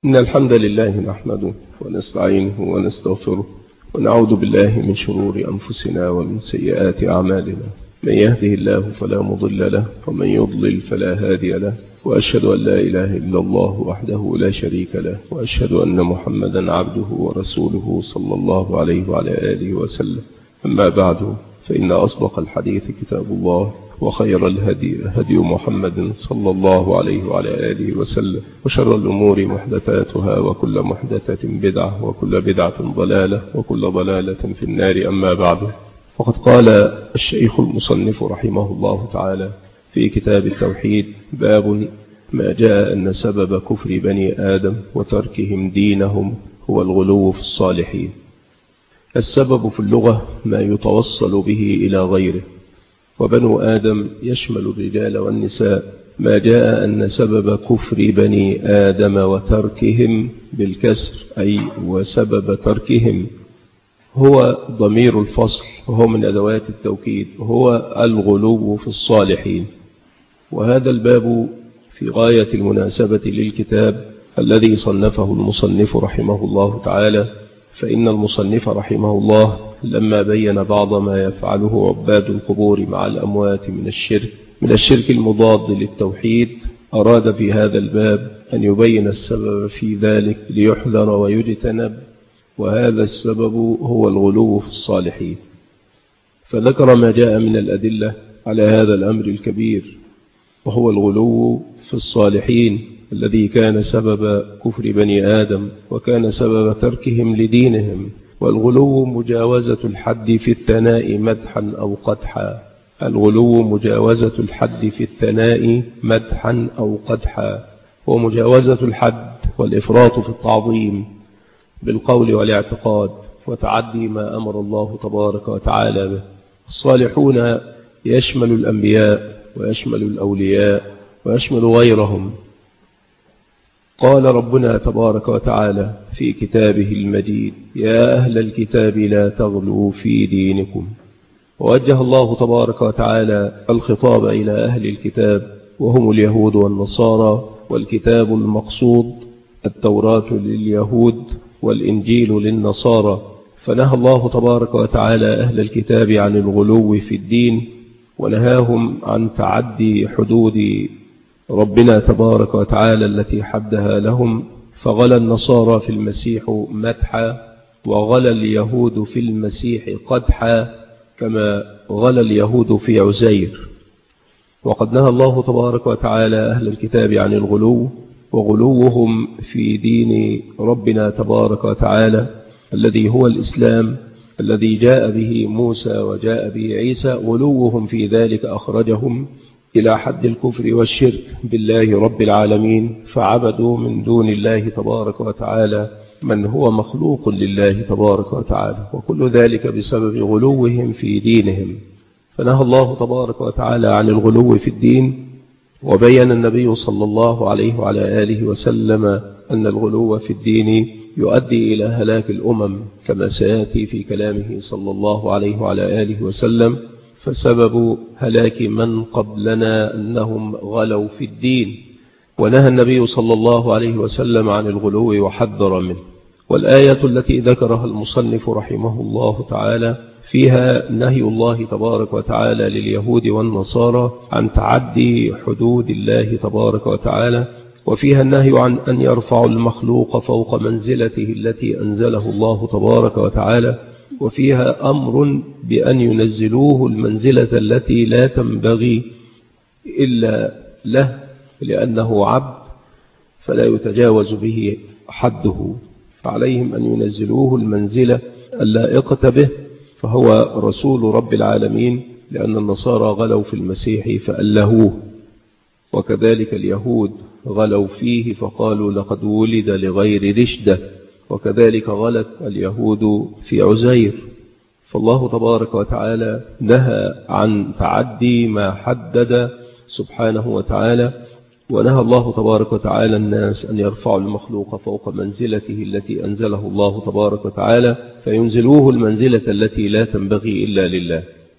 إن الحمد لله نحمده ونستعينه ونستغفره ونعوذ بالله من شرور أنفسنا ومن سيئات أعمالنا. من يهده الله فلا مضل له ومن يضلل فلا هادي له، وأشهد أن لا إله إلا الله وحده لا شريك له، وأشهد أن محمدا عبده ورسوله صلى الله عليه وعلى آله وسلم. أما بعد، فإن أصدق الحديث كتاب الله، وخير الهدي هدي محمد صلى الله عليه وعلى آله وسلم، وشر الأمور محدثاتها، وكل محدثة بدعة، وكل بدعة ضلالة، وكل ضلالة في النار. أما بعد، فقد قال الشيخ المصنف رحمه الله تعالى في كتاب التوحيد: باب ما جاء أن سبب كفر بني آدم وتركهم دينهم هو الغلو في الصالحين. السبب في اللغة ما يتوصل به إلى غيره، وبنو آدم يشمل الرجال والنساء. ما جاء أن سبب كفر بني آدم وتركهم بالكسر، أي وسبب تركهم، هو ضمير الفصل، وهو من أدوات التوكيد، هو الغلو في الصالحين. وهذا الباب في غاية المناسبة للكتاب الذي صنفه المصنف رحمه الله تعالى، فإن المصنف رحمه الله لما بين بعض ما يفعله عباد القبور مع الأموات من الشرك المضاد للتوحيد، أراد في هذا الباب أن يبين السبب في ذلك ليحذر ويجتنب، وهذا السبب هو الغلو في الصالحين. فذكر ما جاء من الأدلة على هذا الأمر الكبير، وهو الغلو في الصالحين الذي كان سبب كفر بني آدم وكان سبب تركهم لدينهم. والغلو مجاوزة الحد في الثناء مدحا أو قدحا. الغلو مجاوزة الحد في الثناء مدحا أو قدحا، ومجاوزة الحد والإفراط في التعظيم بالقول والاعتقاد، وتعدي ما أمر الله تبارك وتعالى به. الصالحون يشمل الأنبياء ويشمل الأولياء ويشمل غيرهم. قال ربنا تبارك وتعالى في كتابه المجيد: يا أهل الكتاب لا تغلوا في دينكم. ووجه الله تبارك وتعالى الخطاب إلى أهل الكتاب، وهم اليهود والنصارى. والكتاب المقصود التوراة لليهود والإنجيل للنصارى. فنهى الله تبارك وتعالى أهل الكتاب عن الغلو في الدين، ونهاهم عن تعدي حدود ربنا تبارك وتعالى التي حدها لهم. فغلى النصارى في المسيح مدحا، وغلى اليهود في المسيح قدحا، كما غلى اليهود في عزير. وقد نهى الله تبارك وتعالى أهل الكتاب عن الغلو، وغلوهم في دين ربنا تبارك وتعالى الذي هو الإسلام الذي جاء به موسى وجاء به عيسى، غلوهم في ذلك أخرجهم إلى حد الكفر والشرك بالله رب العالمين، فعبدوا من دون الله تبارك وتعالى من هو مخلوق لله تبارك وتعالى، وكل ذلك بسبب غلوهم في دينهم. فنهى الله تبارك وتعالى عن الغلو في الدين، وبين النبي صلى الله عليه وعلى آله وسلم أن الغلو في الدين يؤدي إلى هلاك الأمم، كما سيأتي في كلامه صلى الله عليه وعلى آله وسلم. فسبب هلاك من قبلنا أنهم غلوا في الدين، ونهى النبي صلى الله عليه وسلم عن الغلو وحذر منه. والآية التي ذكرها المصنف رحمه الله تعالى فيها نهي الله تبارك وتعالى لليهود والنصارى عن تعدي حدود الله تبارك وتعالى، وفيها النهي عن أن يرفعوا المخلوق فوق منزلته التي أنزله الله تبارك وتعالى، وفيها أمر بأن ينزلوه المنزلة التي لا تنبغي إلا له، لأنه عبد فلا يتجاوز به حده، فعليهم أن ينزلوه المنزلة اللائقة به، فهو رسول رب العالمين، لأن النصارى غلوا في المسيح فألهوه، وكذلك اليهود غلوا فيه فقالوا لقد ولد لغير رشدة، وكذلك غلت اليهود في عزير. فالله تبارك وتعالى نهى عن تعدي ما حدد سبحانه وتعالى، ونهى الله تبارك وتعالى الناس أن يرفعوا المخلوق فوق منزلته التي أنزله الله تبارك وتعالى فينزلوه المنزلة التي لا تنبغي إلا لله.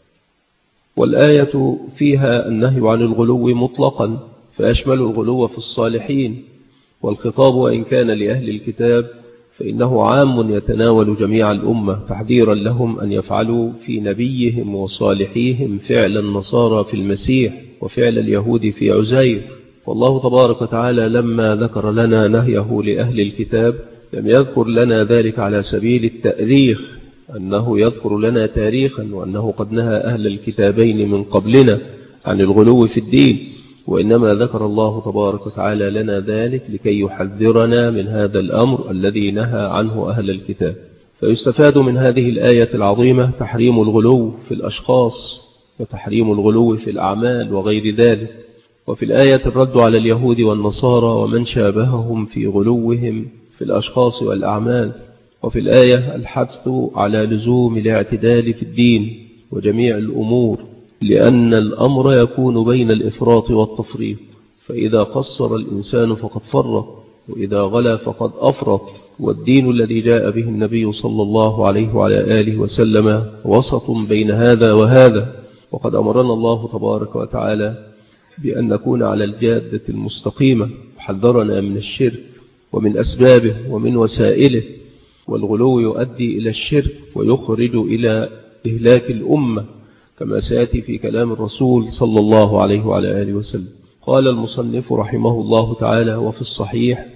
والآية فيها النهي عن الغلو مطلقا، فيشمل الغلو في الصالحين، والخطاب وإن كان لأهل الكتاب فإنه عام يتناول جميع الأمة، تحذيرا لهم أن يفعلوا في نبيهم وصالحيهم فعل النصارى في المسيح وفعل اليهود في عزير. والله تبارك وتعالى لما ذكر لنا نهيه لأهل الكتاب لم يذكر لنا ذلك على سبيل التأريخ، أنه يذكر لنا تاريخا وأنه قد نهى أهل الكتابين من قبلنا عن الغلو في الدين، وإنما ذكر الله تبارك وتعالى لنا ذلك لكي يحذرنا من هذا الأمر الذي نهى عنه أهل الكتاب. فيستفاد من هذه الآية العظيمة تحريم الغلو في الأشخاص وتحريم الغلو في الأعمال وغير ذلك. وفي الآية الرد على اليهود والنصارى ومن شابههم في غلوهم في الأشخاص والأعمال. وفي الآية الحث على لزوم الاعتدال في الدين وجميع الأمور، لأن الأمر يكون بين الإفراط والتفريط، فإذا قصر الإنسان فقد فرط، وإذا غلا فقد أفرط. والدين الذي جاء به النبي صلى الله عليه وعلى آله وسلم وسط بين هذا وهذا. وقد أمرنا الله تبارك وتعالى بأن نكون على الجادة المستقيمة، وحذرنا من الشرك ومن أسبابه ومن وسائله. والغلو يؤدي إلى الشرك ويخرج إلى إهلاك الأمة كما سيأتي في كلام الرسول صلى الله عليه وعلى آله وسلم. قال المصنف رحمه الله تعالى: وفي الصحيح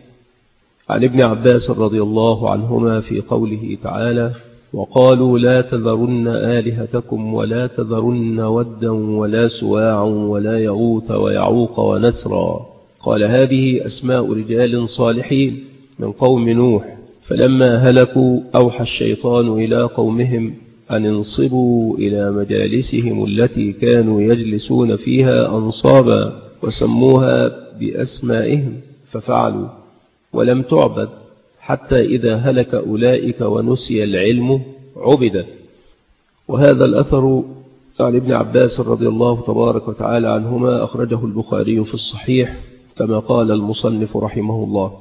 عن ابن عباس رضي الله عنهما في قوله تعالى: وقالوا لا تذرن آلهتكم ولا تذرن ودا ولا سواعا ولا يغوث ويعوق ونسرا. قال هذه أسماء رجال صالحين من قوم نوح، فلما هلكوا أوحى الشيطان إلى قومهم أن انصبوا إلى مجالسهم التي كانوا يجلسون فيها أنصابا، وسموها بأسمائهم ففعلوا، ولم تعبد حتى إذا هلك أولئك ونسي العلم عبد. وهذا الأثر عن ابن عباس رضي الله تبارك وتعالى عنهما أخرجه البخاري في الصحيح كما قال المصنف رحمه الله.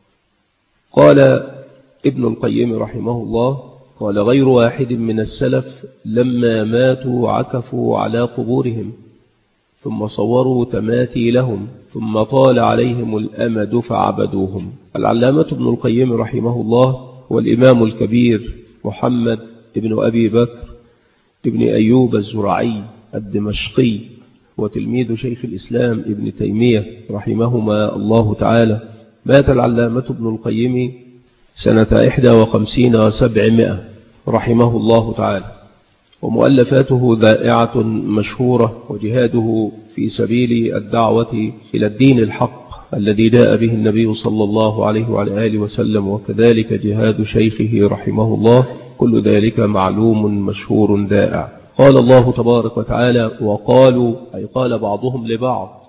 قال ابن القيم رحمه الله: قال غير واحد من السلف لما ماتوا عكفوا على قبورهم ثم صوروا تماثيلهم ثم طال عليهم الأمد فعبدوهم. العلامة ابن القيم رحمه الله والإمام الكبير محمد ابن أبي بكر ابن أيوب الزرعي الدمشقي وتلميذ شيخ الإسلام ابن تيمية رحمهما الله تعالى. مات العلامة ابن القيم سنة 51 و700 رحمه الله تعالى، ومؤلفاته ذائعة مشهورة، وجهاده في سبيل الدعوة إلى الدين الحق الذي جاء به النبي صلى الله عليه وعلى آله وسلم، وكذلك جهاد شيخه رحمه الله، كل ذلك معلوم مشهور ذائع. قال الله تبارك وتعالى: وقالوا، أي قال بعضهم لبعض: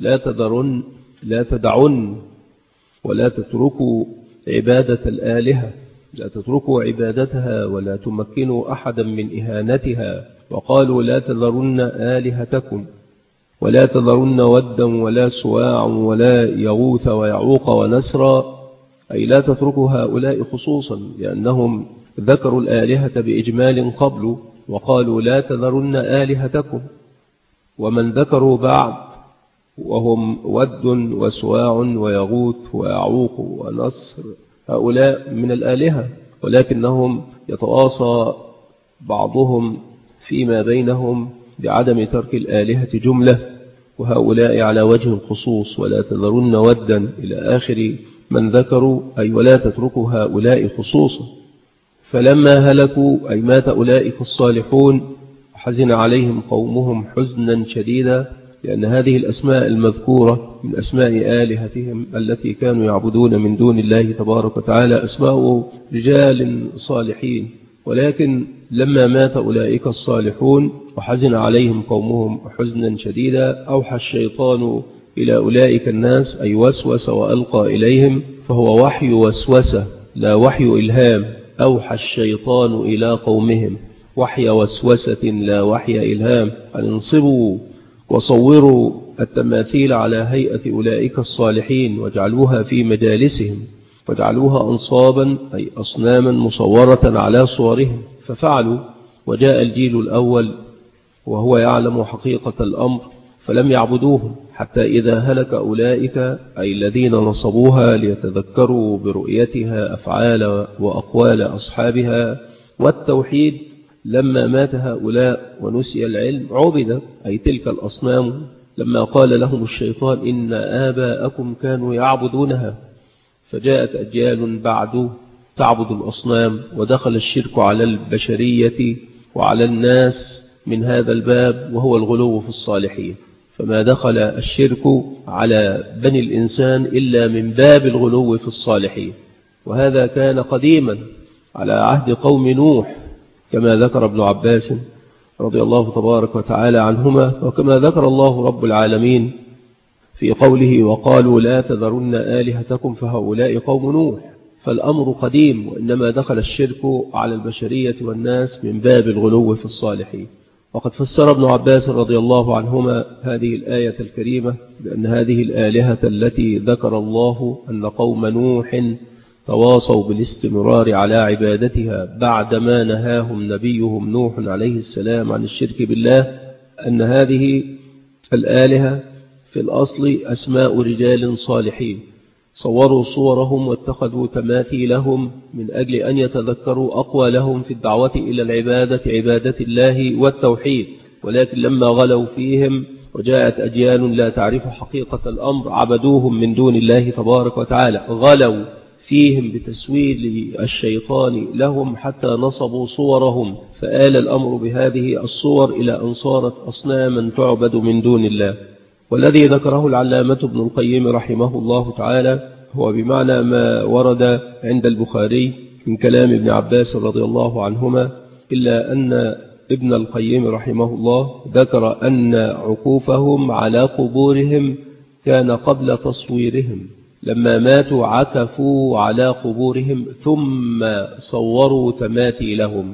لا تدعن ولا تتركوا عبادة الآلهة، لا تتركوا عبادتها ولا تمكنوا أحدا من إهانتها. وقالوا لا تذرن آلهتكم ولا تذرن ودا ولا سواعا ولا يغوث ويعوق ونسرا، أي لا تتركوا هؤلاء خصوصا، لأنهم ذكروا الآلهة بإجمال قبل، وقالوا لا تذرن آلهتكم، ومن ذكروا بعد وهم ود وسواع ويغوث ويعوق ونسر، هؤلاء من الآلهة، ولكنهم يتواصى بعضهم فيما بينهم بعدم ترك الآلهة جملة، وهؤلاء على وجه الخصوص. ولا تذرن ودا إلى آخر من ذكروا، أي ولا تتركوا هؤلاء خصوصا. فلما هلكوا، أي مات أولئك الصالحون، حزن عليهم قومهم حزنا شديدا، لأن هذه الأسماء المذكورة من أسماء آلهتهم التي كانوا يعبدون من دون الله تبارك وتعالى أسماء رجال صالحين. ولكن لما مات أولئك الصالحون وحزن عليهم قومهم حزنا شديدا، أوحى الشيطان إلى أولئك الناس، أي وسوس وألقى إليهم، فهو وحي وسوسة لا وحي إلهام. أوحى الشيطان إلى قومهم وحي وسوسة لا وحي إلهام، أن انصبوا وصوروا التماثيل على هيئة أولئك الصالحين وجعلوها في مجالسهم، وجعلوها أنصابا أي أصناما مصورة على صورهم، ففعلوا. وجاء الجيل الأول وهو يعلم حقيقة الأمر فلم يعبدوهم، حتى إذا هلك أولئك أي الذين نصبوها ليتذكروا برؤيتها أفعال وأقوال أصحابها والتوحيد، لما مات هؤلاء ونسي العلم عبد أي تلك الأصنام، لما قال لهم الشيطان إن آباءكم كانوا يعبدونها، فجاءت أجيال بعد تعبد الأصنام، ودخل الشرك على البشرية وعلى الناس من هذا الباب، وهو الغلو في الصالحين. فما دخل الشرك على بني الإنسان إلا من باب الغلو في الصالحين، وهذا كان قديما على عهد قوم نوح، كما ذكر ابن عباس رضي الله تبارك وتعالى عنهما، وكما ذكر الله رب العالمين في قوله وقالوا لا تذرن آلهتكم فهؤلاء قوم نوح. فالأمر قديم، وإنما دخل الشرك على البشرية والناس من باب الغلو في الصالحين. وقد فسر ابن عباس رضي الله عنهما هذه الآية الكريمة بأن هذه الآلهة التي ذكر الله أن قوم نوح تواصوا بالاستمرار على عبادتها بعدما نهاهم نبيهم نوح عليه السلام عن الشرك بالله، أن هذه الآلهة في الأصل أسماء رجال صالحين صوروا صورهم واتخذوا تماثيلهم من أجل أن يتذكروا أقوالهم في الدعوة إلى العبادة، عبادة الله والتوحيد. ولكن لما غلوا فيهم وجاءت أجيال لا تعرف حقيقة الأمر عبدوهم من دون الله تبارك وتعالى، غلوا فيهم بتسويل الشيطان لهم حتى نصبوا صورهم، فآل الأمر بهذه الصور إلى أن صارت أصناما تعبد من دون الله. والذي ذكره العلامة ابن القيم رحمه الله تعالى هو بمعنى ما ورد عند البخاري من كلام ابن عباس رضي الله عنهما، إلا أن ابن القيم رحمه الله ذكر أن عكوفهم على قبورهم كان قبل تصويرهم، لما ماتوا عكفوا على قبورهم ثم صوروا تماثيلهم.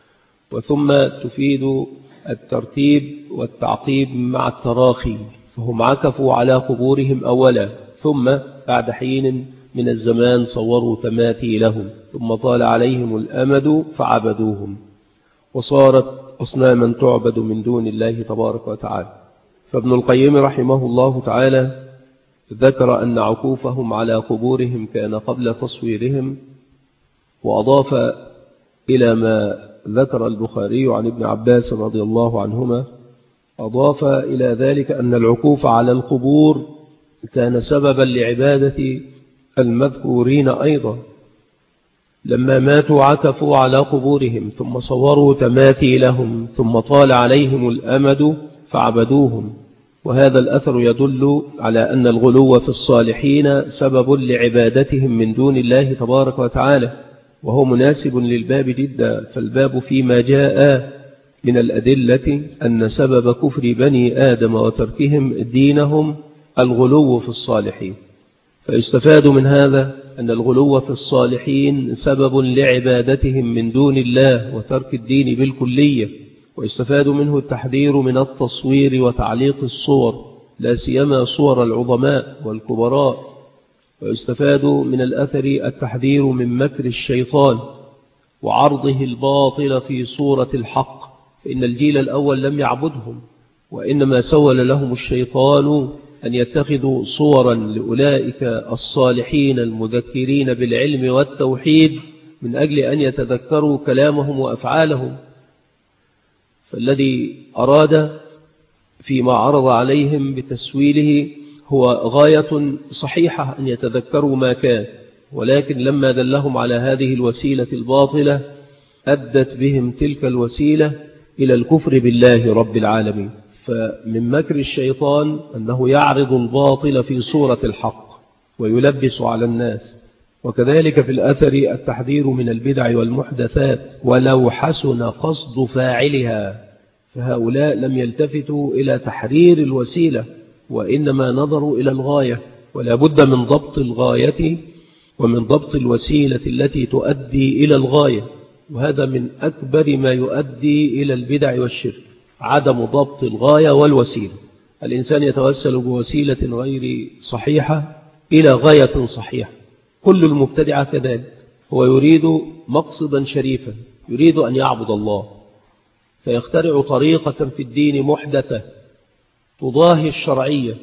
وثم تفيد الترتيب والتعقيب مع التراخي، فهم عكفوا على قبورهم أولا، ثم بعد حين من الزمان صوروا تماثيلهم، ثم طال عليهم الأمد فعبدوهم، وصارت أصناما تعبد من دون الله تبارك وتعالى. فابن القيم رحمه الله تعالى ذكر أن عكوفهم على قبورهم كان قبل تصويرهم، وأضاف إلى ما ذكر البخاري عن ابن عباس رضي الله عنهما، أضاف إلى ذلك أن العكوف على القبور كان سببا لعبادة المذكورين أيضا، لما ماتوا عكفوا على قبورهم ثم صوروا تماثيلهم ثم طال عليهم الأمد فعبدوهم. وهذا الأثر يدل على أن الغلو في الصالحين سبب لعبادتهم من دون الله تبارك وتعالى، وهو مناسب للباب جدا. فالباب فيما جاء من الأدلة أن سبب كفر بني آدم وتركهم دينهم الغلو في الصالحين، فيستفاد من هذا أن الغلو في الصالحين سبب لعبادتهم من دون الله وترك الدين بالكلية. ويستفاد منه التحذير من التصوير وتعليق الصور، لا سيما صور العظماء والكبراء. ويستفاد من الأثر التحذير من مكر الشيطان وعرضه الباطل في صورة الحق، فإن الجيل الأول لم يعبدهم، وإنما سول لهم الشيطان أن يتخذوا صورا لأولئك الصالحين المذكرين بالعلم والتوحيد من أجل أن يتذكروا كلامهم وأفعالهم. فالذي أراد فيما عرض عليهم بتسويله هو غاية صحيحة أن يتذكروا ما كان، ولكن لما دلهم على هذه الوسيلة الباطلة أدت بهم تلك الوسيلة إلى الكفر بالله رب العالمين. فمن مكر الشيطان أنه يعرض الباطل في صورة الحق ويلبس على الناس. وكذلك في الأثر التحذير من البدع والمحدثات ولو حسن قصد فاعلها، فهؤلاء لم يلتفتوا إلى تحرير الوسيلة وإنما نظروا إلى الغاية، ولا بد من ضبط الغاية ومن ضبط الوسيلة التي تؤدي إلى الغاية. وهذا من أكبر ما يؤدي إلى البدع والشرك، عدم ضبط الغاية والوسيلة. الإنسان يتوسل بوسيلة غير صحيحة إلى غاية صحيحة. كل المبتدع كذلك، هو يريد مقصدا شريفا، يريد أن يعبد الله، فيخترع طريقة في الدين محدثة تضاهي الشرعية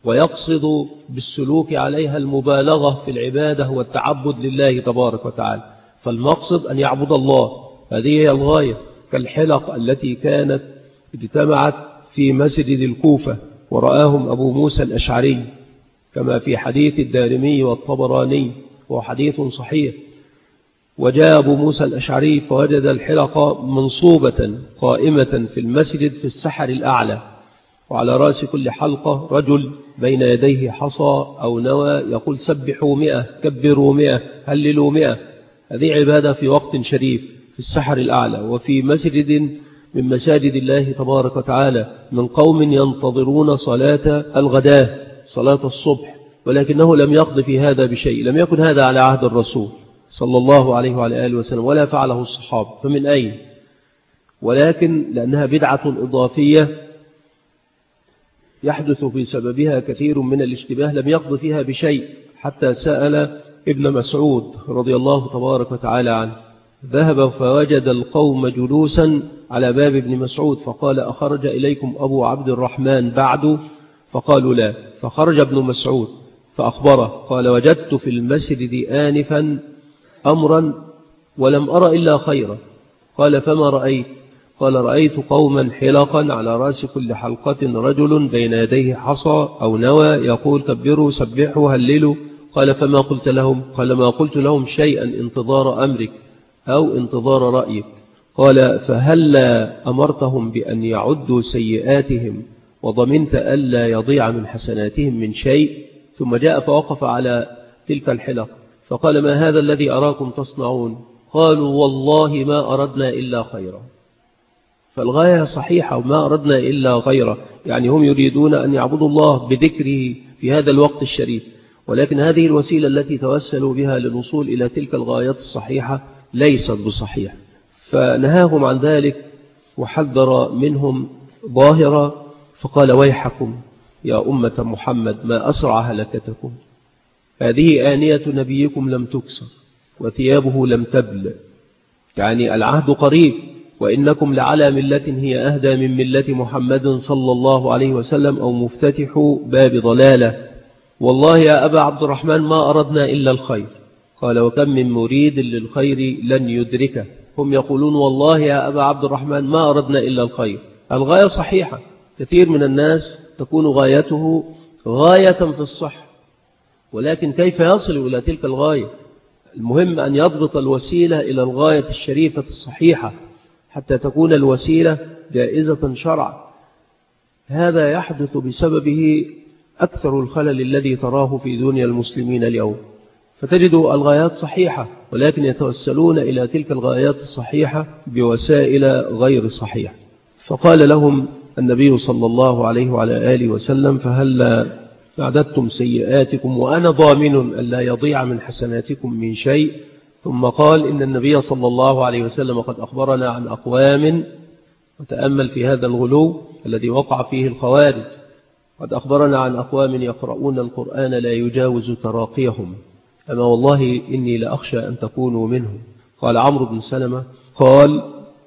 ويقصد بالسلوك عليها المبالغة في العبادة والتعبد لله تبارك وتعالى. فالمقصد أن يعبد الله، هذه هي الغاية. كالحلق التي كانت اجتمعت في مسجد الكوفة ورآهم أبو موسى الأشعري كما في حديث الدارمي والطبراني، وهو حديث صحيح. وجاء أبو موسى الأشعري فوجد الحلقة منصوبة قائمة في المسجد في السحر الأعلى، وعلى رأس كل حلقة رجل بين يديه حصى أو نوى يقول سبحوا 100، كبروا 100، هللوا 100. هذه عبادة في وقت شريف في السحر الأعلى، وفي مسجد من مساجد الله تبارك وتعالى، من قوم ينتظرون صلاة الغداة، صلاة الصبح، ولكنه لم يقض في هذا بشيء. لم يكن هذا على عهد الرسول صلى الله عليه وعلى آله وسلم، ولا فعله الصحابة، فمن أين؟ ولكن لأنها بدعة إضافية يحدث بسببها كثير من الاشتباه، لم يقض فيها بشيء، حتى سأل ابن مسعود رضي الله تبارك وتعالى عنه. ذهب فوجد القوم جلوسا على باب ابن مسعود، فقال أخرج إليكم أبو عبد الرحمن بعد؟ فقالوا لا. فخرج ابن مسعود فأخبره، قال وجدت في المسجد آنفا أمرا ولم أرى إلا خيرا. قال فما رأيت؟ قال رأيت قوما حلقا على رأس كل حلقة رجل بين يديه حصى أو نوى يقول كبروا سبحوا هللوا. قال فما قلت لهم؟ قال ما قلت لهم شيئا انتظار أمرك أو انتظار رأيك. قال فهلا أمرتهم بأن يعدوا سيئاتهم وضمنت ألا يضيع من حسناتهم من شيء؟ ثم جاء فوقف على تلك الحلق فقال ما هذا الذي أراكم تصنعون؟ قالوا والله ما أردنا إلا خيرا. فالغاية صحيحة، وما أردنا إلا خيرا، يعني هم يريدون أن يعبدوا الله بذكره في هذا الوقت الشريف، ولكن هذه الوسيلة التي توسلوا بها للوصول إلى تلك الغايات الصحيحة ليست بصحيحة. فنهاهم عن ذلك وحذر منهم ظاهرا، فقال ويحكم يا أمة محمد ما أسرع هلكتكم، هذه آنية نبيكم لم تكسر وثيابه لم تبل، يعني العهد قريب، وإنكم لعلى ملة هي أهدى من ملة محمد صلى الله عليه وسلم أو مفتتح باب ضلالة. والله يا أبا عبد الرحمن ما أردنا إلا الخير. قال وكم من مريد للخير لن يدركه. هم يقولون والله يا أبا عبد الرحمن ما أردنا إلا الخير. الغاية صحيحة، كثير من الناس تكون غايته غاية في الصح، ولكن كيف يصل إلى تلك الغاية؟ المهم أن يضبط الوسيلة إلى الغاية الشريفة الصحيحة حتى تكون الوسيلة جائزة شرعا. هذا يحدث بسببه أكثر الخلل الذي تراه في دنيا المسلمين اليوم، فتجد الغايات صحيحة ولكن يتوسلون إلى تلك الغايات الصحيحة بوسائل غير صحيحة. فقال لهم النبي صلى الله عليه وعلى آله وسلم فهل أعددتم سيئاتكم وأنا ضامن أن لا يضيع من حسناتكم من شيء؟ ثم قال إن النبي صلى الله عليه وسلم قد أخبرنا عن أقوام، وتأمل في هذا الغلو الذي وقع فيه الخوارج، قد أخبرنا عن أقوام يقرؤون القرآن لا يجاوز تراقيهم، أما والله إني لأخشى أن تكونوا منهم. قال عمرو بن سلمة قال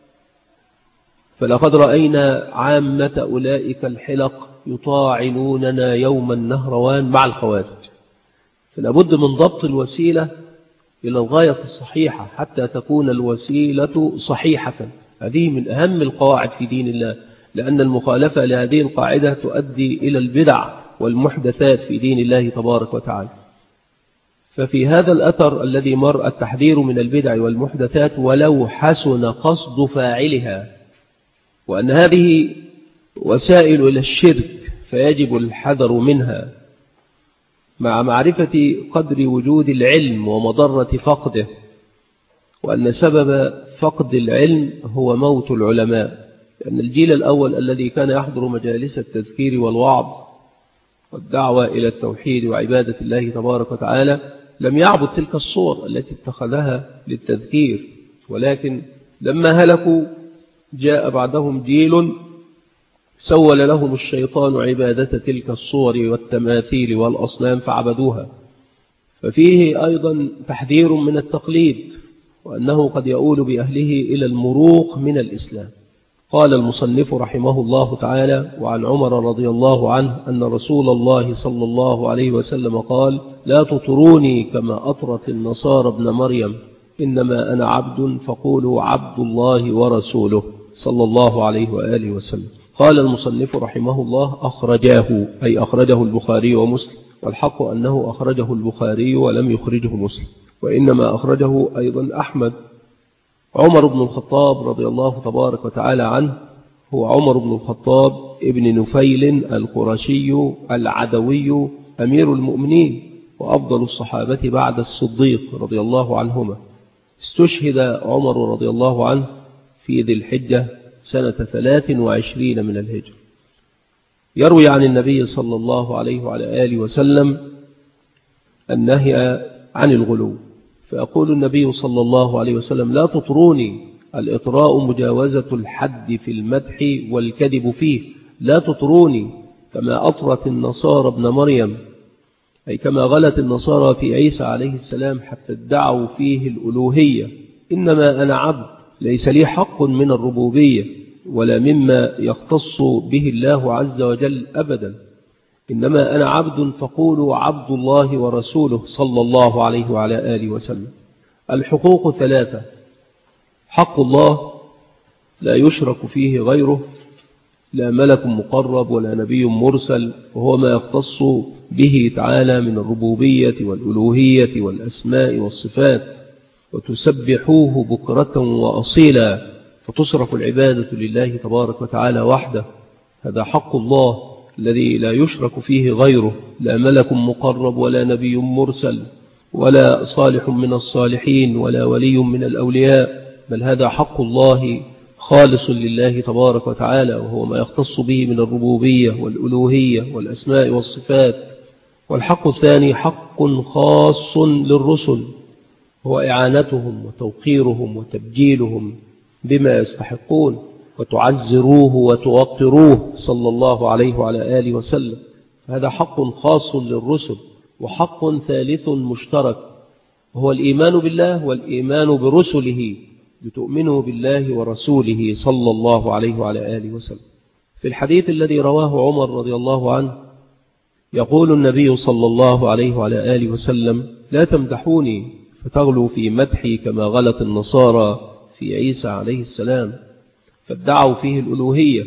فلقد رأينا عامة أولئك الحلق يطاعنوننا يوم النهروان مع الخوارج. فلابد من ضبط الوسيلة إلى الغاية الصحيحة حتى تكون الوسيلة صحيحة. هذه من أهم القواعد في دين الله، لأن المخالفة لهذه القاعدة تؤدي إلى البدع والمحدثات في دين الله تبارك وتعالى. ففي هذا الأثر الذي مر التحذير من البدع والمحدثات ولو حسن قصد فاعلها، وأن هذه وسائل إلى الشرك فيجب الحذر منها، مع معرفة قدر وجود العلم ومضرة فقده، وأن سبب فقد العلم هو موت العلماء. لأن الجيل الأول الذي كان يحضر مجالس التذكير والوعظ والدعوة إلى التوحيد وعبادة الله تبارك وتعالى لم يعبد تلك الصور التي اتخذها للتذكير، ولكن لما هلكوا جاء بعدهم جيل سول لهم الشيطان عبادة تلك الصور والتماثيل والأصنام فعبدوها. ففيه أيضا تحذير من التقليد، وأنه قد يؤول بأهله إلى المروق من الإسلام. قال المصنف رحمه الله تعالى: وعن عمر رضي الله عنه أن رسول الله صلى الله عليه وسلم قال: لا تطروني كما أطرت النصارى ابن مريم، إنما أنا عبد فقولوا عبد الله ورسوله، صلى الله عليه وآله وسلم. قال المصنف رحمه الله: أخرجاه، أي أخرجه البخاري ومسلم، والحق أنه أخرجه البخاري ولم يخرجه مسلم، وإنما أخرجه أيضا أحمد. عمر بن الخطاب رضي الله تبارك وتعالى عنه هو عمر بن الخطاب ابن نفيل القرشي العدوي أمير المؤمنين وأفضل الصحابة بعد الصديق رضي الله عنهما. استشهد عمر رضي الله عنه في ذي الحجة سنة 23 من الهجرة. يروي عن النبي صلى الله عليه وعلى آله وسلم النهي عن الغلو، فيقول النبي صلى الله عليه وسلم: لا تطروني. الإطراء مجاوزة الحد في المدح والكذب فيه. لا تطروني كما أطرت النصارى ابن مريم، أي كما غلت النصارى في عيسى عليه السلام حتى ادعوا فيه الألوهية. إنما أنا عبد، ليس لي حق من الربوبية ولا مما يختص به الله عز وجل أبدا، إنما أنا عبد فقولوا عبد الله ورسوله، صلى الله عليه وعلى آله وسلم. الحقوق 3: حق الله لا يشرك فيه غيره، لا ملك مقرب ولا نبي مرسل، وهو ما يختص به تعالى من الربوبية والألوهية والأسماء والصفات، وتسبحوه بكرة وأصيلا، فتصرف العبادة لله تبارك وتعالى وحده. هذا حق الله الذي لا يشرك فيه غيره، لا ملك مقرب ولا نبي مرسل ولا صالح من الصالحين ولا ولي من الأولياء، بل هذا حق الله خالص لله تبارك وتعالى، وهو ما يختص به من الربوبية والألوهية والأسماء والصفات. والحق الثاني حق خاص للرسل، هو إعانتهم وتوقيرهم وتبجيلهم بما يستحقون، وتعزروه وتوقروه، صلى الله عليه وعلى آله وسلم. هذا حق خاص للرسل. وحق ثالث مشترك، وهو الإيمان بالله والإيمان برسله، لتؤمنوا بالله ورسوله، صلى الله عليه وعلى آله وسلم. في الحديث الذي رواه عمر رضي الله عنه يقول النبي صلى الله عليه وعلى آله وسلم: لا تمدحوني فتغلوا في مدحي كما غلت النصارى في عيسى عليه السلام، فادعوا فيه الألوهية.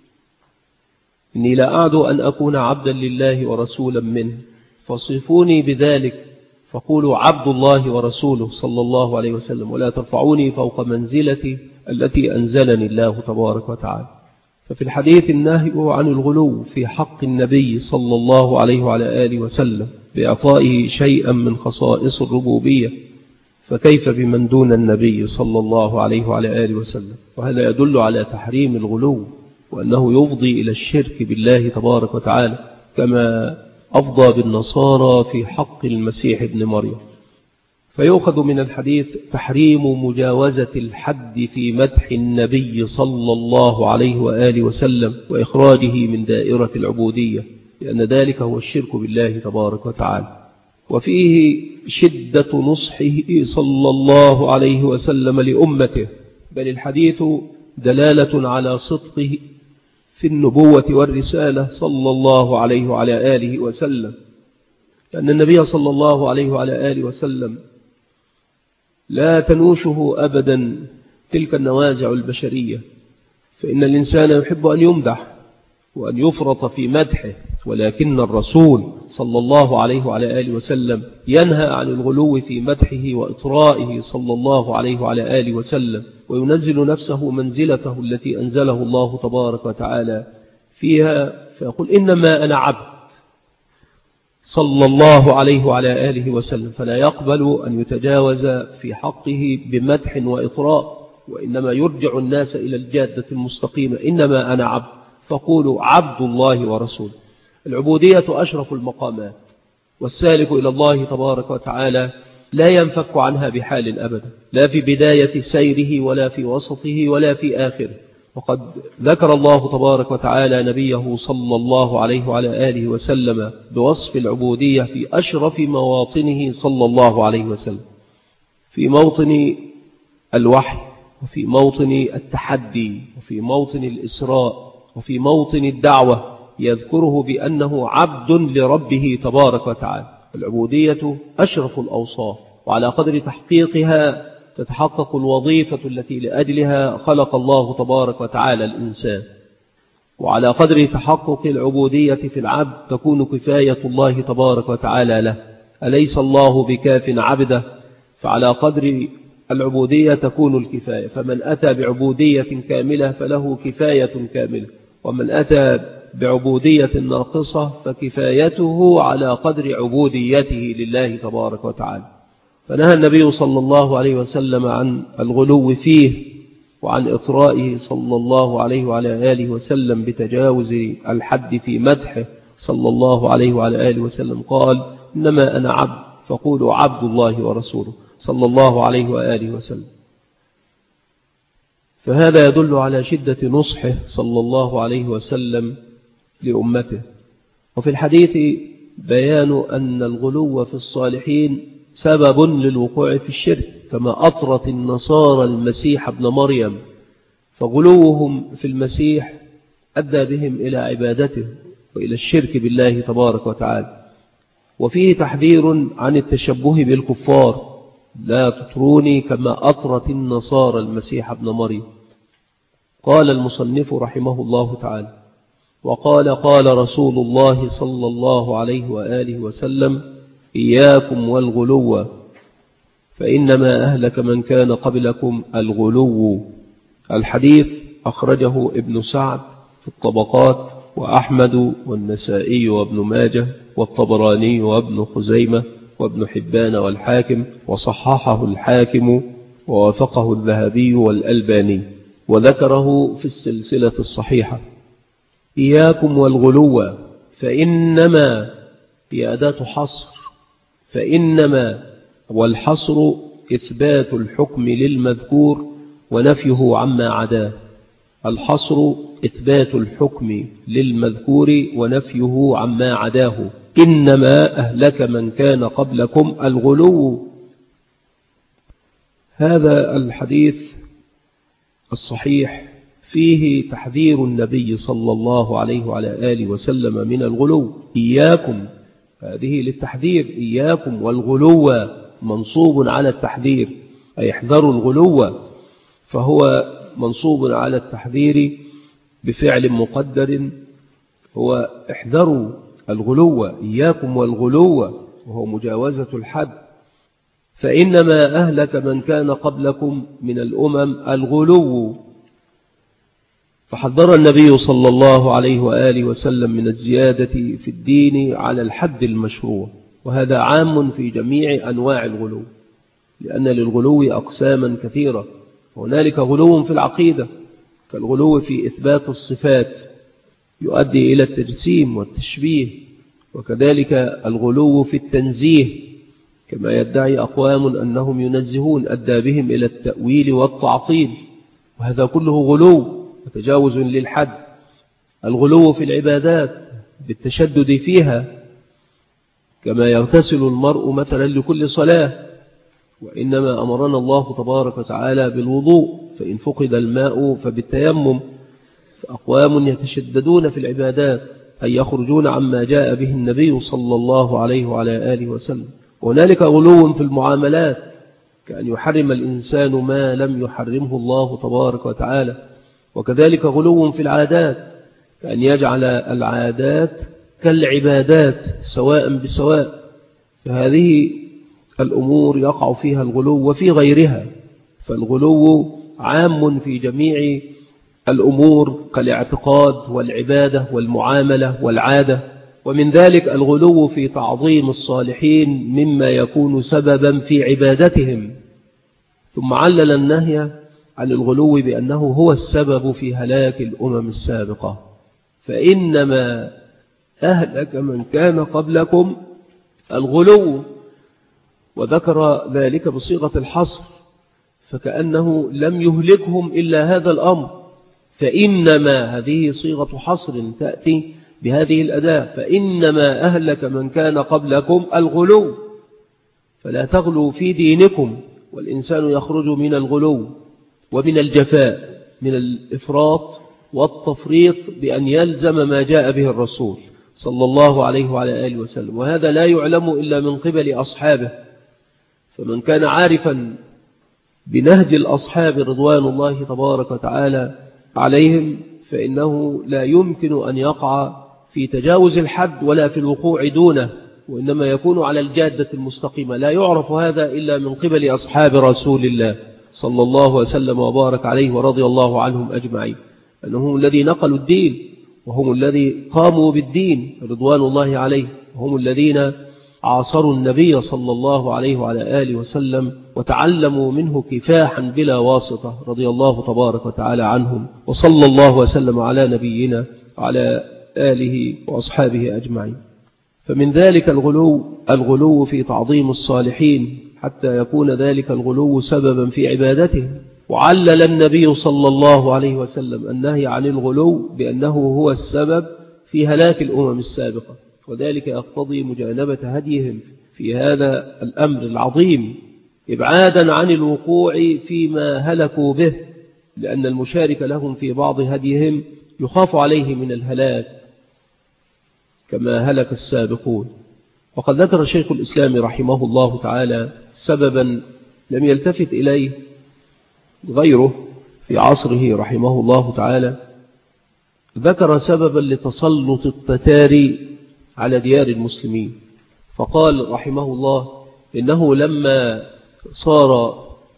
إني لا أعد أن أكون عبدا لله ورسولا منه، فصفوني بذلك، فقولوا عبد الله ورسوله، صلى الله عليه وسلم، ولا ترفعوني فوق منزلتي التي أنزلني الله تبارك وتعالى. ففي الحديث النهي عن الغلو في حق النبي صلى الله عليه وعلى آله وسلم بإعطائه شيئا من خصائص الربوبية، فكيف بمن دون النبي صلى الله عليه وعلى آله وسلم؟ وهذا يدل على تحريم الغلو، وأنه يفضي إلى الشرك بالله تبارك وتعالى، كما أفضى بالنصارى في حق المسيح ابن مريم. فيؤخذ من الحديث تحريم مجاوزة الحد في مدح النبي صلى الله عليه وآله وسلم، وإخراجه من دائرة العبودية، لأن ذلك هو الشرك بالله تبارك وتعالى. وفيه شدة نصحه صلى الله عليه وسلم لأمته، بل الحديث دلالة على صدقه في النبوة والرسالة، صلى الله عليه وعلى آله وسلم، لأن النبي صلى الله عليه وعلى آله وسلم لا تنوشه أبدا تلك النوازع البشرية، فإن الإنسان يحب أن يمدح وأن يفرط في مدحه، ولكن الرسول صلى الله عليه وعلى آله وسلم ينهى عن الغلو في مدحه وإطرائه، صلى الله عليه وعلى آله وسلم، وينزل نفسه منزلته التي أنزله الله تبارك وتعالى فيها، فيقول: إنما أنا عبد، صلى الله عليه وعلى آله وسلم، فلا يقبل أن يتجاوز في حقه بمدح وإطراء، وإنما يرجع الناس إلى الجادة المستقيمة: إنما أنا عبد فقولوا عبد الله ورسوله. العبودية أشرف المقامات، والسالك إلى الله تبارك وتعالى لا ينفك عنها بحال أبدا، لا في بداية سيره ولا في وسطه ولا في آخره. وقد ذكر الله تبارك وتعالى نبيه صلى الله عليه وعلى آله وسلم بوصف العبودية في أشرف مواطنه، صلى الله عليه وسلم. في موطن الوحي وفي موطن التحدي وفي موطن الإسراء وفي موطن الدعوة يذكره بأنه عبد لربه تبارك وتعالى. العبودية أشرف الأوصاف، وعلى قدر تحقيقها تتحقق الوظيفة التي لأجلها خلق الله تبارك وتعالى الإنسان، وعلى قدر تحقق العبودية في العبد تكون كفاية الله تبارك وتعالى له. أليس الله بكاف عبده؟ فعلى قدر العبودية تكون الكفاية، فمن أتى بعبودية كاملة فله كفاية كاملة، ومن أتى بعبودية ناقصة فكفايته على قدر عبوديته لله تبارك وتعالى. فنهى النبي صلى الله عليه وسلم عن الغلو فيه، وعن إطرائه صلى الله عليه وعلى آله وسلم بتجاوز الحد في مدحه صلى الله عليه وعلى آله وسلم. قال: إنما أنا عبد فقولوا عبد الله ورسوله صلى الله عليه وآله وسلم. فهذا يدل على شدة نصحه صلى الله عليه وسلم لأمته. وفي الحديث بيان أن الغلو في الصالحين سبب للوقوع في الشرك، كما أطرت النصارى المسيح ابن مريم، فغلوهم في المسيح أدى بهم إلى عبادته وإلى الشرك بالله تبارك وتعالى. وفيه تحذير عن التشبه بالكفار: لا تطروني كما أطرت النصارى المسيح ابن مريم. قال المصنف رحمه الله تعالى: قال رسول الله صلى الله عليه وآله وسلم: إياكم والغلو فإنما أهلك من كان قبلكم الغلو. الحديث أخرجه ابن سعد في الطبقات، وأحمد والنسائي وابن ماجه والطبراني وابن خزيمة وابن حبان والحاكم، وصححه الحاكم ووافقه الذهبي والألباني، وذكره في السلسلة الصحيحة. إياكم والغلو، فإنما هي أداة حصر، فإنما والحصر إثبات الحكم للمذكور ونفيه عما عداه. الحصر إثبات الحكم للمذكور ونفيه عما عداه. إنما أهلك من كان قبلكم الغلو. هذا الحديث الصحيح فيه تحذير النبي صلى الله عليه وعلى آله وسلم من الغلو. إياكم، هذه للتحذير، إياكم والغلو منصوب على التحذير، أي احذروا الغلو، فهو منصوب على التحذير بفعل مقدر، هو احذروا الغلو، إياكم والغلو، وهو مجاوزة الحد. فإنما أهلك من كان قبلكم من الأمم الغلو، فحذر النبي صلى الله عليه وآله وسلم من الزيادة في الدين على الحد المشروع، وهذا عام في جميع أنواع الغلو، لأن للغلو أقساما كثيرة. هنالك غلو في العقيدة كالغلو في إثبات الصفات يؤدي إلى التجسيم والتشبيه، وكذلك الغلو في التنزيه كما يدعي أقوام أنهم ينزهون أدى بهم إلى التأويل والتعطيل، وهذا كله غلو وتجاوز للحد. الغلو في العبادات بالتشدد فيها، كما يغتسل المرء مثلا لكل صلاة، وإنما أمرنا الله تبارك وتعالى بالوضوء، فإن فقد الماء فبالتيمم. فأقوام يتشددون في العبادات أي يخرجون عما جاء به النبي صلى الله عليه وعلى آله وسلم. وهنالك غلو في المعاملات كأن يحرم الإنسان ما لم يحرمه الله تبارك وتعالى، وكذلك غلو في العادات كأن يجعل العادات كالعبادات سواء بسواء. فهذه الأمور يقع فيها الغلو وفي غيرها، فالغلو عام في جميع الأمور كالاعتقاد والعبادة والمعاملة والعادة. ومن ذلك الغلو في تعظيم الصالحين مما يكون سببا في عبادتهم. ثم علل النهي عن الغلو بأنه هو السبب في هلاك الأمم السابقة. فإنما أهلك من كان قبلكم الغلو، وذكر ذلك بصيغة الحصر، فكأنه لم يهلكهم إلا هذا الأمر. فإنما هذه صيغة حصر تأتي بهذه الأداة، فإنما أهلك من كان قبلكم الغلو، فلا تغلوا في دينكم، والإنسان يخرج من الغلو ومن الجفاء، من الإفراط والتفريط بأن يلزم ما جاء به الرسول صلى الله عليه وعلى آله وسلم، وهذا لا يعلم إلا من قبل أصحابه. فمن كان عارفا بنهج الأصحاب رضوان الله تبارك وتعالى عليهم فإنه لا يمكن أن يقع في تجاوز الحد ولا في الوقوع دونه، وإنما يكون على الجادة المستقيمة. لا يعرف هذا إلا من قبل أصحاب رسول الله صلى الله وسلم وبارك عليه ورضي الله عنهم أجمعين، أنهم الذي نقلوا الدين وهم الذي قاموا بالدين رضوان الله عليه، وهم الذين عاصروا النبي صلى الله عليه وعلى آله وسلم وتعلموا منه كفاحا بلا واسطة رضي الله تبارك وتعالى عنهم، وصلى الله وسلم على نبينا وعلى آله وأصحابه أجمعين. فمن ذلك الغلو في تعظيم الصالحين حتى يكون ذلك الغلو سببا في عبادتهم. وعلل النبي صلى الله عليه وسلم النهي عن الغلو بأنه هو السبب في هلاك الأمم السابقة، وذلك يقتضي مجانبة هديهم في هذا الأمر العظيم إبعادا عن الوقوع فيما هلكوا به، لأن المشارك لهم في بعض هديهم يخاف عليه من الهلاك كما هلك السابقون. وقد ذكر شيخ الإسلام رحمه الله تعالى سببا لم يلتفت إليه غيره في عصره رحمه الله تعالى، ذكر سببا لتسلط التتار على ديار المسلمين، فقال رحمه الله إنه لما صار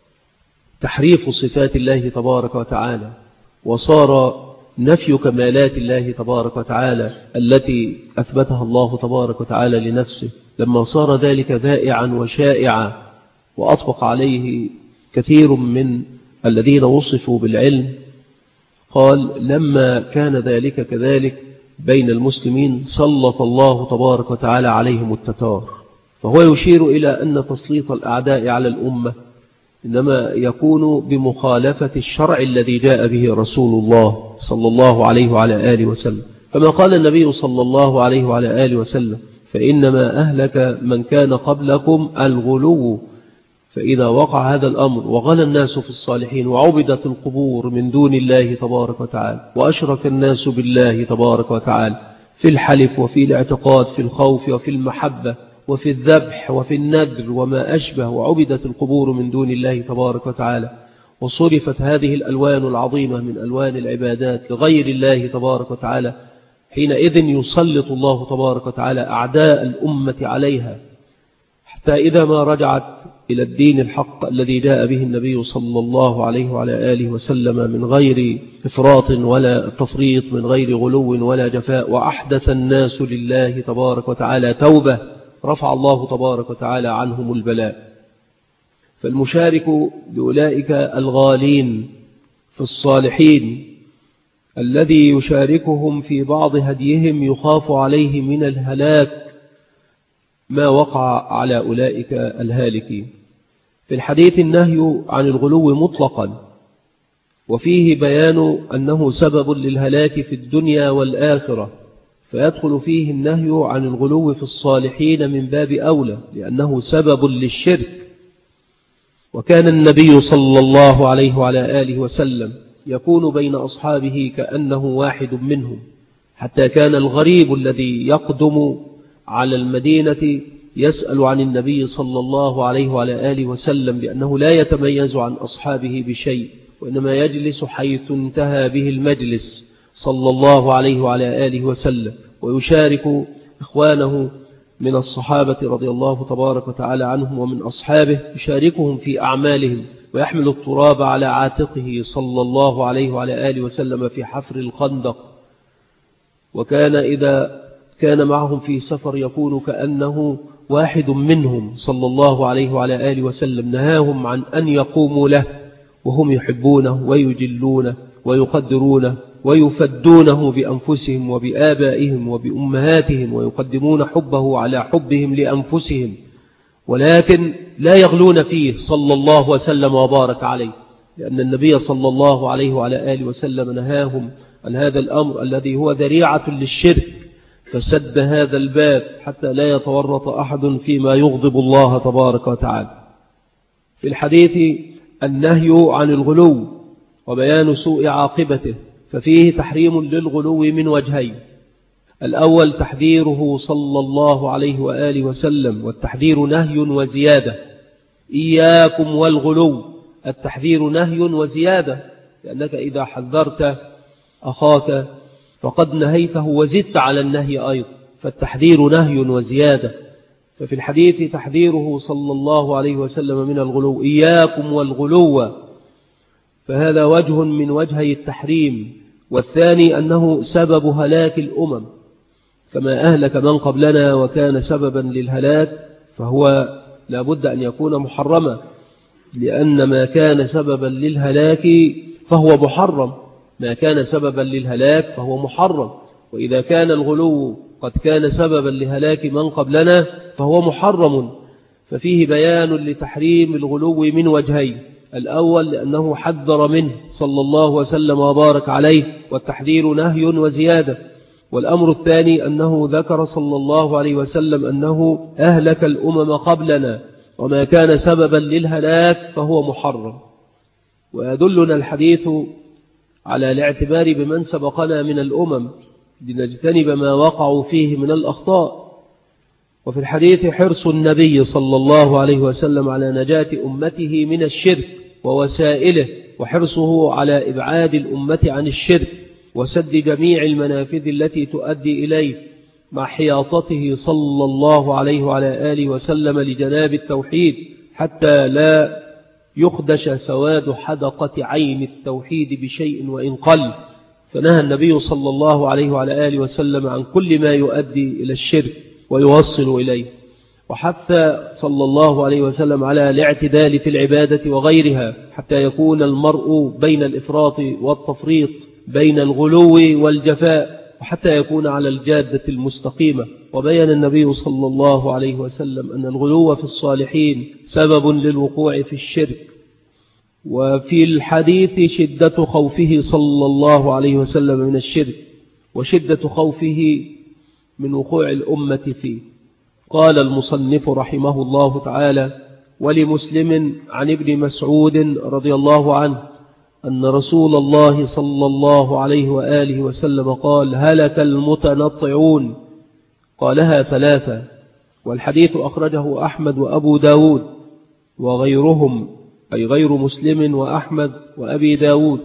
تحريف صفات الله تبارك وتعالى وصار نفي كمالات الله تبارك وتعالى التي أثبتها الله تبارك وتعالى لنفسه، لما صار ذلك ذائعا وشائعا وأطبق عليه كثير من الذين وصفوا بالعلم، قال لما كان ذلك كذلك بين المسلمين سلط الله تبارك وتعالى عليهم التتار. فهو يشير إلى أن تسليط الأعداء على الأمة إنما يكون بمخالفة الشرع الذي جاء به رسول الله صلى الله عليه وعلى آله وسلم، كما قال النبي صلى الله عليه وعلى آله وسلم فإنما أهلك من كان قبلكم الغلو. فإذا وقع هذا الأمر وغلى الناس في الصالحين وعبدت القبور من دون الله تبارك وتعالى وأشرك الناس بالله تبارك وتعالى في الحلف وفي الاعتقاد في الخوف وفي المحبة وفي الذبح وفي النذر وما أشبه، وعبدت القبور من دون الله تبارك وتعالى، وصرفت هذه الألوان العظيمة من ألوان العبادات لغير الله تبارك وتعالى، حينئذ يسلط الله تبارك وتعالى أعداء الأمة عليها، حتى إذا ما رجعت إلى الدين الحق الذي جاء به النبي صلى الله عليه وعلى آله وسلم من غير إفراط ولا تفريط، من غير غلو ولا جفاء، وأحدث الناس لله تبارك وتعالى توبة، رفع الله تبارك وتعالى عنهم البلاء. فالمشارك لأولئك الغالين في الصالحين الذي يشاركهم في بعض هديهم يخاف عليه من الهلاك ما وقع على أولئك الهالكين. في الحديث النهي عن الغلو مطلقا، وفيه بيان أنه سبب للهلاك في الدنيا والآخرة، فيدخل فيه النهي عن الغلو في الصالحين من باب أولى لأنه سبب للشرك. وكان النبي صلى الله عليه وعلى آله وسلم يكون بين أصحابه كأنه واحد منهم، حتى كان الغريب الذي يقدم على المدينة يسأل عن النبي صلى الله عليه وعلى آله وسلم، لأنه لا يتميز عن أصحابه بشيء، وإنما يجلس حيث انتهى به المجلس صلى الله عليه وعلى آله وسلم، ويشارك إخوانه من الصحابة رضي الله تبارك وتعالى عنهم ومن أصحابه، يشاركهم في أعمالهم، ويحمل التراب على عاتقه صلى الله عليه وعلى آله وسلم في حفر الخندق. وكان إذا كان معهم في سفر يكون كأنه واحد منهم صلى الله عليه وعلى آله وسلم، نهاهم عن أن يقوموا له وهم يحبونه ويجلونه ويقدرونه ويفدونه بأنفسهم وبآبائهم وبأمهاتهم، ويقدمون حبه على حبهم لأنفسهم، ولكن لا يغلون فيه صلى الله وسلم وبارك عليه، لأن النبي صلى الله عليه وعلى آله وسلم نهاهم عن هذا الأمر الذي هو ذريعة للشرك، فسد هذا الباب حتى لا يتورط أحد فيما يغضب الله تبارك وتعالى. في الحديث النهي عن الغلو وبيان سوء عاقبته، ففيه تحريم للغلو من وجهين: الأول تحذيره صلى الله عليه وآله وسلم، والتحذير نهي وزيادة. إياكم والغلو، التحذير نهي وزيادة، لأنك إذا حذرت أخاك فقد نهيته وزدت على النهي أيضا، فالتحذير نهي وزيادة. ففي الحديث تحذيره صلى الله عليه وسلم من الغلو: إياكم والغلو، فهذا وجه من وجهي التحريم. والثاني أنه سبب هلاك الأمم، كما أهلك من قبلنا وكان سببا للهلاك، فهو لا بد أن يكون محرما، لأن ما كان سببا للهلاك فهو محرم، ما كان سببا للهلاك فهو محرم. وإذا كان الغلو قد كان سببا لهلاك من قبلنا فهو محرم. ففيه بيان لتحريم الغلو من وجهين: الأول لأنه حذر منه صلى الله وسلم وبارك عليه، والتحذير نهي وزيادة. والأمر الثاني أنه ذكر صلى الله عليه وسلم أنه أهلك الأمم قبلنا، وما كان سببا للهلاك فهو محرم. ويدلنا الحديث على الاعتبار بمن سبقنا من الأمم لنجتنب ما وقعوا فيه من الأخطاء. وفي الحديث حرص النبي صلى الله عليه وسلم على نجاة أمته من الشرك ووسائله، وحرصه على إبعاد الأمة عن الشرك وسد جميع المنافذ التي تؤدي إليه، مع حياطته صلى الله عليه وعلى آله وسلم لجناب التوحيد، حتى لا يخدش سواد حدقة عين التوحيد بشيء وإن قل. فنهى النبي صلى الله عليه وعلى آله وسلم عن كل ما يؤدي إلى الشرك ويوصل إليه، وحث صلى الله عليه وسلم على الاعتدال في العبادة وغيرها، حتى يكون المرء بين الإفراط والتفريط، بين الغلو والجفاء، وحتى يكون على الجادة المستقيمة. وبين النبي صلى الله عليه وسلم أن الغلو في الصالحين سبب للوقوع في الشرك. وفي الحديث شدة خوفه صلى الله عليه وسلم من الشرك، وشدة خوفه من وقوع الأمة فيه. قال المصنف رحمه الله تعالى: ولمسلم عن ابن مسعود رضي الله عنه أن رسول الله صلى الله عليه وآله وسلم قال: هلك المتنطعون، قالها ثلاثة. والحديث أخرجه أحمد وأبو داود وغيرهم، أي غير مسلم وأحمد وأبي داود.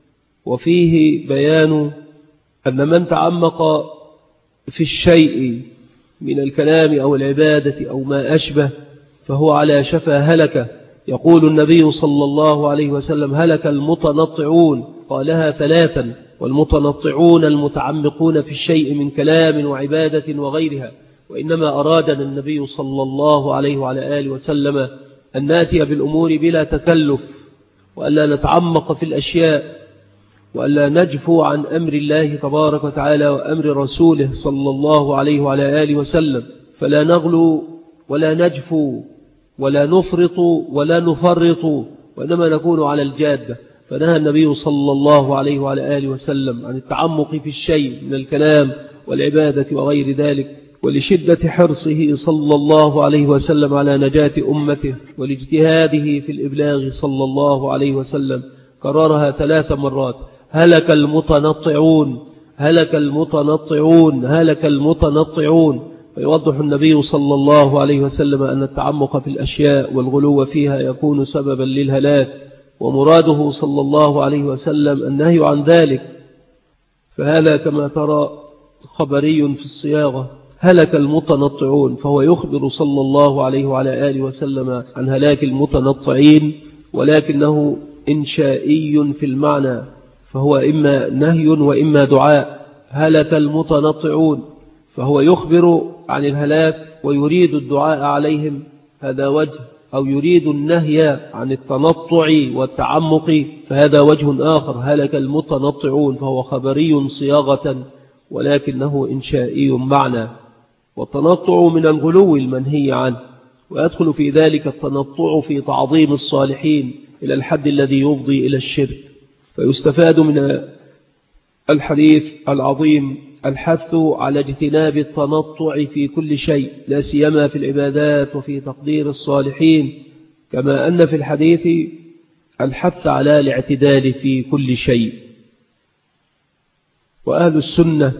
وفيه بيان أن من تعمق في الشيء من الكلام أو العبادة أو ما أشبه فهو على شفا هلكة. يقول النبي صلى الله عليه وسلم: هلك المتنطعون، قالها ثلاثا. والمتنطعون المتعمقون في الشيء من كلام وعبادة وغيرها. وإنما أرادنا النبي صلى الله عليه وعلى آله وسلم أن نأتي بالأمور بلا تكلف، وألا نتعمق في الأشياء، وألا نجفو عن أمر الله تبارك وتعالى وأمر رسوله صلى الله عليه وعلى آله وسلم، فلا نغلو ولا نجفو ولا نفرط ولا نفرط، وإنما نكون على الجادة. فنهى النبي صلى الله عليه وعلى آله وسلم عن التعمق في الشيء من الكلام والعبادة وغير ذلك، ولشدة حرصه صلى الله عليه وسلم على نجاة أمته ولاجتهاده في الإبلاغ صلى الله عليه وسلم، كررها 3 مرات: هلك المتنطعون، هلك المتنطعون، هلك المتنطعون. فيوضح النبي صلى الله عليه وسلم أن التعمق في الأشياء والغلو فيها يكون سببا للهلاك، ومراده صلى الله عليه وسلم النهي عن ذلك. فهذا كما ترى خبري في الصياغة: هلك المتنطعون، فهو يخبر صلى الله عليه وعلى آله وسلم عن هلاك المتنطعين، ولكنه إنشائي في المعنى، فهو إما نهي وإما دعاء. هلك المتنطعون، فهو يخبر عن الهلاك ويريد الدعاء عليهم، هذا وجه، أو يريد النهي عن التنطع والتعمق، فهذا وجه آخر. هلك المتنطعون فهو خبري صياغة، ولكنه إنشائي معنى. والتنطع من الغلو المنهي عنه، ويدخل في ذلك التنطع في تعظيم الصالحين إلى الحد الذي يفضي إلى الشرك. فيستفاد من الحديث العظيم الحث على اجتناب التنطع في كل شيء، لا سيما في العبادات وفي تقدير الصالحين، كما أن في الحديث الحث على الاعتدال في كل شيء. وأهل السنة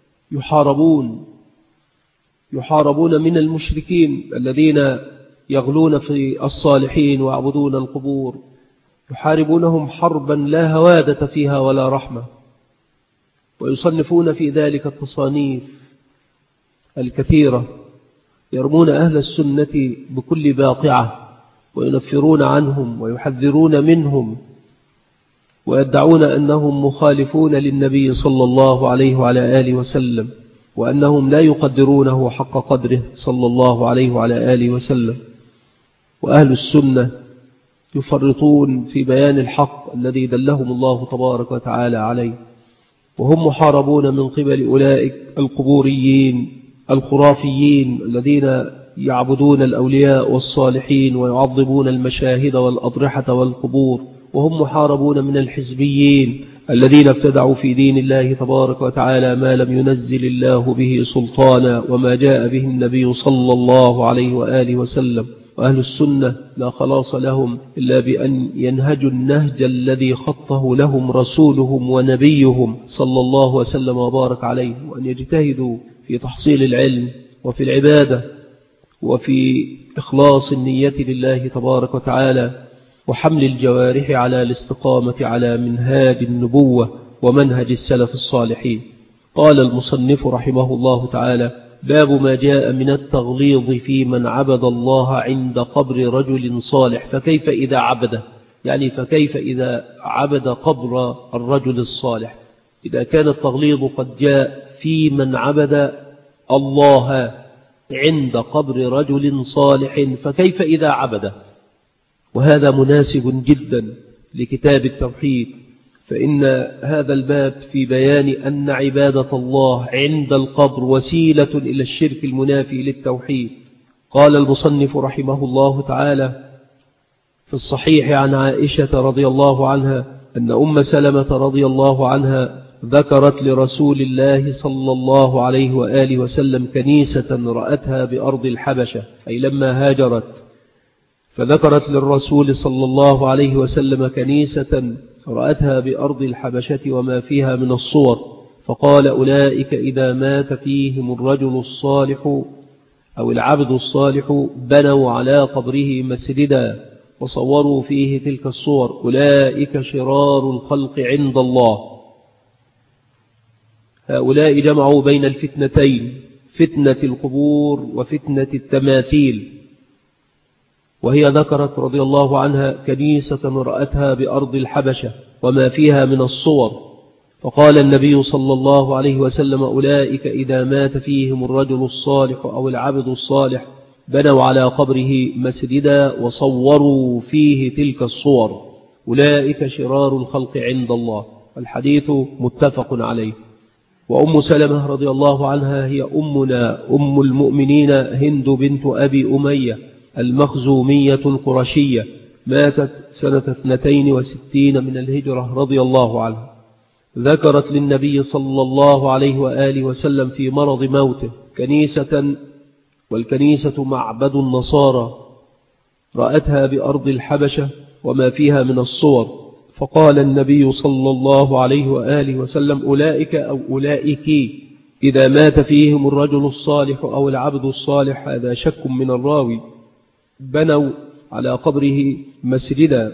يحاربون من المشركين الذين يغلون في الصالحين ويعبدون القبور، يحاربونهم حربا لا هوادة فيها ولا رحمة، ويصنفون في ذلك التصانيف الكثيرة، يرمون أهل السنة بكل باقعة وينفرون عنهم ويحذرون منهم، ويدعون أنهم مخالفون للنبي صلى الله عليه وعلى آله وسلم، وأنهم لا يقدرونه حق قدره صلى الله عليه وعلى آله وسلم. وأهل السنة يفرطون في بيان الحق الذي دلهم الله تبارك وتعالى عليه، وهم محاربون من قبل أولئك القبوريين الخرافيين الذين يعبدون الأولياء والصالحين ويعظمون المشاهد والأضرحة والقبور، وهم محاربون من الحزبيين الذين ابتدعوا في دين الله تبارك وتعالى ما لم ينزل الله به سلطانا وما جاء به النبي صلى الله عليه وآله وسلم. وأهل السنة لا خلاص لهم إلا بأن ينهجوا النهج الذي خطه لهم رسولهم ونبيهم صلى الله وسلم وبارك عليه، وأن يجتهدوا في تحصيل العلم وفي العبادة وفي إخلاص النية لله تبارك وتعالى، وحمل الجوارح على الاستقامة على منهاج النبوة ومنهج السلف الصالحين. قال المصنف رحمه الله تعالى: باب ما جاء من التغليظ في من عبد الله عند قبر رجل صالح. فكيف إذا عبده؟ يعني فكيف إذا عبد قبر الرجل الصالح؟ إذا كان التغليظ قد جاء في من عبد الله عند قبر رجل صالح، فكيف إذا عبده؟ وهذا مناسب جدا لكتاب التوحيد، فإن هذا الباب في بيان أن عبادة الله عند القبر وسيلة إلى الشرك المنافي للتوحيد. قال المصنف رحمه الله تعالى في الصحيح عن عائشة رضي الله عنها أن أم سلمة رضي الله عنها ذكرت لرسول الله صلى الله عليه وآله وسلم كنيسة رأتها بأرض الحبشة، أي لما هاجرت، فذكرت للرسول صلى الله عليه وسلم كنيسة رأتها بأرض الحبشة وما فيها من الصور، فقال: أولئك إذا مات فيهم الرجل الصالح أو العبد الصالح بنوا على قبره مسجدا وصوروا فيه تلك الصور، أولئك شرار الخلق عند الله. هؤلاء جمعوا بين الفتنتين، فتنة القبور وفتنة التماثيل. وهي ذكرت رضي الله عنها كنيسة رأتها بأرض الحبشة وما فيها من الصور، فقال النبي صلى الله عليه وسلم: أولئك إذا مات فيهم الرجل الصالح أو العبد الصالح بنوا على قبره مسجدا وصوروا فيه تلك الصور، أولئك شرار الخلق عند الله. الحديث متفق عليه. وأم سلمة رضي الله عنها هي أمنا أم المؤمنين هند بنت أبي أمية المخزومية القرشية، ماتت سنة 62 من الهجرة رضي الله عنها. ذكرت للنبي صلى الله عليه وآله وسلم في مرض موته كنيسة، والكنيسة معبد النصارى، رأتها بأرض الحبشة وما فيها من الصور، فقال النبي صلى الله عليه وآله وسلم: أولئك أو أولئك إذا مات فيهم الرجل الصالح أو العبد الصالح، هذا شك من الراوي، بنوا على قبره مسجدا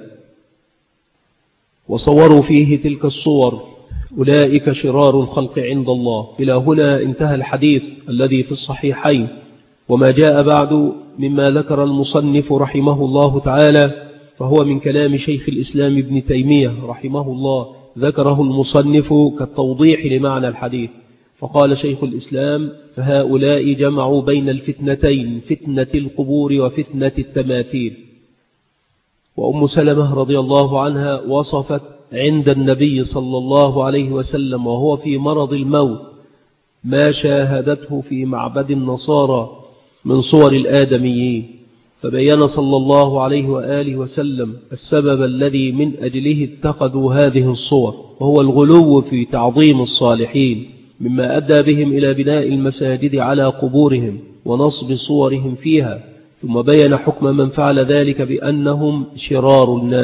وصوروا فيه تلك الصور، أولئك شرار الخلق عند الله. إلى هنا انتهى الحديث الذي في الصحيحين. وما جاء بعد مما ذكر المصنف رحمه الله تعالى فهو من كلام شيخ الإسلام ابن تيمية رحمه الله، ذكره المصنف كالتوضيح لمعنى الحديث. فقال شيخ الإسلام: فهؤلاء جمعوا بين الفتنتين، فتنة القبور وفتنة التماثيل. وأم سلمة رضي الله عنها وصفت عند النبي صلى الله عليه وسلم وهو في مرض الموت ما شاهدته في معبد النصارى من صور الآدميين، فبين صلى الله عليه وآله وسلم السبب الذي من أجله اتخذوا هذه الصور، وهو الغلو في تعظيم الصالحين، مما أدى بهم إلى بناء المساجد على قبورهم ونصب صورهم فيها، ثم بين حكم من فعل ذلك بأنهم شرار الناس.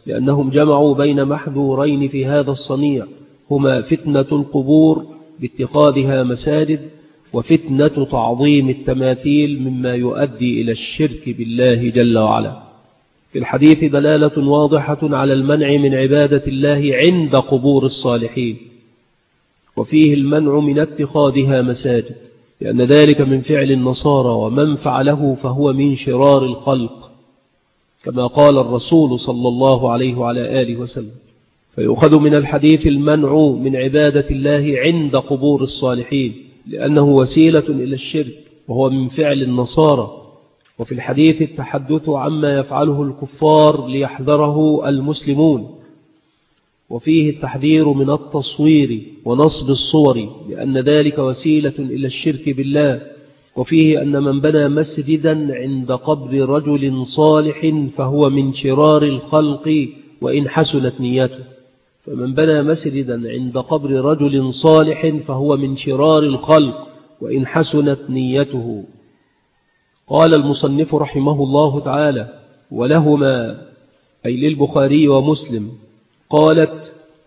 لأنهم جمعوا بين محذورين في هذا الصنيع، هما فتنة القبور باتخاذها مساجد، وفتنة تعظيم التماثيل مما يؤدي إلى الشرك بالله جل وعلا. في الحديث دلالة واضحة على المنع من عبادة الله عند قبور الصالحين، وفيه المنع من اتخاذها مساجد، لأن ذلك من فعل النصارى، ومن فعله فهو من شرار الخلق، كما قال الرسول صلى الله عليه وعلى آله وسلم. فيؤخذ من الحديث المنع من عبادة الله عند قبور الصالحين، لأنه وسيلة إلى الشرك وهو من فعل النصارى. وفي الحديث التحدث عما يفعله الكفار ليحذره المسلمون، وفيه التحذير من التصوير ونصب الصور، لأن ذلك وسيلة إلى الشرك بالله. وفيه أن من بنى مسجدا عند قبر رجل صالح فهو من شرار الخلق وإن حسنت نيته. فمن بنى مسجدا عند قبر رجل صالح فهو من شرار الخلق وإن حسنت نيته. قال المصنف رحمه الله تعالى: ولهما أي للبخاري ومسلم، قالت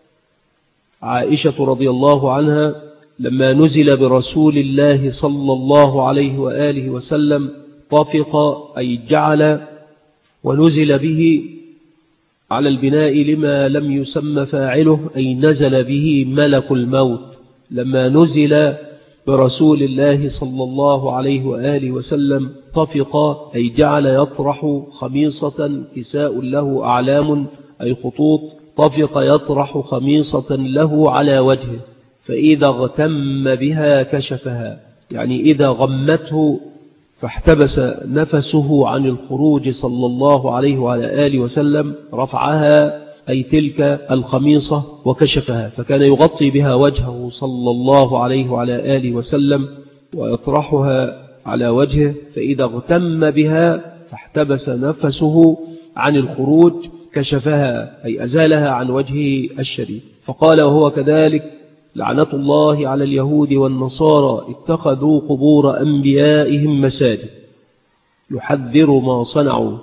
عائشة رضي الله عنها: لما نزل برسول الله صلى الله عليه وآله وسلم طفق أي جعل، ونزل به على البناء لما لم يسمى فاعله، أي نزل به ملك الموت. لما نزل برسول الله صلى الله عليه وآله وسلم طفق أي جعل يطرح خميصة كساء له أعلام أي خطوط، طفق يطرح خميصة له على وجهه، فإذا اغتم بها كشفها، يعني إذا غمته فاحتبس نفسه عن الخروج صلى الله عليه وعلى آله وسلم رفعها أي تلك الخميصة وكشفها، فكان يغطي بها وجهه صلى الله عليه وعلى آله وسلم ويطرحها على وجهه، فإذا اغتم بها فاحتبس نفسه عن الخروج كشفها أي أزالها عن وجهه الشريف. فقال: وهو كذلك لعنة الله على اليهود والنصارى اتخذوا قبور أنبيائهم مساجد يحذر ما صنعوا.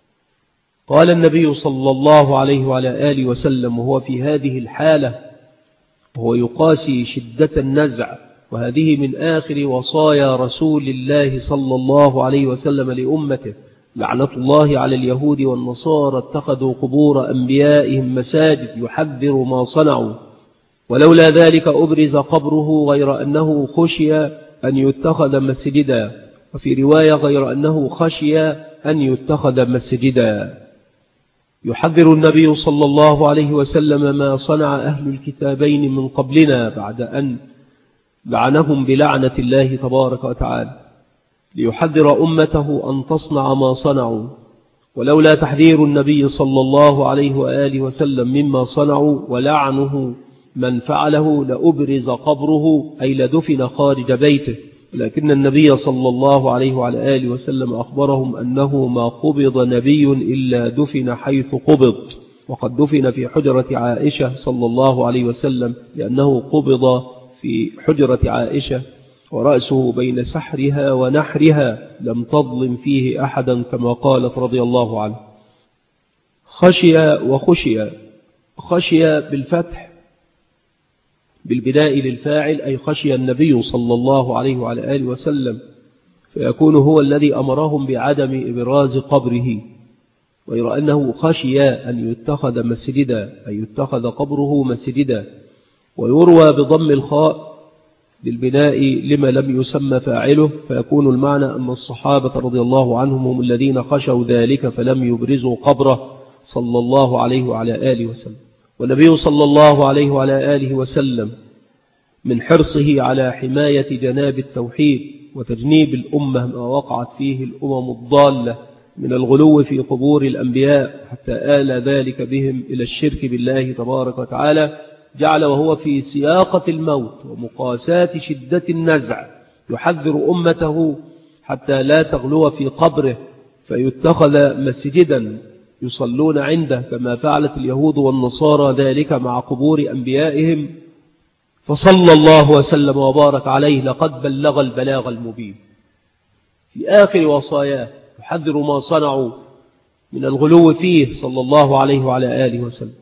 قال النبي صلى الله عليه وعلى آله وسلم وهو في هذه الحالة وهو يقاسي شدة النزع، وهذه من آخر وصايا رسول الله صلى الله عليه وسلم لأمته: لعنة الله على اليهود والنصارى اتخذوا قبور أنبيائهم مساجد يحذر ما صنعوا. ولولا ذلك أبرز قبره غير أنه خشي أن يتخذ مسجدا، وفي رواية غير أنه خشي أن يتخذ مسجدا. يحذر النبي صلى الله عليه وسلم ما صنع أهل الكتابين من قبلنا بعد أن لعنهم بلعنة الله تبارك وتعالى، ليحذر أمته أن تصنع ما صنعوا. ولولا تحذير النبي صلى الله عليه وآله وسلم مما صنعوا ولعنه من فعله لأبرز قبره أي لدفن خارج بيته، لكن النبي صلى الله عليه وعلى آله وسلم أخبرهم أنه ما قبض نبي إلا دفن حيث قبض، وقد دفن في حجرة عائشة صلى الله عليه وسلم، لأنه قبض في حجرة عائشة ورأسه بين سحرها ونحرها لم تظلم فيه أحدا كما قالت رضي الله عنه. خشي وخشي، خشي بالفتح بالبداء للفاعل أي خشي النبي صلى الله عليه وعلى آله وسلم، فيكون هو الذي أمرهم بعدم إبراز قبره، غير أنه خشي أن يتخذ مسجدا أي يتخذ قبره مسجدا. ويروى بضم الخاء بالبناء لما لم يسمى فاعله، فيكون المعنى أن الصحابة رضي الله عنهم هم الذين خشوا ذلك فلم يبرزوا قبره صلى الله عليه وعلى آله وسلم. والنبي صلى الله عليه وعلى آله وسلم من حرصه على حماية جناب التوحيد وتجنيب الأمة ما وقعت فيه الأمم الضالة من الغلو في قبور الأنبياء حتى آل ذلك بهم إلى الشرك بالله تبارك وتعالى، جعل وهو في سياقة الموت ومقاساة شدة النزع يحذر أمته حتى لا تغلو في قبره فيتخذ مسجدا يصلون عنده كما فعلت اليهود والنصارى ذلك مع قبور أنبيائهم. فصلى الله وسلم وبارك عليه لقد بلغ البلاغ المبين. في آخر وصاياه يحذر ما صنعوا من الغلو فيه صلى الله عليه وعلى آله وسلم.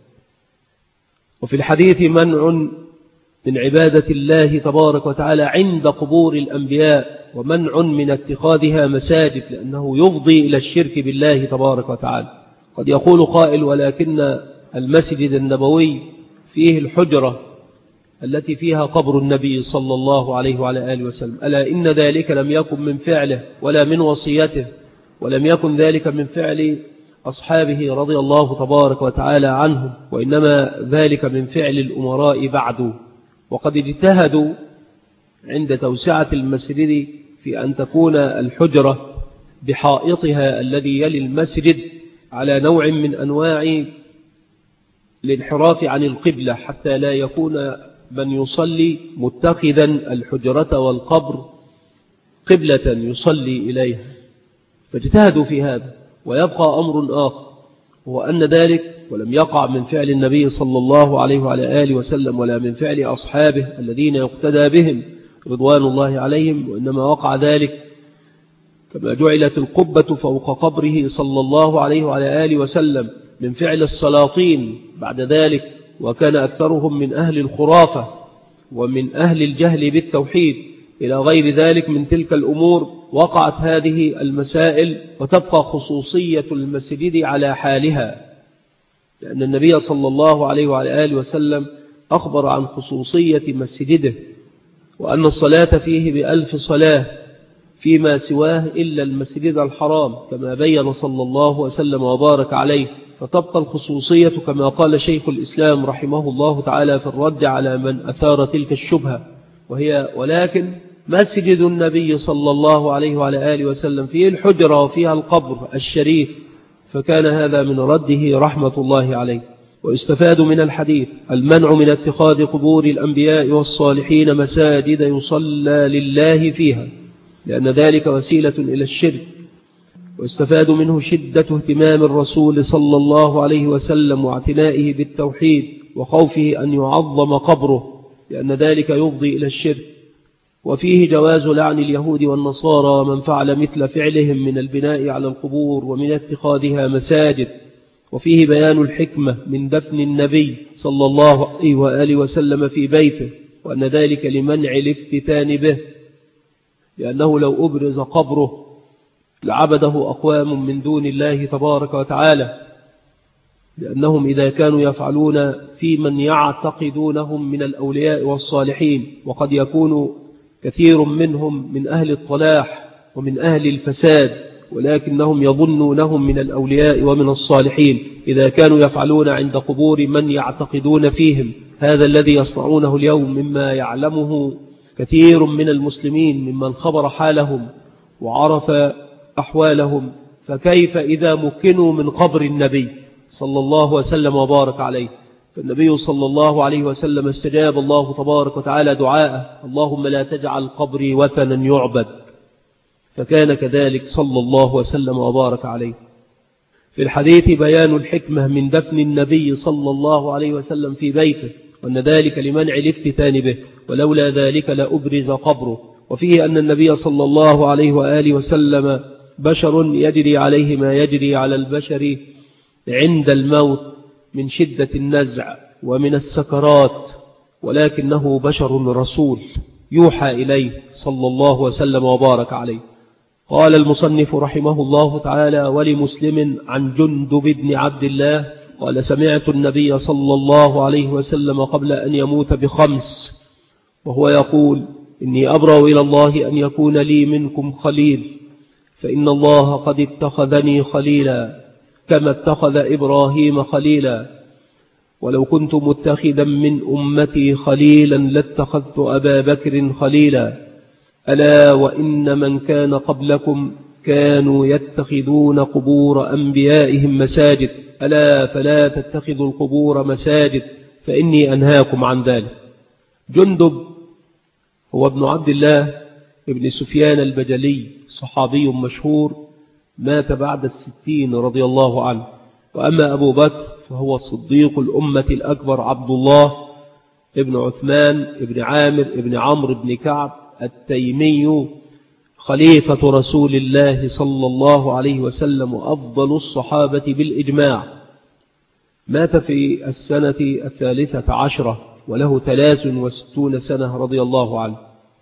وفي الحديث منع من عبادة الله تبارك وتعالى عند قبور الأنبياء، ومنع من اتخاذها مساجد، لأنه يفضي إلى الشرك بالله تبارك وتعالى. قد يقول قائل: ولكن المسجد النبوي فيه الحجرة التي فيها قبر النبي صلى الله عليه وعلى آله وسلم، ألا إن ذلك لم يكن من فعله ولا من وصيته، ولم يكن ذلك من فعل أصحابه رضي الله تبارك وتعالى عنهم، وإنما ذلك من فعل الأمراء بعد. وقد اجتهدوا عند توسعة المسجد في أن تكون الحجرة بحائطها الذي يلي المسجد على نوع من أنواع الانحراف عن القبلة، حتى لا يكون من يصلي متخذا الحجرة والقبر قبلة يصلي إليها، فاجتهدوا في هذا. ويبقى أمر آخر، هو أن ذلك ولم يقع من فعل النبي صلى الله عليه وعلى آله وسلم ولا من فعل أصحابه الذين يقتدى بهم رضوان الله عليهم، وإنما وقع ذلك كما جعلت القبة فوق قبره صلى الله عليه وعلى آله وسلم من فعل السلاطين بعد ذلك، وكان أكثرهم من أهل الخرافة ومن أهل الجهل بالتوحيد إلى غير ذلك من تلك الأمور. وقعت هذه المسائل وتبقى خصوصية المسجد على حالها، لأن النبي صلى الله عليه وعلى آله وسلم أخبر عن خصوصية مسجده، وأن الصلاة فيه ب1000 صلاة فيما سواه إلا المسجد الحرام، كما بين صلى الله وسلم وبارك عليه. فتبقى الخصوصية كما قال شيخ الإسلام رحمه الله تعالى في الرد على من أثار تلك الشبهة، وهي: ولكن مسجد النبي صلى الله عليه وعلى آله وسلم فيه الحجرة وفيها القبر الشريف، فكان هذا من رده رحمة الله عليه. ويستفاد من الحديث المنع من اتخاذ قبور الأنبياء والصالحين مساجد يصلى لله فيها، لأن ذلك وسيلة إلى الشرك. ويستفاد منه شدة اهتمام الرسول صلى الله عليه وسلم واعتنائه بالتوحيد وخوفه أن يعظم قبره، لأن ذلك يفضي إلى الشرك. وفيه جواز لعن اليهود والنصارى ومن فعل مثل فعلهم من البناء على القبور ومن اتخاذها مساجد. وفيه بيان الحكمة من دفن النبي صلى الله عليه وآله وسلم في بيته، وأن ذلك لمنع الافتتان به، لأنه لو أبرز قبره لعبده أقوام من دون الله تبارك وتعالى، لأنهم إذا كانوا يفعلون في من يعتقدونهم من الأولياء والصالحين، وقد يكون كثير منهم من أهل الطلاح ومن أهل الفساد، ولكنهم يظنونهم من الأولياء ومن الصالحين، إذا كانوا يفعلون عند قبور من يعتقدون فيهم هذا الذي يصنعونه اليوم مما يعلمه كثير من المسلمين ممن خبر حالهم وعرف أحوالهم، فكيف إذا مكنوا من قبر النبي صلى الله وسلم وبارك عليه؟ فالنبي صلى الله عليه وسلم استجاب الله تبارك وتعالى دعاءه: اللهم لا تجعل قبري وثنا يعبد، فكان كذلك صلى الله وسلم وبارك عليه. في الحديث بيان الحكمة من دفن النبي صلى الله عليه وسلم في بيته، وأن ذلك لمنع الافتتان به، ولولا ذلك لأبرز قبره. وفيه أن النبي صلى الله عليه وآله وسلم بشر يجري عليه ما يجري على البشر عند الموت من شدة النزع ومن السكرات، ولكنه بشر رسول يوحى إليه صلى الله وسلم وبارك عليه. قال المصنف رحمه الله تعالى: ولمسلم عن جندب بن عبد الله قال: سمعت النبي صلى الله عليه وسلم قبل أن يموت ب5 وهو يقول: إني أبرأ إلى الله أن يكون لي منكم خليل، فإن الله قد اتخذني خليلا كما اتخذ إبراهيم خليلا، ولو كنت متخذا من أمتي خليلا لاتخذت أبا بكر خليلا، ألا وإن من كان قبلكم كانوا يتخذون قبور أنبيائهم مساجد، ألا فلا تتخذوا القبور مساجد فإني أنهاكم عن ذلك. جندب هو ابن عبد الله ابن سفيان البجلي، صحابي مشهور مات بعد 60 رضي الله عنه. وأما أبو بكر فهو صديق الأمة الأكبر عبد الله ابن عثمان ابن عامر ابن عمرو ابن كعب التيمي، خليفة رسول الله صلى الله عليه وسلم أفضل الصحابة بالإجماع، مات في السنة 13 وله 63 سنة رضي الله عنه.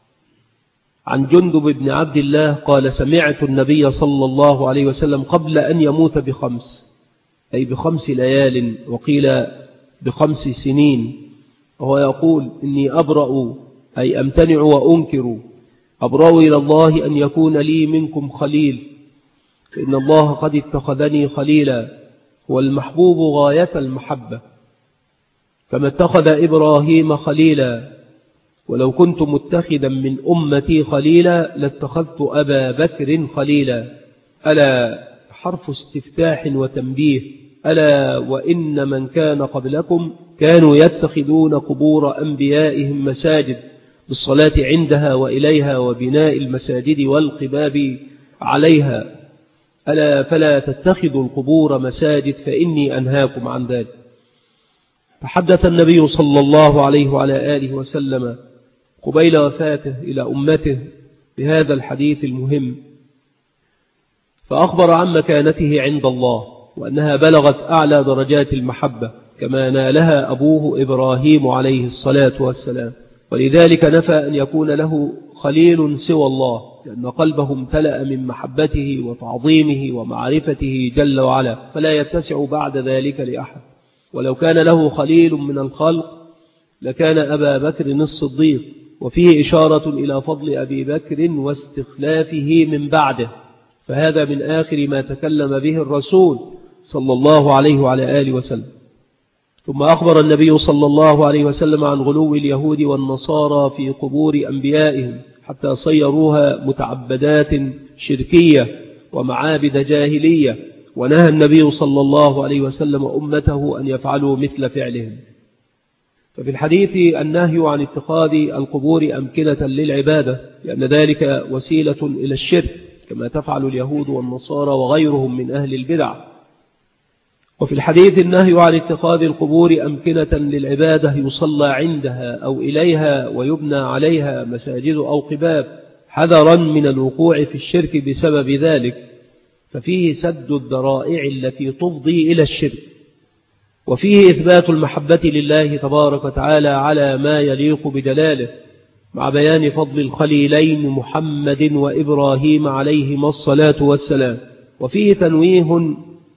عن جندب بن عبد الله قال: سمعت النبي صلى الله عليه وسلم قبل أن يموت ب5، أي ب5 ليال، وقيل ب5 سنين، وهو يقول: إني أبرأ، أي أمتنع وأنكر، أبرأ إلى الله أن يكون لي منكم خليل، فإن الله قد اتخذني خليلا، هو المحبوب غاية المحبة، كما اتخذ إبراهيم خليلا، ولو كنت متخذا من أمتي خليلا لاتخذت أبا بكر خليلا. ألا حرف استفتاح وتنبيه، ألا وإن من كان قبلكم كانوا يتخذون قبور أنبيائهم مساجد بالصلاة عندها وإليها وبناء المساجد والقباب عليها، ألا فلا تتخذوا القبور مساجد فإني أنهاكم عن ذلك. فحدث النبي صلى الله عليه وعلى آله وسلم قبيل وفاته إلى أمته بهذا الحديث المهم، فأخبر عن مكانته عند الله وأنها بلغت أعلى درجات المحبة كما نالها أبوه إبراهيم عليه الصلاة والسلام، ولذلك نفى أن يكون له خليل سوى الله، لأن قلبه امتلأ من محبته وتعظيمه ومعرفته جل وعلا، فلا يتسع بعد ذلك لأحد. ولو كان له خليل من الخلق لكان أبا بكر الصديق، وفيه إشارة إلى فضل أبي بكر واستخلافه من بعده، فهذا من آخر ما تكلم به الرسول صلى الله عليه وعلى آله وسلم. ثم أخبر النبي صلى الله عليه وسلم عن غلو اليهود والنصارى في قبور أنبيائهم حتى صيروها متعبدات شركية ومعابد جاهلية، ونهى النبي صلى الله عليه وسلم أمته أن يفعلوا مثل فعلهم. ففي الحديث النهي عن اتخاذ القبور أمكنة للعبادة، لأن ذلك وسيلة إلى الشرك كما تفعل اليهود والنصارى وغيرهم من أهل البدع. وفي الحديث النهي عن اتخاذ القبور أمكنة للعبادة يصلى عندها أو إليها ويبنى عليها مساجد أو قباب، حذرا من الوقوع في الشرك بسبب ذلك، ففيه سد الذرائع التي تفضي إلى الشرك، وفيه إثبات المحبة لله تبارك وتعالى على ما يليق بجلاله، مع بيان فضل الخليلين محمد وإبراهيم عليهما الصلاة والسلام. وفيه تنويه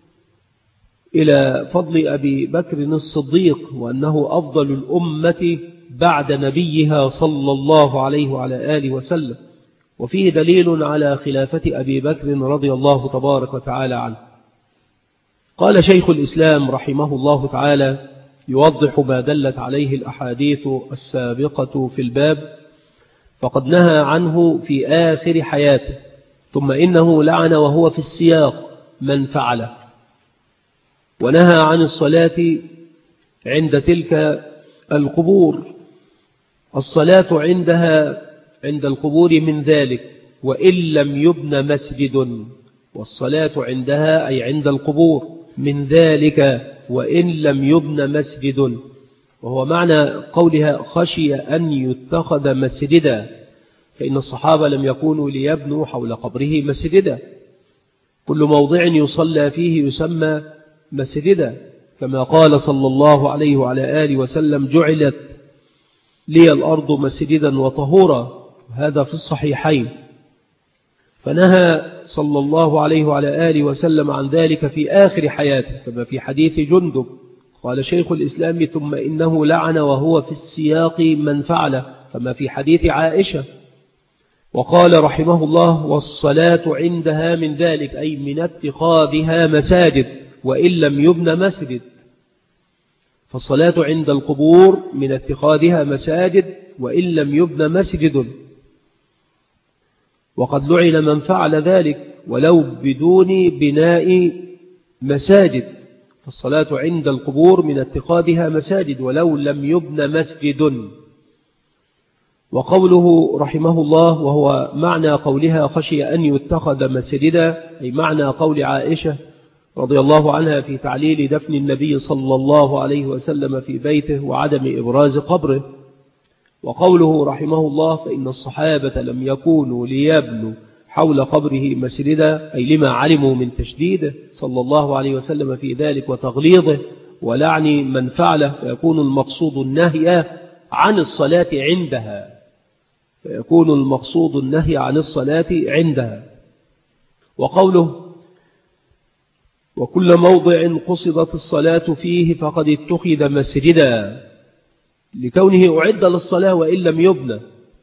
إلى فضل أبي بكر الصديق، وأنه أفضل الأمة بعد نبيها صلى الله عليه وعلى آله وسلم، وفيه دليل على خلافة أبي بكر رضي الله تبارك وتعالى عنه. قال شيخ الإسلام رحمه الله تعالى يوضح ما دلت عليه الأحاديث السابقة في الباب: فقد نهى عنه في آخر حياته، ثم إنه لعن وهو في السياق من فعله، ونهى عن الصلاة عند تلك القبور، الصلاة عندها عند القبور من ذلك وإن لم يبن مسجد، والصلاة عندها أي عند القبور من ذلك وإن لم يبن مسجد، وهو معنى قولها خشي أن يتخذ مسجدا، فإن الصحابة لم يكونوا ليبنوا حول قبره مسجدا، كل موضع يصلى فيه يسمى مسجدا، كما قال صلى الله عليه وعلى آله وسلم: جعلت لي الأرض مسجدا وطهورا، هذا في الصحيحين. فنهى صلى الله عليه وعلى آله وسلم عن ذلك في آخر حياته، كما في حديث جندب. قال شيخ الإسلام: ثم إنه لعن وهو في السياق من فعله، كما في حديث عائشة. وقال رحمه الله: والصلاة عندها من ذلك، أي من اتخاذها مساجد وإن لم يبن مسجد، فالصلاة عند القبور من اتخاذها مساجد وإن لم يبن مسجد، وقد لعن من فعل ذلك ولو بدون بناء مساجد، فالصلاة عند القبور من اتخاذها مساجد ولو لم يبن مسجد. وقوله رحمه الله وهو معنى قولها خشي أن يتخذ مسجدا، أي معنى قول عائشة رضي الله عنها في تعليل دفن النبي صلى الله عليه وسلم في بيته وعدم إبراز قبره. وقوله رحمه الله: فإن الصحابة لم يكونوا ليبنوا حول قبره مسجدا، أي لما علموا من تشديده صلى الله عليه وسلم في ذلك وتغليظه ولعن من فعله، فيكون المقصود النهي عن الصلاة عندها، فيكون المقصود النهي عن الصلاة عندها. وقوله وكل موضع قصدت الصلاة فيه فقد اتخذ مسجدا، لكونه أعد للصلاة وإن لم يبنى.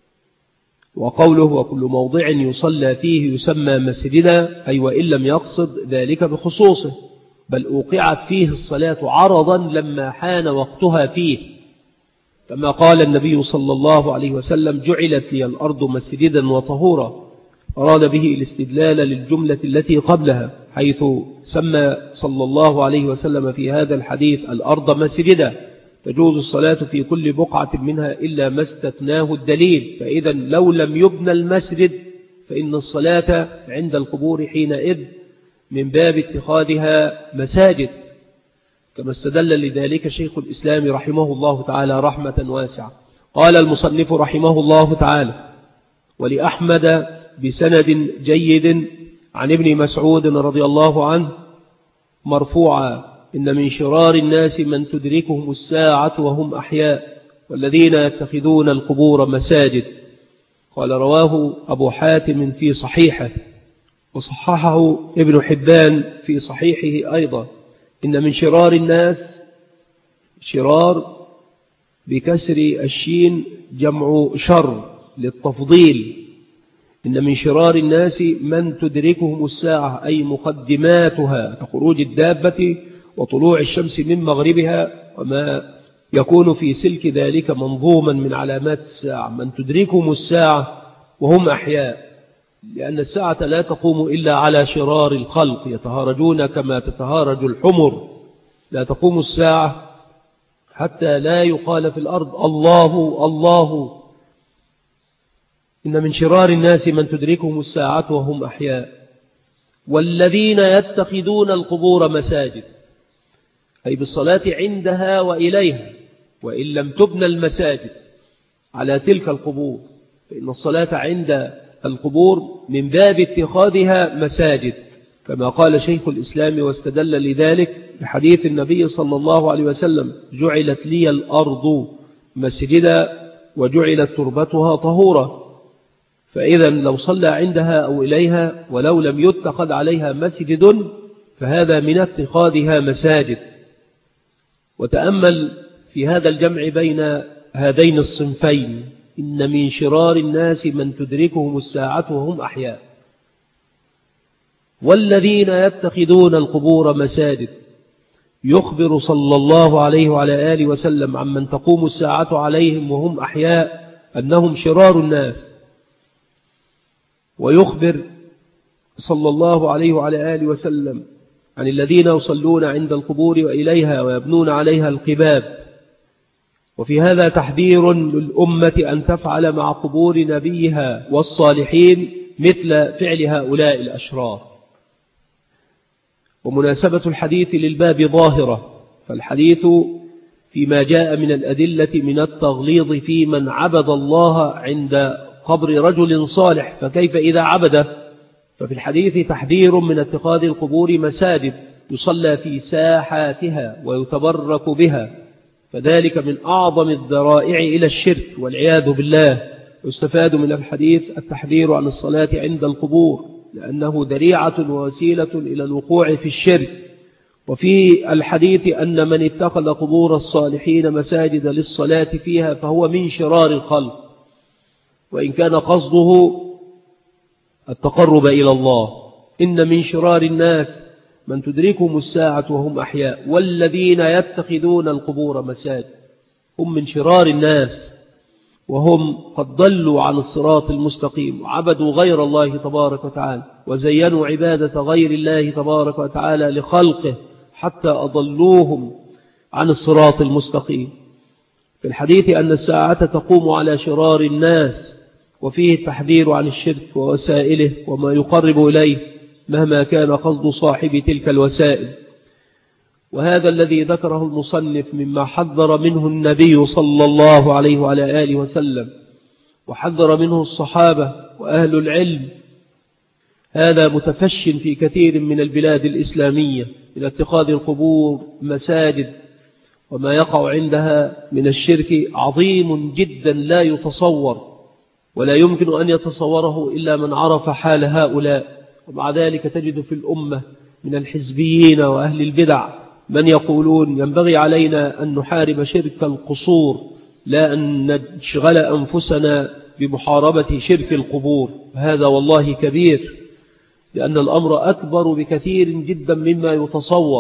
وقوله وكل موضع يصلى فيه يسمى مسجدا، أي وإن لم يقصد ذلك بخصوصه، بل أوقعت فيه الصلاة عرضا لما حان وقتها فيه، كما قال النبي صلى الله عليه وسلم جعلت لي الأرض مسجدا وطهورا، أراد به الاستدلال للجملة التي قبلها، حيث سمى صلى الله عليه وسلم في هذا الحديث الأرض مسجدا، تجوز الصلاة في كل بقعة منها إلا ما استثناه الدليل. فإذا لو لم يبنى المسجد فإن الصلاة عند القبور حينئذ من باب اتخاذها مساجد، كما استدل لذلك شيخ الإسلام رحمه الله تعالى رحمة واسعة. قال المصنف رحمه الله تعالى ولأحمد بسند جيد عن ابن مسعود رضي الله عنه مرفوعا إن من شرار الناس من تدركهم الساعة وهم أحياء والذين يتخذون القبور مساجد. قال رواه أبو حاتم في صحيحه وصححه ابن حبان في صحيحه أيضا. إن من شرار الناس، شرار بكسر الشين جمع شر للتفضيل، إن من شرار الناس من تدركهم الساعة أي مقدماتها كخروج الدابة وطلوع الشمس من مغربها وما يكون في سلك ذلك منظوما من علامات الساعة. من تدركهم الساعة وهم أحياء، لأن الساعة لا تقوم إلا على شرار الخلق يتهارجون كما تتهارج الحمر. لا تقوم الساعة حتى لا يقال في الأرض الله الله. إن من شرار الناس من تدركهم الساعة وهم أحياء والذين يتخذون القبور مساجد، أي بالصلاة عندها وإليها، وإن لم تبنى المساجد على تلك القبور، فإن الصلاة عند القبور من باب اتخاذها مساجد، كما قال شيخ الإسلام واستدل لذلك بحديث النبي صلى الله عليه وسلم جعلت لي الأرض مسجدا وجعلت تربتها طهورا. فإذا لو صلى عندها أو إليها ولو لم يتخذ عليها مسجد فهذا من اتخاذها مساجد. وتأمل في هذا الجمع بين هذين الصنفين، إن من شرار الناس من تدركهم الساعة وهم أحياء والذين يتخذون القبور مساجد، يخبر صلى الله عليه وعلى آله وسلم عمن تقوم الساعة عليهم وهم أحياء أنهم شرار الناس، ويخبر صلى الله عليه وعلى آله وسلم عن الذين يصلون عند القبور وإليها ويبنون عليها القباب. وفي هذا تحذير للأمة أن تفعل مع قبور نبيها والصالحين مثل فعل هؤلاء الأشرار. ومناسبة الحديث للباب ظاهرة، فالحديث فيما جاء من الأدلة من التغليظ في من عبد الله عند قبر رجل صالح، فكيف إذا عبده؟ ففي الحديث تحذير من اتخاذ القبور مساجد يصلى في ساحاتها ويتبرك بها، فذلك من أعظم الذرائع إلى الشرك والعياذ بالله. يستفاد من الحديث التحذير عن الصلاة عند القبور، لأنه ذريعة ووسيلة إلى الوقوع في الشرك. وفي الحديث أن من اتخذ قبور الصالحين مساجد للصلاة فيها فهو من شرار الخلق، وإن كان قصده التقرب إلى الله. إن من شرار الناس من تدركهم الساعة وهم أحياء والذين يتخذون القبور مساجد، هم من شرار الناس، وهم قد ضلوا عن الصراط المستقيم وعبدوا غير الله تبارك وتعالى وزينوا عبادة غير الله تبارك وتعالى لخلقه حتى أضلوهم عن الصراط المستقيم. في الحديث أن الساعة تقوم على شرار الناس، وفيه التحذير عن الشرك ووسائله وما يقرب إليه مهما كان قصد صاحب تلك الوسائل. وهذا الذي ذكره المصنف مما حذر منه النبي صلى الله عليه وعلى آله وسلم، وحذر منه الصحابة وأهل العلم هذا متفش في كثير من البلاد الإسلامية من اتخاذ القبور مساجد، وما يقع عندها من الشرك عظيم جدا لا يتصور، ولا يمكن أن يتصوره إلا من عرف حال هؤلاء. ومع ذلك تجد في الأمة من الحزبيين وأهل البدع من يقولون ينبغي علينا أن نحارب شرك القصور، لا أن نشغل أنفسنا بمحاربة شرك القبور. هذا والله كبير، لأن الأمر أكبر بكثير جدا مما يتصور.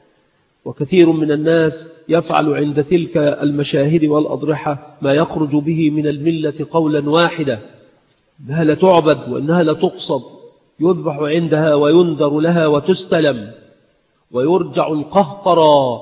وكثير من الناس يفعل عند تلك المشاهد والأضرحة ما يخرج به من الملة قولا واحدا، إنها لتعبد وإنها لتقصد، يذبح عندها وينذر لها وتستلم، ويرجع القهقرى،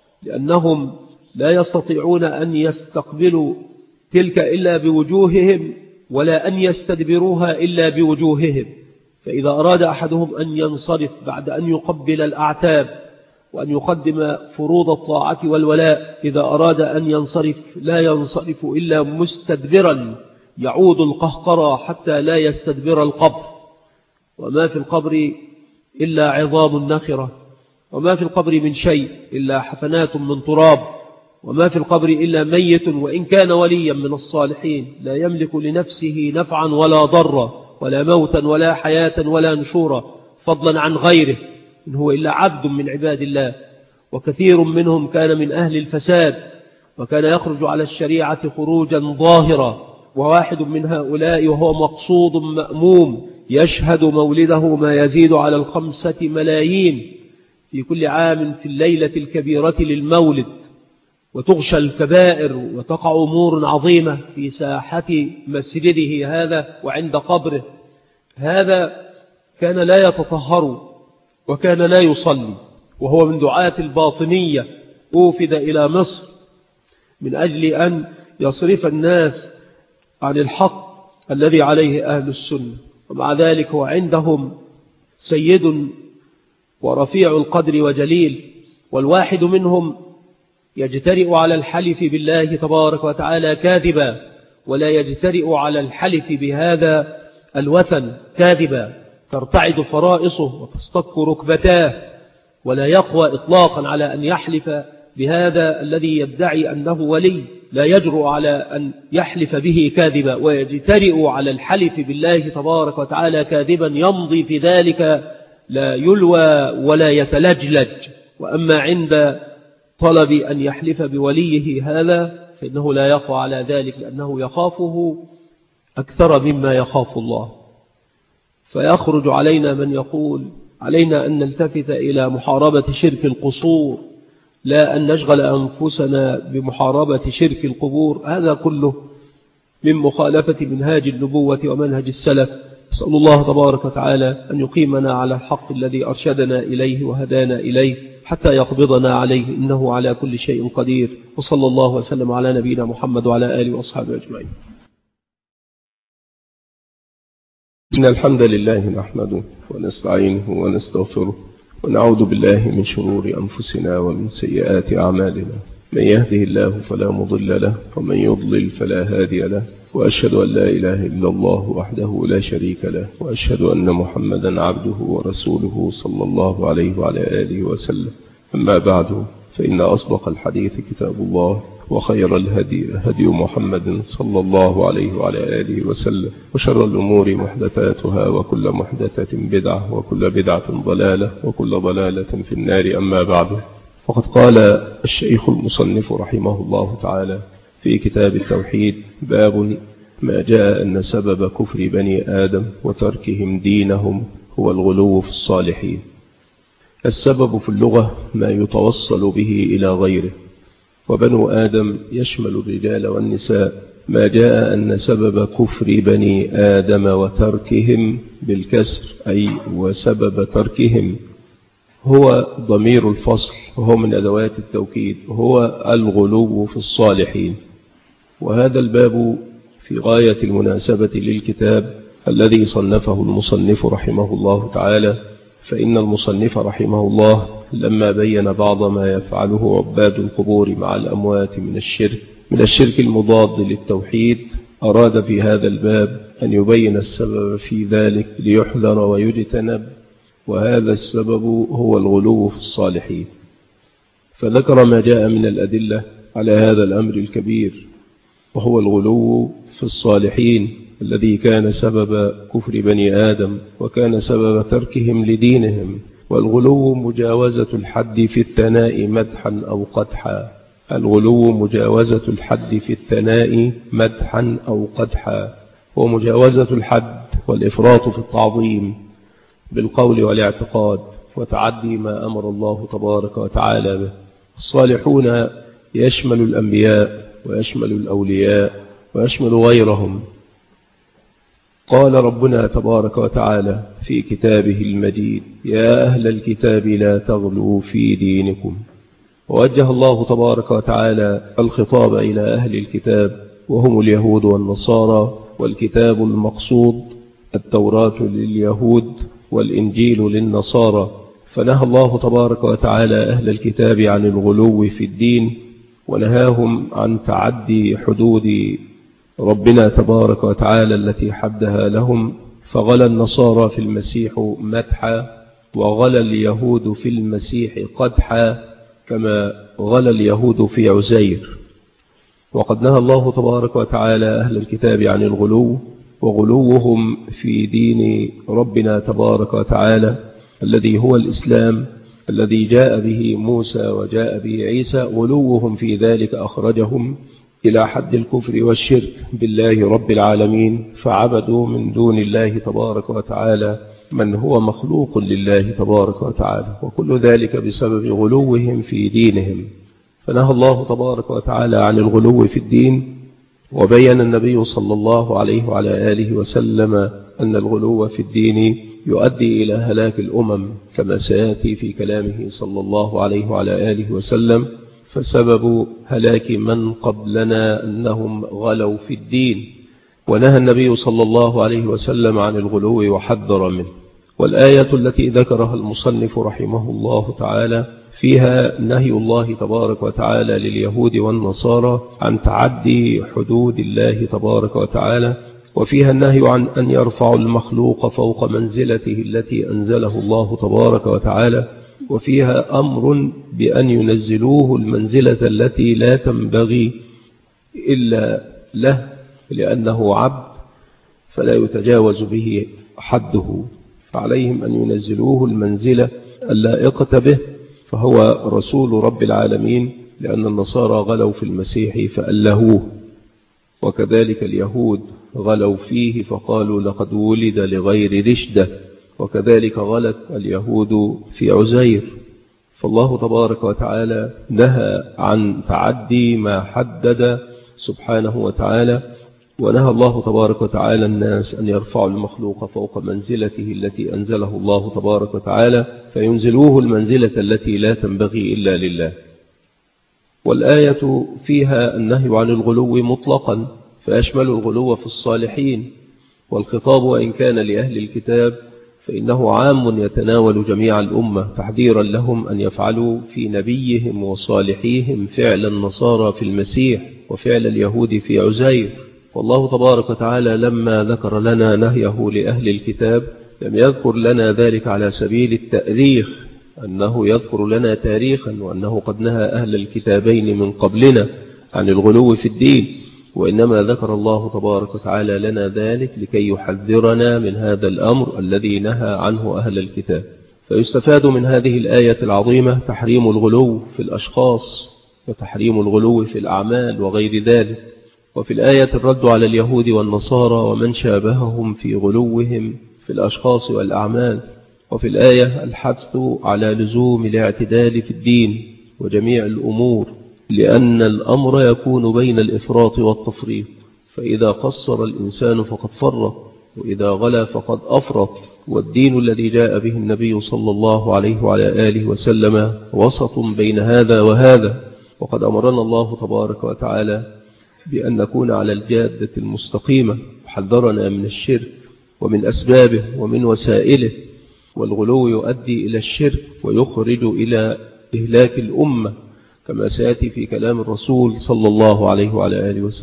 لأنهم لا يستطيعون أن يستقبلوا تلك إلا بوجوههم، ولا أن يستدبروها إلا بوجوههم. فإذا أراد أحدهم أن ينصرف بعد أن يقبل الأعتاب وأن يقدم فروض الطاعة والولاء، إذا أراد أن ينصرف لا ينصرف إلا مستدبرا، يعود القهقرى حتى لا يستدبر القبر. وما في القبر إلا عظام نخرة، وما في القبر من شيء إلا حفنات من تراب، وما في القبر إلا ميت وإن كان وليا من الصالحين، لا يملك لنفسه نفعا ولا ضرا، ولا موتا ولا حياة ولا نشورا، فضلا عن غيره، إن هو إلا عبد من عباد الله. وكثير منهم كان من أهل الفساد، وكان يخرج على الشريعة خروجا ظاهرا. وواحد من هؤلاء وهو مقصود مأموم يشهد مولده ما يزيد على 5 ملايين في كل عام في الليلة الكبيرة للمولد، وتغشى الكبائر وتقع أمور عظيمة في ساحة مسجده هذا وعند قبره. هذا كان لا يتطهر وكان لا يصلي، وهو من دعاة الباطنية، أوفد إلى مصر من أجل أن يصرف الناس عن الحق الذي عليه أهل السنة. ومع ذلك هو عندهم سيد ورفيع القدر وجليل، والواحد منهم يجترئ على الحلف بالله تبارك وتعالى كاذبا، ولا يجترئ على الحلف بهذا الوثن كاذبا، ترتعد فرائصه وتصطك ركبتاه، ولا يقوى إطلاقا على أن يحلف بهذا الذي يدعي أنه ولي، لا يجرؤ على أن يحلف به كاذبا، ويجترئ على الحلف بالله تبارك وتعالى كاذبا، يمضي في ذلك لا يلوى ولا يتلجلج. وأما عند طلب أن يحلف بوليه هذا فإنه لا يقوى على ذلك، لأنه يخافه أكثر مما يخاف الله. فيخرج علينا من يقول علينا أن نلتفت إلى محاربة شرك القصور، لا أن نشغل أنفسنا بمحاربة شرك القبور. هذا كله من مخالفة منهاج النبوة ومنهج السلف. أسأل الله تبارك وتعالى أن يقيمنا على الحق الذي أرشدنا إليه وهدانا إليه حتى يقبضنا عليه، إنه على كل شيء قدير. وصلى الله وسلم على نبينا محمد وعلى آله وأصحابه أجمعين. إن الحمد لله نحمده ونستعينه ونستغفره، ونعوذ بالله من شرور أنفسنا ومن سيئات أعمالنا. من يهده الله فلا مضل له، ومن يضلل فلا هادي له، وأشهد أن لا إله إلا الله وحده لا شريك له، وأشهد أن محمدا عبده ورسوله صلى الله عليه وعلى آله وسلم. أما بعد، فإن أصدق الحديث كتاب الله، وخير الهدي هدي محمد صلى الله عليه وعلى آله وسلم، وشر الأمور محدثاتها، وكل محدثة بدعة، وكل بدعة ضلالة، وكل ضلالة في النار. أما بعد، وقد قال الشيخ المصنف رحمه الله تعالى في كتاب التوحيد: باب ما جاء أن سبب كفر بني آدم وتركهم دينهم هو الغلو في الصالحين. السبب في اللغة ما يتوصل به إلى غيره، وبنو آدم يشمل الرجال والنساء. ما جاء أن سبب كفر بني آدم وتركهم بالكسر، أي وسبب تركهم، هو ضمير الفصل، وهو من أدوات التوكيد، هو الغلو في الصالحين. وهذا الباب في غاية المناسبة للكتاب الذي صنفه المصنف رحمه الله تعالى. فإن المصنف رحمه الله لما بين بعض ما يفعله عباد القبور مع الأموات من الشرك المضاد للتوحيد، أراد في هذا الباب أن يبين السبب في ذلك ليحذر ويجتنب، وهذا السبب هو الغلو في الصالحين. فذكر ما جاء من الأدلة على هذا الأمر الكبير، وهو الغلو في الصالحين الذي كان سبب كفر بني آدم وكان سبب تركهم لدينهم. والغلو مجاوزة الحد في الثناء مدحا أو قدحا. الغلو مجاوزة الحد في الثناء مدحا أو قدحا، ومجاوزة الحد والإفراط في التعظيم بالقول والاعتقاد وتعدي ما أمر الله تبارك وتعالى به. الصالحون يشمل الأنبياء ويشمل الأولياء ويشمل غيرهم. قال ربنا تبارك وتعالى في كتابه المجيد: يا أهل الكتاب لا تغلوا في دينكم. ووجه الله تبارك وتعالى الخطاب إلى أهل الكتاب وهم اليهود والنصارى، والكتاب المقصود التوراة لليهود والإنجيل للنصارى. فنهى الله تبارك وتعالى أهل الكتاب عن الغلو في الدين، ونهاهم عن تعدي حدود ربنا تبارك وتعالى التي حدها لهم. فغلى النصارى في المسيح مدحا، وغلى اليهود في المسيح قدحا، كما غلى اليهود في عزير. وقد نهى الله تبارك وتعالى أهل الكتاب عن الغلو، وغلوهم في دين ربنا تبارك وتعالى الذي هو الإسلام الذي جاء به موسى وجاء به عيسى. غلوهم في ذلك أخرجهم إلى حد الكفر والشرك بالله رب العالمين، فعبدوا من دون الله تبارك وتعالى من هو مخلوق لله تبارك وتعالى، وكل ذلك بسبب غلوهم في دينهم. فنهى الله تبارك وتعالى عن الغلو في الدين، وبين النبي صلى الله عليه وعلى آله وسلم أن الغلو في الدين يؤدي إلى هلاك الأمم، كما سيأتي في كلامه صلى الله عليه وعلى آله وسلم. فسبب هلاك من قبلنا أنهم غلوا في الدين، ونهى النبي صلى الله عليه وسلم عن الغلو وحذر منه. والآية التي ذكرها المصنف رحمه الله تعالى فيها نهي الله تبارك وتعالى لليهود والنصارى عن تعدي حدود الله تبارك وتعالى، وفيها النهي عن أن يرفعوا المخلوق فوق منزلته التي أنزله الله تبارك وتعالى، وفيها أمر بأن ينزلوه المنزلة التي لا تنبغي إلا له لأنه عبد فلا يتجاوز به حده، فعليهم أن ينزلوه المنزلة اللائقة به، فهو رسول رب العالمين، لأن النصارى غلوا في المسيح فألهوه، وكذلك اليهود غلوا فيه فقالوا لقد ولد لغير رشدة، وكذلك غلت اليهود في عزير. فالله تبارك وتعالى نهى عن تعدي ما حدد سبحانه وتعالى، ونهى الله تبارك وتعالى الناس أن يرفعوا المخلوق فوق منزلته التي أنزله الله تبارك وتعالى فينزلوه المنزلة التي لا تنبغي إلا لله. والآية فيها النهي عن الغلو مطلقا، فيشمل الغلو في الصالحين، والخطاب وإن كان لأهل الكتاب فإنه عام يتناول جميع الأمة، تحذيرا لهم أن يفعلوا في نبيهم وصالحيهم فعل النصارى في المسيح وفعل اليهود في عزير. والله تبارك وتعالى لما ذكر لنا نهيه لأهل الكتاب لم يذكر لنا ذلك على سبيل التأريخ، أنه يذكر لنا تاريخا وأنه قد نهى أهل الكتابين من قبلنا عن الغلو في الدين، وإنما ذكر الله تبارك وتعالى لنا ذلك لكي يحذرنا من هذا الأمر الذي نهى عنه أهل الكتاب. فيستفاد من هذه الآية العظيمة تحريم الغلو في الأشخاص وتحريم الغلو في الأعمال وغير ذلك. وفي الآية الرد على اليهود والنصارى ومن شابههم في غلوهم في الأشخاص والأعمال، وفي الآية الحث على لزوم الاعتدال في الدين وجميع الأمور، لأن الأمر يكون بين الإفراط والتفريط، فإذا قصر الإنسان فقد فرط، وإذا غلا فقد أفرط. والدين الذي جاء به النبي صلى الله عليه وعلى آله وسلم وسط بين هذا وهذا، وقد أمرنا الله تبارك وتعالى بأن نكون على الجادة المستقيمة، وحذرنا من الشرك ومن أسبابه ومن وسائله. والغلو يؤدي إلى الشرك ويخرج إلى إهلاك الأمة، كما سيأتي في كلام الرسول صلى الله عليه وعلى آله وسلم.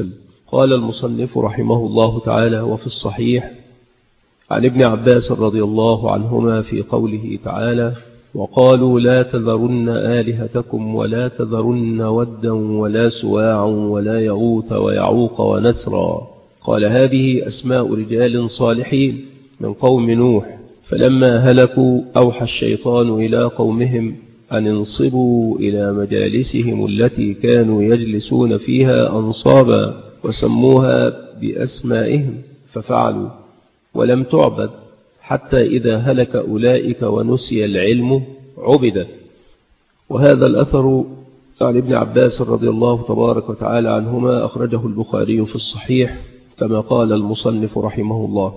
قال المصنف رحمه الله تعالى: وفي الصحيح عن ابن عباس رضي الله عنهما في قوله تعالى: وقالوا لا تذرن آلهتكم ولا تذرن ودا ولا سواعا ولا يغوث ويعوق ونسرا. قال: هذه أسماء رجال صالحين من قوم نوح، فلما هلكوا أوحى الشيطان إلى قومهم أن انصبوا إلى مجالسهم التي كانوا يجلسون فيها أنصابا، وسموها بأسمائهم ففعلوا، ولم تعبد حتى إذا هلك أولئك ونسي العلم عبدت. وهذا الأثر عن ابن عباس رضي الله تبارك وتعالى عنهما أخرجه البخاري في الصحيح كما قال المصنف رحمه الله.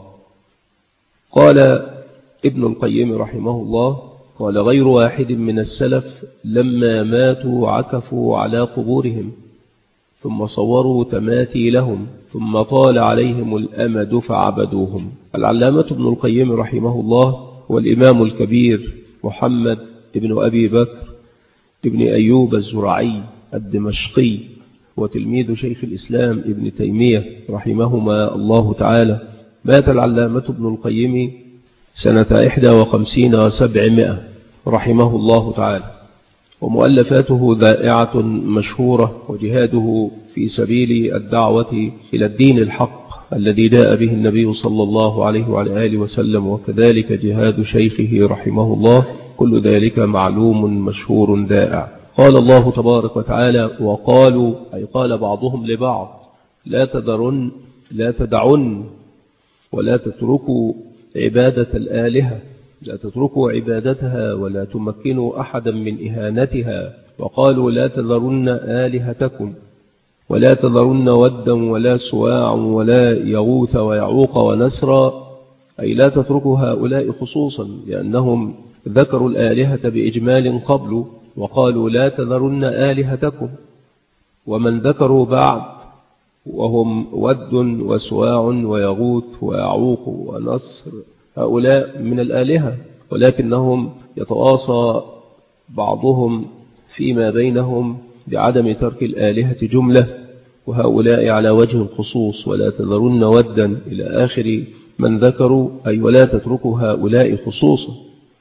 قال ابن القيم رحمه الله: قال غير واحد من السلف لما ماتوا عكفوا على قبورهم ثم صوروا تماثيل لهم ثم طال عليهم الأمد فعبدوهم. العلامة ابن القيم رحمه الله هو الإمام الكبير محمد ابن أبي بكر ابن أيوب الزرعي الدمشقي، وتلميذ شيخ الإسلام ابن تيمية رحمهما الله تعالى. مات العلامة ابن القيم سنة 51 و700 رحمه الله تعالى، ومؤلفاته ذائعة مشهورة، وجهاده في سبيل الدعوة إلى الدين الحق الذي جاء به النبي صلى الله عليه وعلى آله وسلم، وكذلك جهاد شيخه رحمه الله، كل ذلك معلوم مشهور ذائع. قال الله تبارك وتعالى: وقالوا، أي قال بعضهم لبعض: لا تدعن ولا تتركوا عبادة الآلهة، لا تتركوا عبادتها ولا تمكنوا أحدا من إهانتها. وقالوا لا تذرن آلهتكم ولا تذرن ودا ولا سواعا ولا يغوث ويعوق ونسرا، أي لا تتركوا هؤلاء خصوصا، لأنهم ذكروا الآلهة بإجمال قبل، وقالوا لا تذرن آلهتكم، ومن ذكروا بعد وهم ود وسواع ويغوث ويعوق ونسر، هؤلاء من الآلهة، ولكنهم يتواصى بعضهم فيما بينهم بعدم ترك الآلهة جملة، وهؤلاء على وجه الخصوص. ولا تذرن ودا إلى آخر من ذكروا، أي ولا تتركوا هؤلاء خصوصا.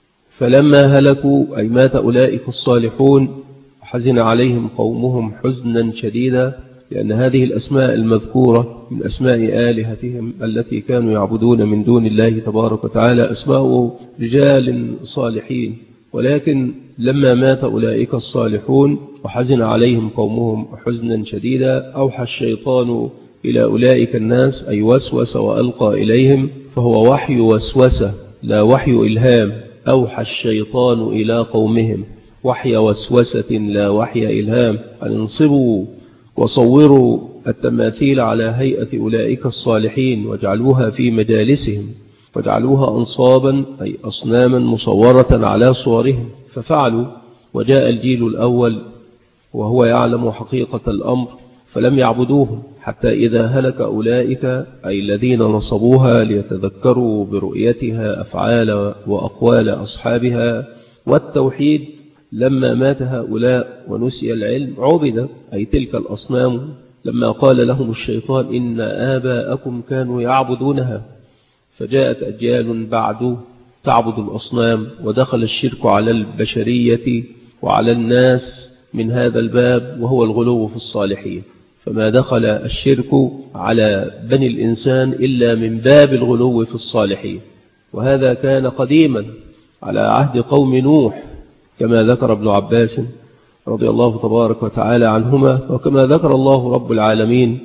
فلما هلكوا، أي مات أولئك الصالحون، حزن عليهم قومهم حزنا شديدا، لأن هذه الأسماء المذكورة من أسماء آلهتهم التي كانوا يعبدون من دون الله تبارك وتعالى أسماء رجال صالحين، ولكن لما مات أولئك الصالحون وحزن عليهم قومهم حزنا شديدا، أوحى الشيطان إلى أولئك الناس، أي وسوس وألقى إليهم، فهو وحي وسوسة لا وحي إلهام. أوحى الشيطان إلى قومهم وحي وسوسة لا وحي إلهام، أن انصبوا وصوروا التماثيل على هيئة أولئك الصالحين واجعلوها في مجالسهم، واجعلوها أنصابا أي أصناما مصورة على صورهم، ففعلوا. وجاء الجيل الأول وهو يعلم حقيقة الأمر فلم يعبدوهم، حتى إذا هلك أولئك أي الذين نصبوها ليتذكروا برؤيتها أفعال وأقوال أصحابها والتوحيد، لما مات هؤلاء ونسي العلم عبد، أي تلك الأصنام، لما قال لهم الشيطان إن آباءكم كانوا يعبدونها، فجاءت أجيال بعد تعبد الأصنام، ودخل الشرك على البشرية وعلى الناس من هذا الباب، وهو الغلو في الصالحين. فما دخل الشرك على بني الإنسان إلا من باب الغلو في الصالحين، وهذا كان قديما على عهد قوم نوح، كما ذكر ابن عباس رضي الله تبارك وتعالى عنهما، وكما ذكر الله رب العالمين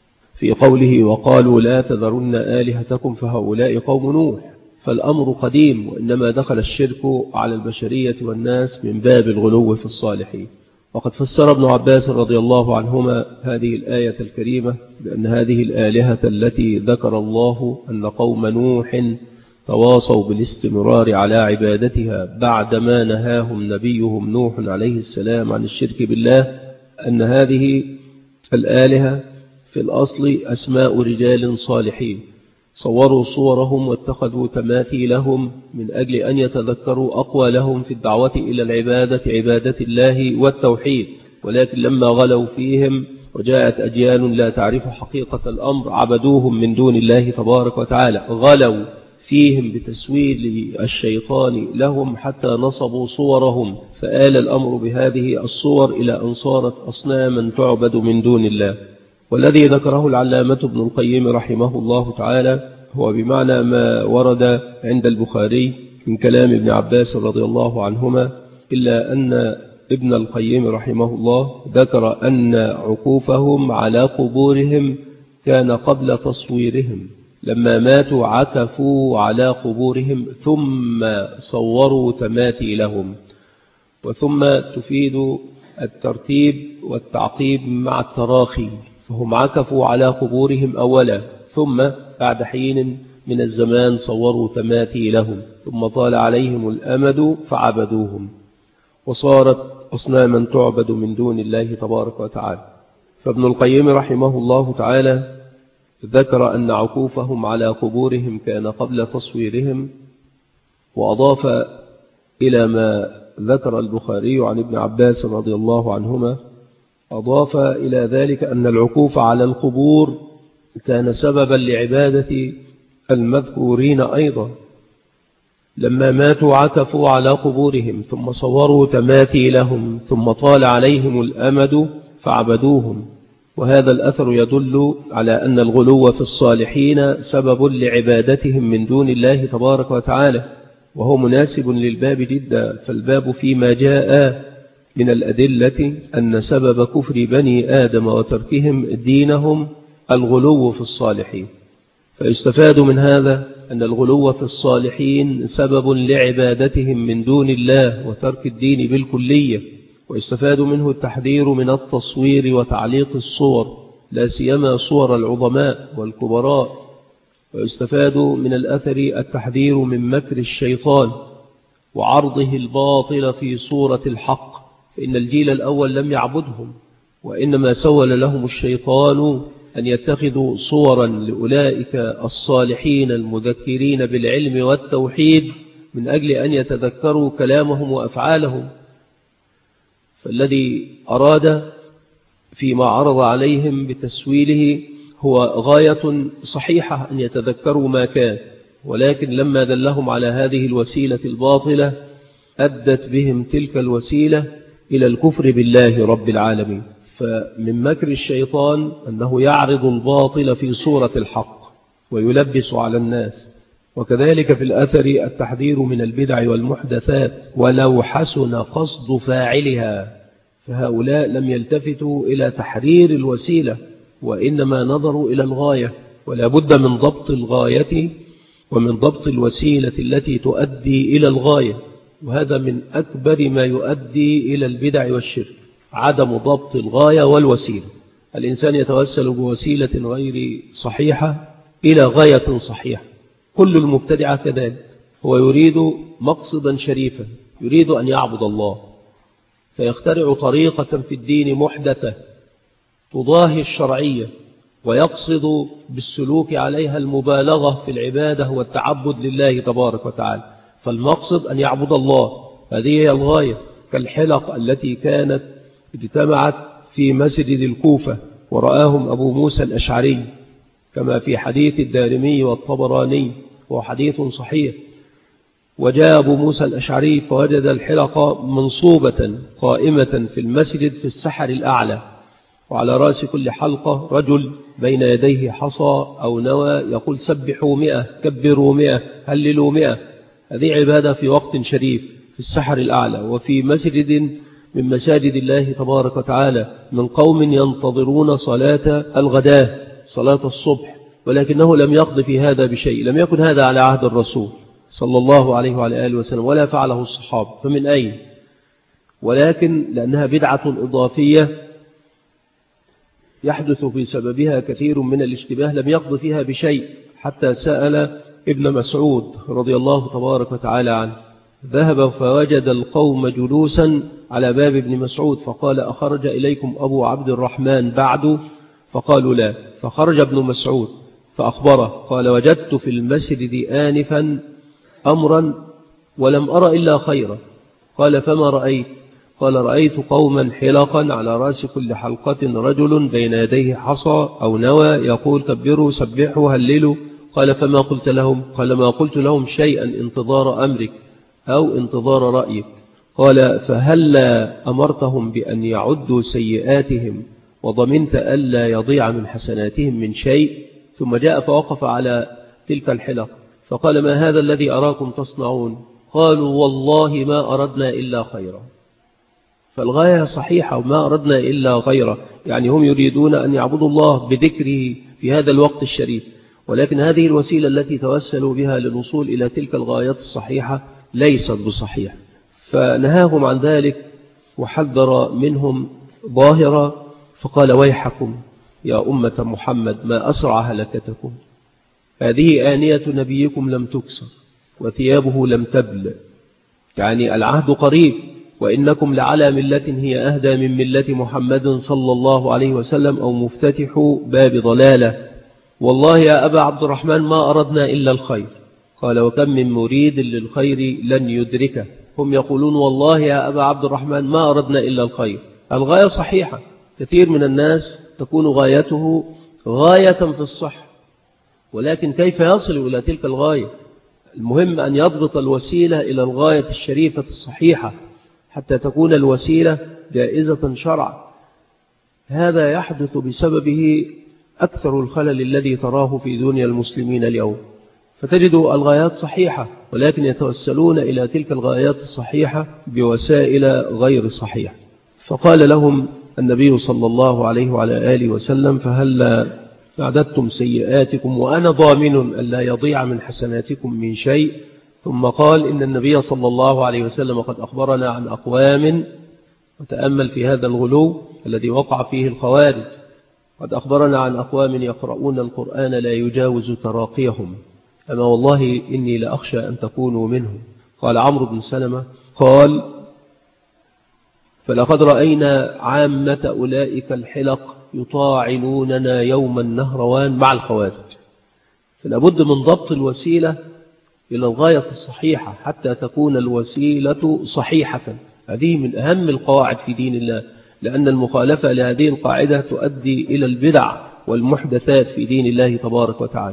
في قوله وقالوا لا تذرن آلهتكم، فهؤلاء قوم نوح. فالأمر قديم، وإنما دخل الشرك على البشرية والناس من باب الغلو في الصالحين. وقد فسر ابن عباس رضي الله عنهما هذه الآية الكريمة بأن هذه الآلهة التي ذكر الله أن قوم نوح تواصوا بالاستمرار على عبادتها بعدما نهاهم نبيهم نوح عليه السلام عن الشرك بالله، أن هذه الآلهة في الأصل أسماء رجال صالحين صوروا صورهم واتخذوا تماثيلهم من أجل أن يتذكروا أقوالهم في الدعوة إلى العبادة، عبادة الله والتوحيد، ولكن لما غلوا فيهم وجاءت أجيال لا تعرف حقيقة الأمر عبدوهم من دون الله تبارك وتعالى، غلوا فيهم بتسويل الشيطان لهم حتى نصبوا صورهم، فآل الأمر بهذه الصور إلى أن صارت أصناما تعبد من دون الله. والذي ذكره العلامة ابن القيم رحمه الله تعالى هو بمعنى ما ورد عند البخاري من كلام ابن عباس رضي الله عنهما، إلا أن ابن القيم رحمه الله ذكر أن عكوفهم على قبورهم كان قبل تصويرهم، لما ماتوا عكفوا على قبورهم ثم صوروا تماثيلهم. وثم تفيد الترتيب والتعقيب مع التراخي، فهم عكفوا على قبورهم أولا، ثم بعد حين من الزمان صوروا تماثيلهم، ثم طال عليهم الأمد فعبدوهم، وصارت أصناما تعبد من دون الله تبارك وتعالى. فابن القيم رحمه الله تعالى ذكر أن عكوفهم على قبورهم كان قبل تصويرهم، وأضاف إلى ما ذكر البخاري عن ابن عباس رضي الله عنهما، أضاف إلى ذلك أن العكوف على القبور كان سببا لعبادة المذكورين أيضا، لما ماتوا عكفوا على قبورهم ثم صوروا تماثيلهم ثم طال عليهم الأمد فعبدوهم. وهذا الأثر يدل على أن الغلو في الصالحين سبب لعبادتهم من دون الله تبارك وتعالى، وهو مناسب للباب جدا، فالباب فيما جاء من الأدلة أن سبب كفر بني آدم وتركهم دينهم الغلو في الصالحين. فيستفاد من هذا أن الغلو في الصالحين سبب لعبادتهم من دون الله وترك الدين بالكلية. ويستفاد منه التحذير من التصوير وتعليق الصور، لا سيما صور العظماء والكبراء. ويستفاد من الأثر التحذير من مكر الشيطان وعرضه الباطل في صورة الحق، فإن الجيل الأول لم يعبدهم، وإنما سول لهم الشيطان أن يتخذوا صورا لأولئك الصالحين المذكرين بالعلم والتوحيد من أجل أن يتذكروا كلامهم وأفعالهم. فالذي أراد فيما عرض عليهم بتسويله هو غاية صحيحة أن يتذكروا ما كان، ولكن لما دلهم على هذه الوسيلة الباطلة أدت بهم تلك الوسيلة إلى الكفر بالله رب العالمين. فمن مكر الشيطان أنه يعرض الباطل في صورة الحق ويلبس على الناس. وكذلك في الأثر التحذير من البدع والمحدثات ولو حسن قصد فاعلها، فهؤلاء لم يلتفتوا إلى تحرير الوسيلة وإنما نظروا إلى الغاية، ولا بد من ضبط الغاية ومن ضبط الوسيلة التي تؤدي إلى الغاية، وهذا من أكبر ما يؤدي إلى البدع والشرك، عدم ضبط الغاية والوسيلة. الإنسان يتوسل بوسيلة غير صحيحة إلى غاية صحيحة. كل المبتدعة كذلك، هو يريد مقصدا شريفا، يريد أن يعبد الله، فيخترع طريقة في الدين محدثة تضاهي الشرعية، ويقصد بالسلوك عليها المبالغة في العبادة والتعبد لله تبارك وتعالى. فالمقصد أن يعبد الله، هذه هي الغاية، كالحلق التي كانت اجتمعت في مسجد الكوفة ورآهم أبو موسى الأشعري، كما في حديث الدارمي والطبراني، وهو حديث صحيح. وجاء أبو موسى الأشعري فوجد الحلقة منصوبة قائمة في المسجد في السحر الأعلى، وعلى رأس كل حلقة رجل بين يديه حصى أو نوى يقول سبحوا 100، كبروا 100، هللوا 100. هذه عبادة في وقت شريف في السحر الأعلى، وفي مسجد من مساجد الله تبارك وتعالى، من قوم ينتظرون صلاة الغداء، صلاة الصبح، ولكنه لم يقض في هذا بشيء. لم يكن هذا على عهد الرسول صلى الله عليه وعلى آله وسلم، ولا فعله الصحابة، فمن أين؟ ولكن لأنها بدعة إضافية يحدث بسببها كثير من الاشتباه، لم يقض فيها بشيء، حتى سأل ابن مسعود رضي الله تبارك وتعالى عنه، ذهب فوجد القوم جلوسا على باب ابن مسعود، فقال أخرج إليكم أبو عبد الرحمن بعد؟ فقالوا لا. فخرج ابن مسعود فأخبره، قال وجدت في المسجد آنفا أمرا ولم أرى إلا خيرا. قال فما رأيت؟ قال رأيت قوما حلقا على رأس كل حلقة رجل بين يديه حصى أو نوى يقول كبروا سبحوا هللوا. قال فما قلت لهم؟ قال ما قلت لهم شيئا انتظار أمرك أو انتظار رأيك. قال فهل أمرتهم بأن يعدوا سيئاتهم وضمنت ألا يضيع من حسناتهم من شيء؟ ثم جاء فوقف على تلك الحلق فقال ما هذا الذي أراكم تصنعون؟ قالوا والله ما أردنا إلا خيرا. فالغاية صحيحة وما أردنا إلا خيرا، يعني هم يريدون أن يعبدوا الله بذكره في هذا الوقت الشريف، ولكن هذه الوسيلة التي توسلوا بها للوصول إلى تلك الغايات الصحيحة ليست بصحيحة. فنهاهم عن ذلك وحذر منهم ظاهرة فقال ويحكم يا أمة محمد ما أسرع هلكتكم، هذه آنية نبيكم لم تكسر وثيابه لم تبل، يعني العهد قريب وإنكم لعلى ملة هي أهدى من ملة محمد صلى الله عليه وسلم أو مفتتح باب ضلالة. والله يا أبا عبد الرحمن ما أردنا إلا الخير. قال وكم من مريد للخير لن يدركه. هم يقولون والله يا أبا عبد الرحمن ما أردنا إلا الخير. الغاية صحيحة، كثير من الناس تكون غايته غاية في الصح، ولكن كيف يصل إلى تلك الغاية؟ المهم أن يضبط الوسيلة إلى الغاية الشريفة الصحيحة حتى تكون الوسيلة جائزة شرعا. هذا يحدث بسببه أكثر الخلل الذي تراه في دنيا المسلمين اليوم، فتجد الغايات صحيحة ولكن يتوسلون إلى تلك الغايات الصحيحة بوسائل غير صحيحة. فقال لهم النبي صلى الله عليه وعلى آله وسلم فهل أعددتم سيئاتكم وأنا ضامن أن لا يضيع من حسناتكم من شيء؟ ثم قال إن النبي صلى الله عليه وسلم قد أخبرنا عن أقوام، وتأمل في هذا الغلو الذي وقع فيه الخوارج، قد أخبرنا عن أقوام يقرؤون القرآن لا يجاوز تراقيهم، أما والله إني لأخشى أن تكونوا منهم. قال عمرو بن سلمة قال فلقد رأينا عامة أولئك الحلق يطاعنوننا يوم النهروان مع الخوارج. فلابد من ضبط الوسيلة إلى الغاية الصحيحة حتى تكون الوسيلة صحيحة. هذه من أهم القواعد في دين الله، لأن المخالفة لهذه القاعدة تؤدي إلى البدع والمحدثات في دين الله تبارك وتعالى.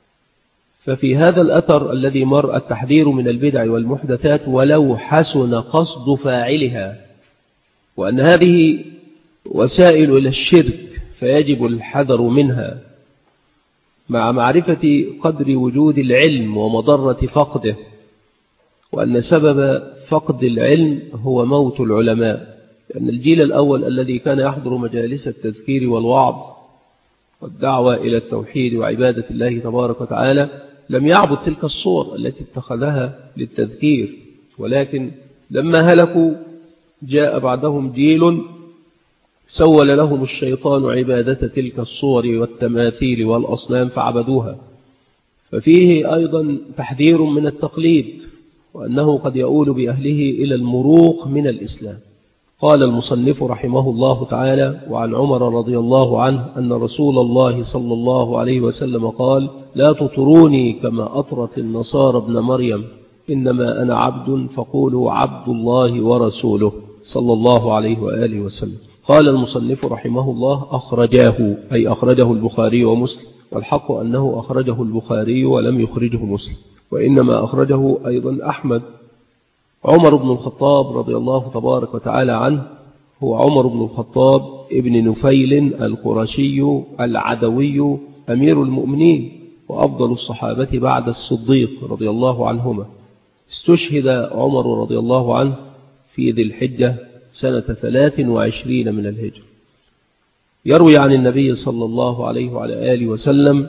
ففي هذا الأثر الذي مر التحذير من البدع والمحدثات ولو حسن قصد فاعلها، وأن هذه وسائل إلى الشرك فيجب الحذر منها، مع معرفة قدر وجود العلم ومضرة فقده، وأن سبب فقد العلم هو موت العلماء. لأن الجيل الأول الذي كان يحضر مجالس التذكير والوعظ والدعوة إلى التوحيد وعبادة الله تبارك وتعالى لم يعبد تلك الصور التي اتخذها للتذكير، ولكن لما هلكوا جاء بعدهم جيل سول لهم الشيطان عبادة تلك الصور والتماثيل والأصنام فعبدوها. ففيه أيضا تحذير من التقليد، وأنه قد يؤول بأهله إلى المروق من الإسلام. قال المصنف رحمه الله تعالى وعن عمر رضي الله عنه أن رسول الله صلى الله عليه وسلم قال لا تطروني كما أطرت النصارى ابن مريم، إنما أنا عبد فقولوا عبد الله ورسوله صلى الله عليه وآله وسلم. قال المصنف رحمه الله أخرجاه، أي أخرجه البخاري ومسلم، والحق أنه أخرجه البخاري ولم يخرجه مسلم، وإنما أخرجه أيضا أحمد. عمر بن الخطاب رضي الله تبارك وتعالى عنه هو عمر بن الخطاب ابن نفيل القرشي العدوي أمير المؤمنين وأفضل الصحابة بعد الصديق رضي الله عنهما. استشهد عمر رضي الله عنه في ذي الحجة سنة 23 من الهجرة. يروي عن النبي صلى الله عليه وعلى آله وسلم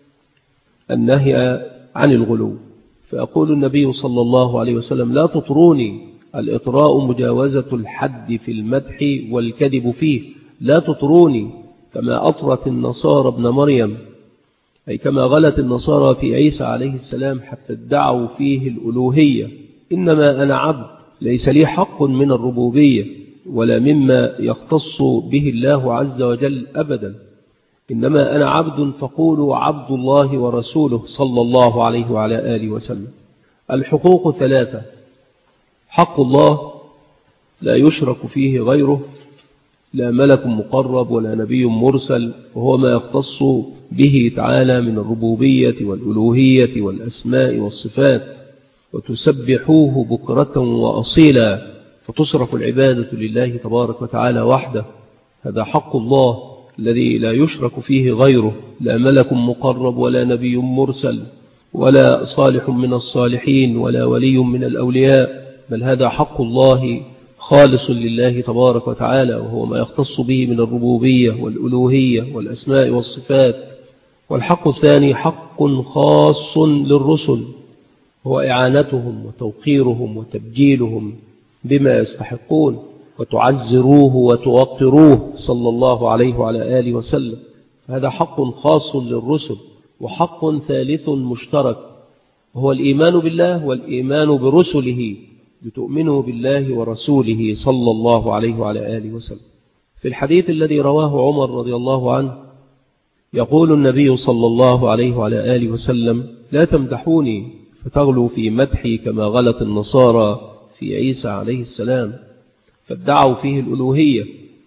النهي عن الغلو، فيقول النبي صلى الله عليه وسلم لا تطروني. الإطراء مجاوزة الحد في المدح والكذب فيه. لا تطروني كما أطرت النصارى ابن مريم، أي كما غلت النصارى في عيسى عليه السلام حتى ادعوا فيه الألوهية. إنما أنا عبد ليس لي حق من الربوبية ولا مما يختص به الله عز وجل أبدا، إنما أنا عبد فقولوا عبد الله ورسوله صلى الله عليه وعلى آله وسلم. الحقوق 3: حق الله لا يشرك فيه غيره، لا ملك مقرب ولا نبي مرسل، وهو ما يختص به تعالى من الربوبية والألوهية والأسماء والصفات، وتسبحوه بكرة وأصيلا، فتصرف العبادة لله تبارك وتعالى وحده. هذا حق الله الذي لا يشرك فيه غيره، لا ملك مقرب ولا نبي مرسل ولا صالح من الصالحين ولا ولي من الأولياء، بل هذا حق الله خالص لله تبارك وتعالى، وهو ما يختص به من الربوبية والألوهية والأسماء والصفات. والحق الثاني حق خاص للرسل، هو إعانتهم وتوقيرهم وتبجيلهم بما يستحقون، وتعزروه وتوقروه صلى الله عليه وعلى آله وسلم. هذا حق خاص للرسل. وحق ثالث مشترك، وهو الإيمان بالله والإيمان برسله، لتؤمنوا بالله ورسوله صلى الله عليه وعلى آله وسلم. في الحديث الذي رواه عمر رضي الله عنه يقول النبي صلى الله عليه وعلى آله وسلم: لا تمدحوني فتغلوا في مدحي كما غلت النصارى في عيسى عليه السلام، فادعوا فيه الألوهية.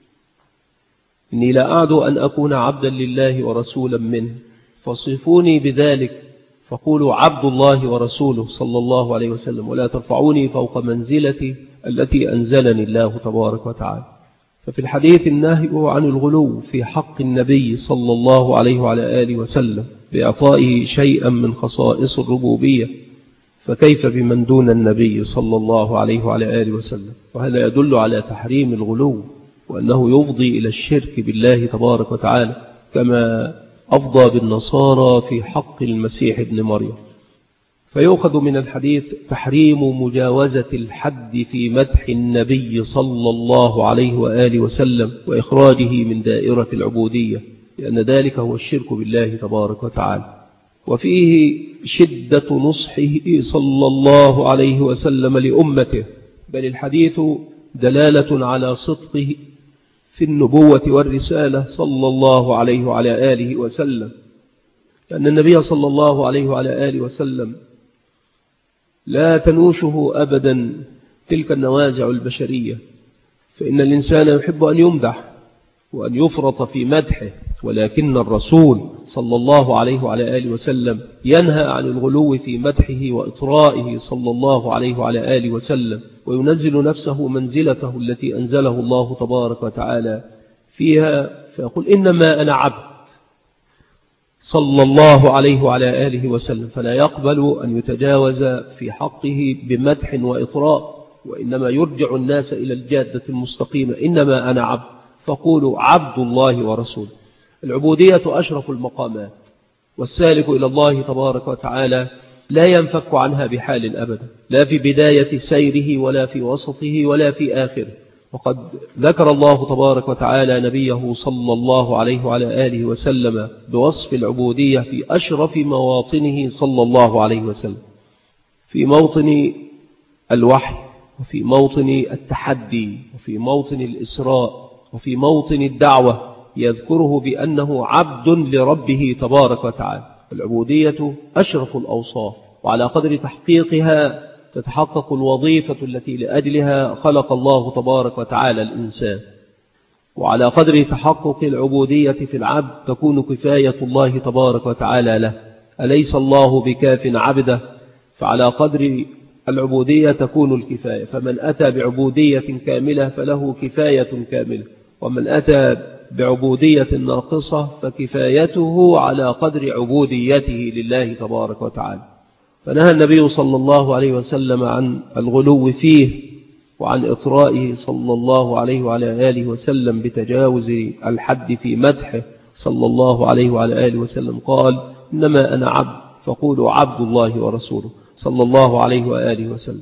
إني لا أعد أن أكون عبدا لله ورسولا منه، فصفوني بذلك، فقولوا عبد الله ورسوله صلى الله عليه وسلم، ولا ترفعوني فوق منزلتي التي أنزلني الله تبارك وتعالى. ففي الحديث النهي عن الغلو في حق النبي صلى الله عليه وعلى آله وسلم بإعطائه شيئا من خصائص الربوبية، فكيف بمن دون النبي صلى الله عليه وعلى آله وسلم؟ وهذا يدل على تحريم الغلو، وأنه يفضي إلى الشرك بالله تبارك وتعالى، كما أفضى بالنصارى في حق المسيح ابن مريم. فيؤخذ من الحديث تحريم مجاوزة الحد في مدح النبي صلى الله عليه وآله وسلم، وإخراجه من دائرة العبودية، لأن ذلك هو الشرك بالله تبارك وتعالى. وفيه شدة نصحه صلى الله عليه وسلم لأمته، بل الحديث دلالة على صدقه في النبوة والرسالة صلى الله عليه وعلى آله وسلم، لأن النبي صلى الله عليه وعلى آله وسلم لا تنوشه أبدا تلك النوازع البشرية، فإن الإنسان يحب أن يمدح وأن يفرط في مدحه، ولكن الرسول صلى الله عليه وعلى آله وسلم ينهى عن الغلو في مدحه وإطرائه صلى الله عليه وعلى آله وسلم، وينزل نفسه منزلته التي أنزله الله تبارك وتعالى فيها، فيقول: إنما أنا عبد صلى الله عليه وعلى آله وسلم، فلا يقبل أن يتجاوز في حقه بمدح وإطراء، وإنما يرجع الناس إلى الجادة المستقيمة: إنما أنا عبد، فقولوا عبد الله ورسوله. العبودية أشرف المقامات، والسالك إلى الله تبارك وتعالى لا ينفك عنها بحال أبدا، لا في بداية سيره ولا في وسطه ولا في آخره. وقد ذكر الله تبارك وتعالى نبيه صلى الله عليه وعلى آله وسلم بوصف العبودية في أشرف مواطنه صلى الله عليه وسلم، في موطن الوحي، وفي موطن التحدي، وفي موطن الإسراء، وفي موطن الدعوة، يذكره بأنه عبد لربه تبارك وتعالى. العبودية أشرف الأوصاف، وعلى قدر تحقيقها تتحقق الوظيفة التي لأجلها خلق الله تبارك وتعالى الإنسان، وعلى قدر تحقق العبودية في العبد تكون كفاية الله تبارك وتعالى له. أليس الله بكاف عبده؟ فعلى قدر العبودية تكون الكفاية، فمن أتى بعبودية كاملة فله كفاية كاملة، ومن أتى بعبودية ناقصة فكفايته على قدر عبوديته لله تبارك وتعالى. فنهى النبي صلى الله عليه وسلم عن الغلو فيه، وعن إطرائه صلى الله عليه وعلى آله وسلم بتجاوز الحد في مدحه صلى الله عليه وعلى آله وسلم. قال: إنما أنا عبد، فقولوا عبد الله ورسوله صلى الله عليه وآله وسلم.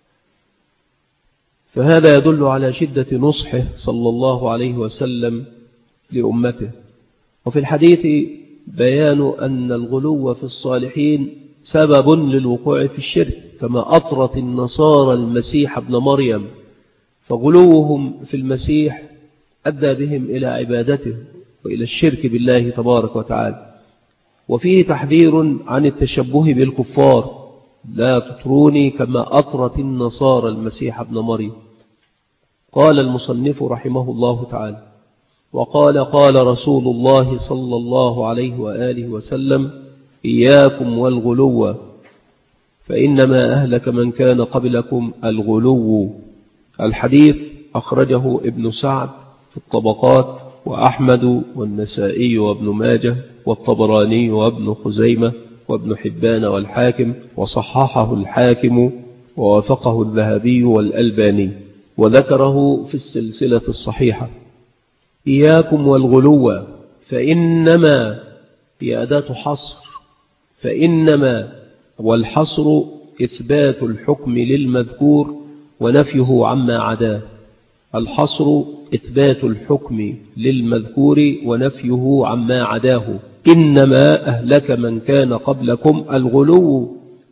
فهذا يدل على شدة نصحه صلى الله عليه وسلم لأمته. وفي الحديث بيان أن الغلو في الصالحين سبب للوقوع في الشرك، كما أطرت النصارى المسيح ابن مريم، فغلوهم في المسيح أدى بهم إلى عبادته وإلى الشرك بالله تبارك وتعالى. وفيه تحذير عن التشبه بالكفار: لا تطروني كما أطرت النصارى المسيح ابن مريم. قال المصنف رحمه الله تعالى: وقال قال رسول الله صلى الله عليه وآله وسلم: إياكم والغلو فإنما أهلك من كان قبلكم الغلو. الحديث أخرجه ابن سعد في الطبقات، وأحمد والنسائي وابن ماجه والطبراني وابن خزيمة وابن حبان والحاكم، وصححه الحاكم ووافقه الذهبي والألباني، وذكره في السلسلة الصحيحة. إياكم والغلو، فإنما هي أداة حصر، فإنما والحصر إثبات الحكم للمذكور ونفيه عما عداه. الحصر إثبات الحكم للمذكور ونفيه عما عداه. إنما أهلك من كان قبلكم الغلو.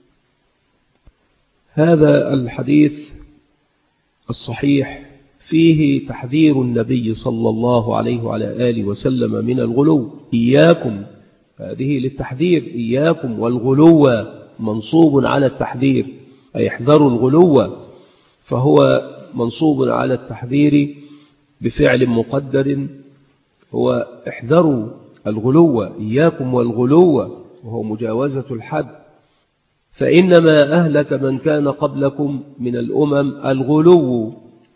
هذا الحديث الصحيح فيه تحذير النبي صلى الله عليه وعلى آله وسلم من الغلو. إياكم، هذه للتحذير، إياكم والغلو منصوب على التحذير، أي احذروا الغلو، فهو منصوب على التحذير بفعل مقدر، هو احذروا الغلو، إياكم والغلو، وهو مجاوزة الحد. فإنما أهلك من كان قبلكم من الأمم الغلو،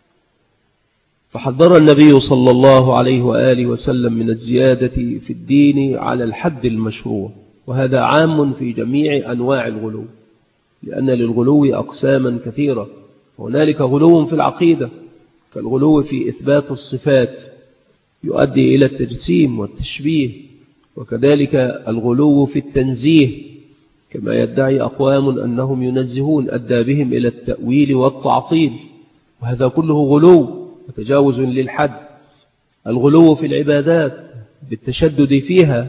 فحذر النبي صلى الله عليه وآله وسلم من الزيادة في الدين على الحد المشروع، وهذا عام في جميع أنواع الغلو، لأن للغلو أقساما كثيرة. هنالك غلو في العقيدة، كالغلو في إثبات الصفات يؤدي إلى التجسيم والتشبيه، وكذلك الغلو في التنزيه، كما يدعي أقوام أنهم ينزهون أدى بهم إلى التأويل والتعطيل، وهذا كله غلو وتجاوز للحد. الغلو في العبادات بالتشدد فيها،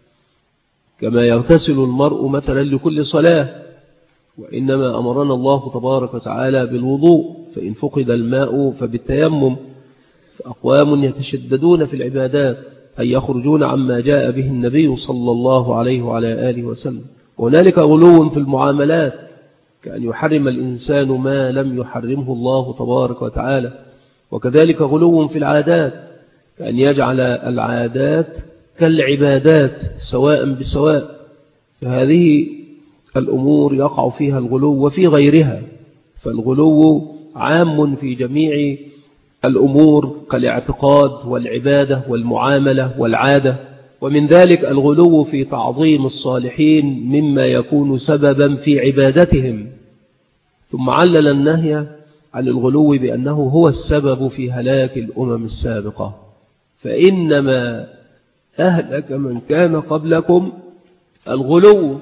كما يغتسل المرء مثلا لكل صلاة، وإنما أمرنا الله تبارك وتعالى بالوضوء، فإن فقد الماء فبالتيمم. فأقوام يتشددون في العبادات أي يخرجون عما جاء به النبي صلى الله عليه وعلى آله وسلم. وهنالك غلو في المعاملات، كأن يحرم الإنسان ما لم يحرمه الله تبارك وتعالى. وكذلك غلو في العادات، كأن يجعل العادات كالعبادات سواء بسواء. فهذه الأمور يقع فيها الغلو وفي غيرها، فالغلو عام في جميع الأمور كالاعتقاد والعبادة والمعاملة والعادة. ومن ذلك الغلو في تعظيم الصالحين مما يكون سببا في عبادتهم. ثم علل النهي عن الغلو بأنه هو السبب في هلاك الأمم السابقة. فإنما أهلك من كان قبلكم الغلو،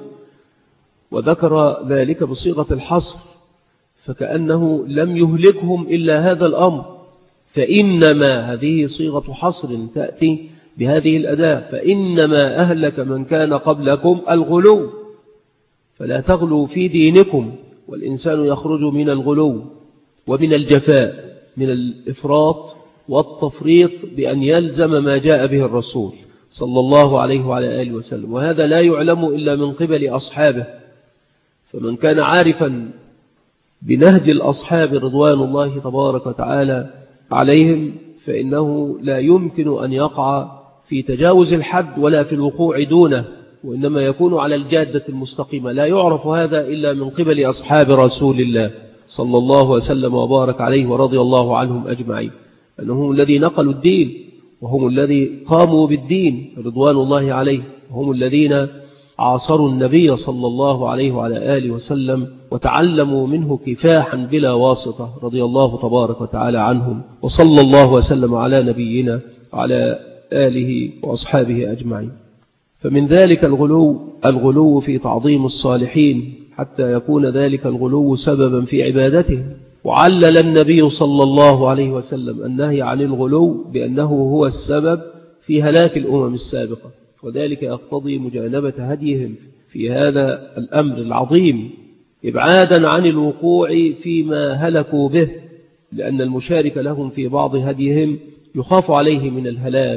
وذكر ذلك بصيغة الحصر، فكأنه لم يهلكهم إلا هذا الأمر. فإنما هذه صيغة حصر تأتي بهذه الأداة، فإنما أهلك من كان قبلكم الغلو، فلا تغلوا في دينكم. والإنسان يخرج من الغلو ومن الجفاء، من الإفراط والتفريط بأن يلزم ما جاء به الرسول صلى الله عليه وعلى آله وسلم، وهذا لا يعلم إلا من قبل أصحابه. فمن كان عارفا بنهج الأصحاب رضوان الله تبارك وتعالى عليهم، فإنه لا يمكن أن يقع في تجاوز الحد ولا في الوقوع دونه، وإنما يكون على الجادة المستقيمة. لا يعرف هذا إلا من قبل أصحاب رسول الله صلى الله وسلم وبارك عليه ورضي الله عنهم أجمعين، أنهم الذين نقلوا الدين، وهم الذين قاموا بالدين رضوان الله عليه، وهم الذين عاصروا النبي صلى الله عليه وعلى آله وسلم وتعلموا منه كفاحا بلا واسطة، رضي الله تبارك وتعالى عنهم، وصلى الله وسلم على نبينا وعلى آله وأصحابه أجمعين. فمن ذلك الغلو في تعظيم الصالحين، حتى يكون ذلك الغلو سببا في عبادتهم. وعلل النبي صلى الله عليه وسلم النهي عن الغلو بأنه هو السبب في هلاك الأمم السابقة، وذلك يقتضي مجانبة هديهم في هذا الأمر العظيم، إبعادا عن الوقوع فيما هلكوا به، لأن المشارك لهم في بعض هديهم يخاف عليه من الهلاك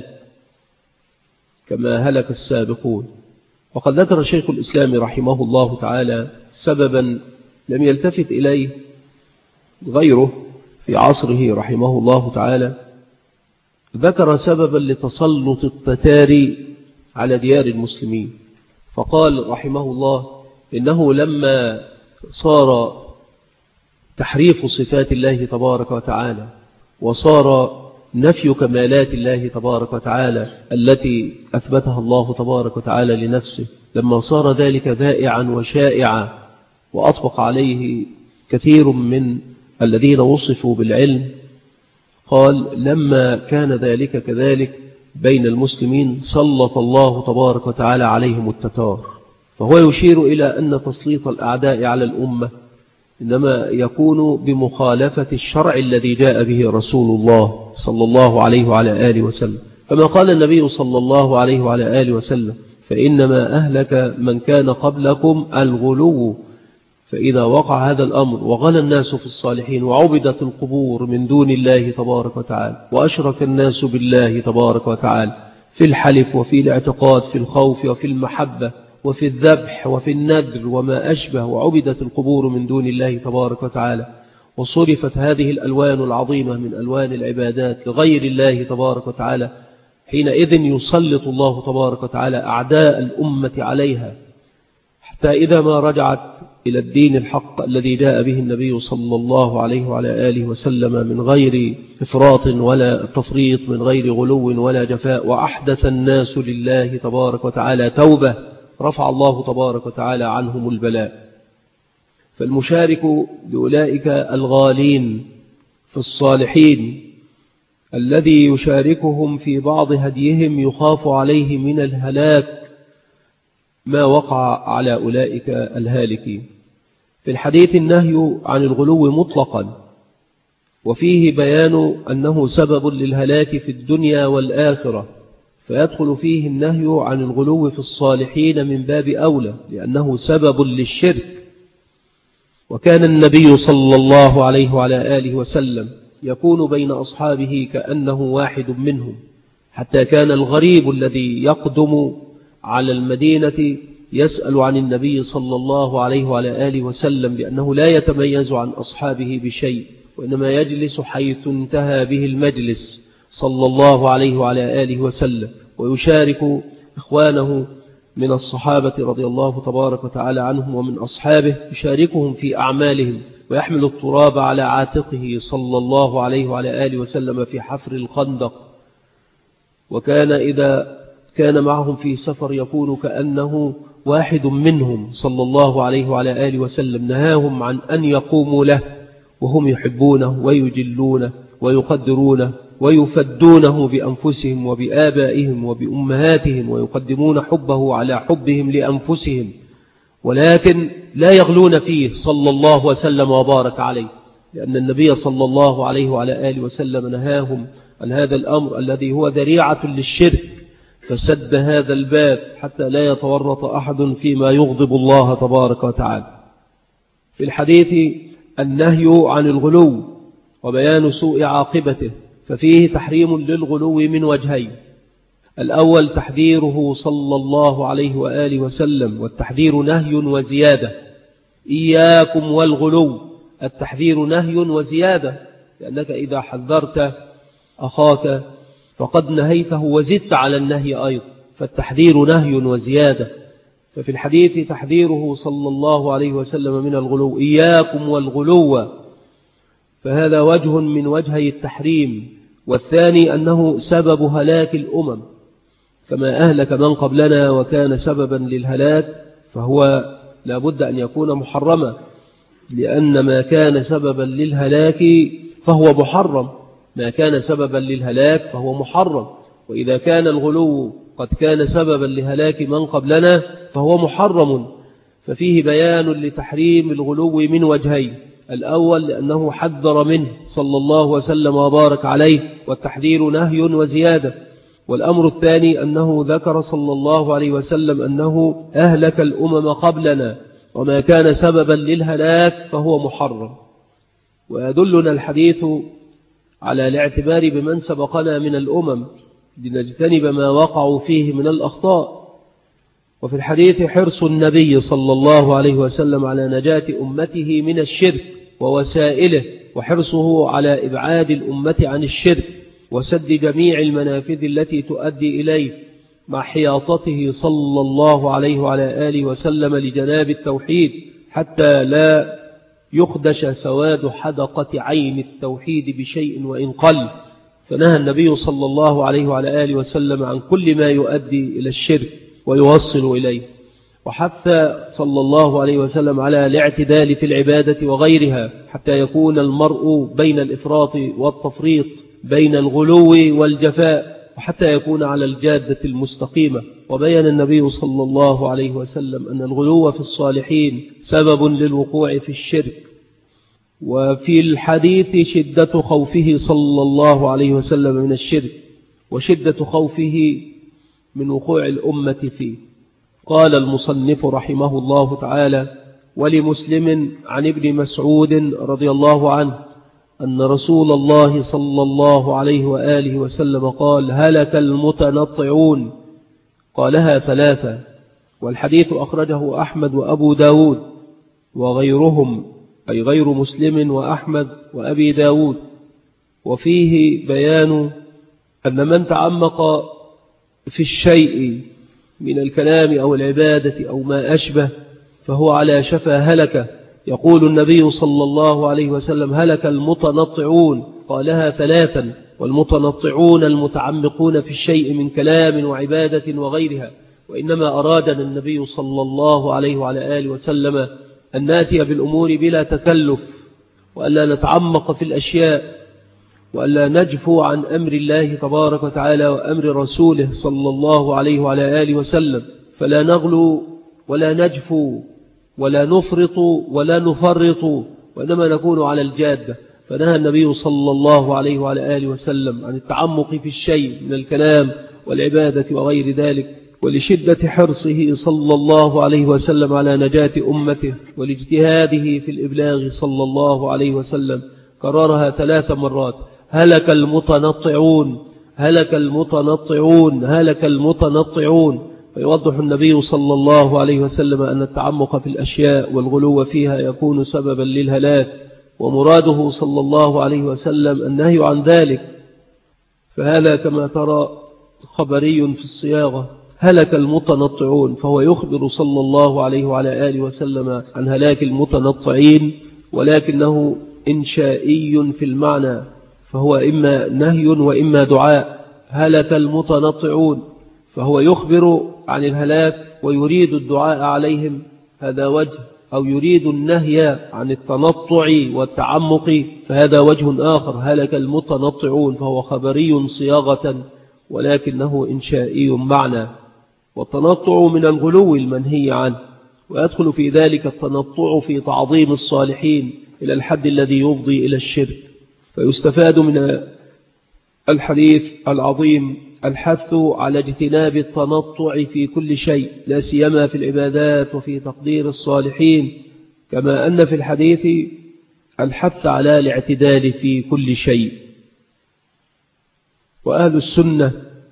كما هلك السابقون. وقد ذكر شيخ الإسلام رحمه الله تعالى سببا لم يلتفت إليه غيره في عصره رحمه الله تعالى ذكر سببا لتسلط التتار على ديار المسلمين، فقال رحمه الله إنه لما صار تحريف صفات الله تبارك وتعالى وصار نفي كمالات الله تبارك وتعالى التي أثبتها الله تبارك وتعالى لنفسه، لما صار ذلك ذائعا وشائعا وأطبق عليه كثير من الذين وصفوا بالعلم، قال لما كان ذلك كذلك بين المسلمين سلط الله تبارك وتعالى عليهم التتار. فهو يشير إلى أن تسليط الأعداء على الأمة إنما يكون بمخالفة الشرع الذي جاء به رسول الله صلى الله عليه وعلى آله وسلم، كما قال النبي صلى الله عليه وعلى آله وسلم فإنما أهلك من كان قبلكم الغلو، فإذا وقع هذا الأمر وغلى الناس في الصالحين وعبدت القبور من دون الله تبارك وتعالى وأشرك الناس بالله تبارك وتعالى في الحلف وفي الاعتقاد في الخوف وفي المحبة وفي الذبح وفي النذر وما أشبه، وعبدت القبور من دون الله تبارك وتعالى وصرفت هذه الألوان العظيمة من ألوان العبادات لغير الله تبارك وتعالى، حينئذ يسلط الله تبارك وتعالى أعداء الأمة عليها، حتى إذا ما رجعت إلى الدين الحق الذي جاء به النبي صلى الله عليه وعلى آله وسلم من غير إفراط ولا تفريط، من غير غلو ولا جفاء، وأحدث الناس لله تبارك وتعالى توبة، رفع الله تبارك وتعالى عنهم البلاء. فالمشارك لأولئك الغالين في الصالحين الذي يشاركهم في بعض هديهم يخاف عليه من الهلاك ما وقع على أولئك الهالكين. في الحديث النهي عن الغلو مطلقا، وفيه بيان أنه سبب للهلاك في الدنيا والآخرة، فيدخل فيه النهي عن الغلو في الصالحين من باب أولى لأنه سبب للشرك. وكان النبي صلى الله عليه وعلى آله وسلم يكون بين أصحابه كأنه واحد منهم، حتى كان الغريب الذي يقدم على المدينة يسأل عن النبي صلى الله عليه وعلى آله وسلم لأنه لا يتميز عن أصحابه بشيء، وإنما يجلس حيث انتهى به المجلس صلى الله عليه وعلى آله وسلم، ويشارك إخوانه من الصحابة رضي الله تبارك وتعالى عنهم ومن أصحابه، يشاركهم في أعمالهم، ويحمل التراب على عاتقه صلى الله عليه وعلى آله وسلم في حفر الخندق. وكان إذا كان معهم في سفر يكون كأنه واحد منهم صلى الله عليه وعلى آله وسلم، نهاهم عن أن يقوموا له وهم يحبونه ويجلونه ويقدرونه ويفدونه بأنفسهم وبآبائهم وبأمهاتهم، ويقدمون حبه على حبهم لأنفسهم، ولكن لا يغلون فيه صلى الله وسلم وبارك عليه، لأن النبي صلى الله عليه وعلى آله وسلم نهاهم عن هذا الأمر الذي هو ذريعة للشرك، فسد هذا الباب حتى لا يتورط أحد فيما يغضب الله تبارك وتعالى. في الحديث النهي عن الغلو وبيان سوء عاقبته، ففيه تحريم للغلو من وجهين: الأول تحذيره صلى الله عليه وآله وسلم، والتحذير نهي وزيادة. إياكم والغلو، التحذير نهي وزيادة، لأنك إذا حذرت أخاك فقد نهيته وزدت على النهي أيضا، فالتحذير نهي وزيادة. ففي الحديث تحذيره صلى الله عليه وسلم من الغلو: إياكم والغلو، فهذا وجه من وجهي التحريم. والثاني أنه سبب هلاك الأمم، كما أهلك من قبلنا وكان سببا للهلاك، فهو لا بد أن يكون محرما، لأن ما كان سببا للهلاك فهو محرم، ما كان سببا للهلاك فهو محرم. وإذا كان الغلو قد كان سببا لهلاك من قبلنا فهو محرم. ففيه بيان لتحريم الغلو من وجهين: الأول لأنه حذر منه صلى الله وسلم وبارك عليه، والتحذير نهي وزيادة. والأمر الثاني أنه ذكر صلى الله عليه وسلم أنه أهلك الأمم قبلنا، وما كان سببا للهلاك فهو محرم. ويدلنا الحديث على الاعتبار بمن سبقنا من الأمم لنجتنب ما وقعوا فيه من الأخطاء. وفي الحديث حرص النبي صلى الله عليه وسلم على نجاة أمته من الشرك ووسائله وحرصه على إبعاد الأمة عن الشرك وسد جميع المنافذ التي تؤدي إليه، مع حياطته صلى الله عليه وعلى آله وسلم لجناب التوحيد حتى لا يخدش سواد حدقة عين التوحيد بشيء وإن قل. فنهى النبي صلى الله عليه وعلى آله وسلم عن كل ما يؤدي إلى الشرك ويوصل إليه، وحث صلى الله عليه وسلم على الاعتدال في العبادة وغيرها حتى يكون المرء بين الإفراط والتفريط، بين الغلو والجفاء، وحتى يكون على الجادة المستقيمة. وبين النبي صلى الله عليه وسلم أن الغلو في الصالحين سبب للوقوع في الشرك. وفي الحديث شدة خوفه صلى الله عليه وسلم من الشرك وشدة خوفه من وقوع الأمة فيه. قال المصنف رحمه الله تعالى: ولمسلم عن ابن مسعود رضي الله عنه أن رسول الله صلى الله عليه وآله وسلم قال: هلك المتنطعون، قالها ثلاثة. والحديث أخرجه أحمد وأبو داود وغيرهم، أي غير مسلم وأحمد وأبي داود. وفيه بيان أن من تعمق في الشيء من الكلام أو العبادة أو ما أشبه فهو على شفا هلكة. يقول النبي صلى الله عليه وسلم: هلك المتنطعون، قالها ثلاثا. والمتنطعون المتعمقون في الشيء من كلام وعبادة وغيرها. وإنما أرادنا النبي صلى الله عليه وعلى آله وسلم أن نأتي بالأمور بلا تكلف، وألا نتعمق في الأشياء، وألا نجفو عن أمر الله تبارك وتعالى وأمر رسوله صلى الله عليه وعلى آله وسلم، فلا نغلو ولا نجفو ولا نفرط ولا نفرط، وإنما نكون على الجادة. فنهى النبي صلى الله عليه وعلى آله وسلم عن التعمق في الشيء من الكلام والعبادة وغير ذلك، ولشدة حرصه صلى الله عليه وسلم على نجاة أمته ولاجتهاده في الإبلاغ صلى الله عليه وسلم كررها 3 مرات: هلك المتنطعون، هلك المتنطعون، هلك المتنطعون. فيوضح النبي صلى الله عليه وسلم أن التعمق في الأشياء والغلو فيها يكون سببا للهلاك، ومراده صلى الله عليه وسلم النهي عن ذلك. فهذا كما ترى خبري في الصياغة: هلك المتنطعون، فهو يخبر صلى الله عليه وعلى آله وسلم عن هلاك المتنطعين، ولكنه إنشائي في المعنى، فهو إما نهي وإما دعاء. هلك المتنطعون، فهو يخبر عن الهلاك ويريد الدعاء عليهم، هذا وجه، أو يريد النهي عن التنطع والتعمق، فهذا وجه آخر. هلك المتنطعون فهو خبري صياغة ولكنه إنشائي معنى. والتنطع من الغلو المنهي عنه، ويدخل في ذلك التنطع في تعظيم الصالحين إلى الحد الذي يفضي إلى الشرك. فيستفاد من الحديث العظيم الحث على اجتناب التنطع في كل شيء، لا سيما في العبادات وفي تقدير الصالحين، كما أن في الحديث الحث على الاعتدال في كل شيء. وأهل السنة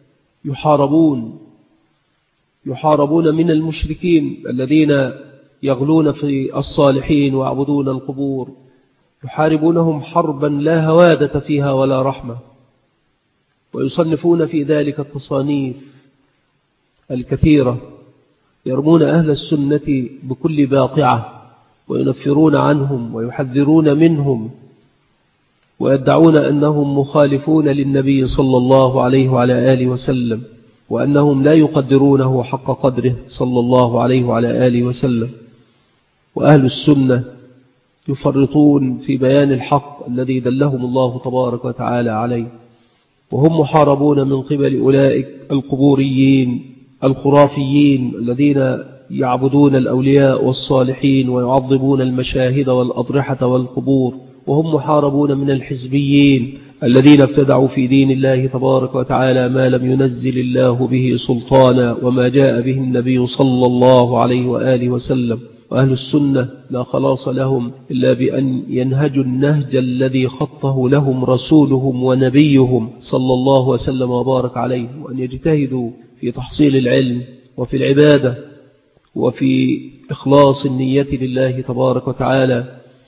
يحاربون من المشركين الذين يغلون في الصالحين ويعبدون القبور، يحاربونهم حربا لا هوادة فيها ولا رحمة، ويصنفون في ذلك التصانيف الكثيرة، يرمون أهل السنة بكل باقعة وينفرون عنهم ويحذرون منهم، ويدعون أنهم مخالفون للنبي صلى الله عليه وعلى آله وسلم، وأنهم لا يقدرونه حق قدره صلى الله عليه وعلى آله وسلم. وأهل السنة يفرطون في بيان الحق الذي دلهم الله تبارك وتعالى عليه، وهم محاربون من قبل أولئك القبوريين الخرافيين الذين يعبدون الأولياء والصالحين ويعظمون المشاهد والأضرحة والقبور، وهم محاربون من الحزبيين الذين ابتدعوا في دين الله تبارك وتعالى ما لم ينزل الله به سلطانا وما جاء به النبي صلى الله عليه وآله وسلم. وأهل السنة لا خلاص لهم إلا بأن ينهجوا النهج الذي خطه لهم رسولهم ونبيهم صلى الله وسلم وبارك عليه، وأن يجتهدوا في تحصيل العلم وفي العبادة وفي إخلاص النية لله تبارك وتعالى،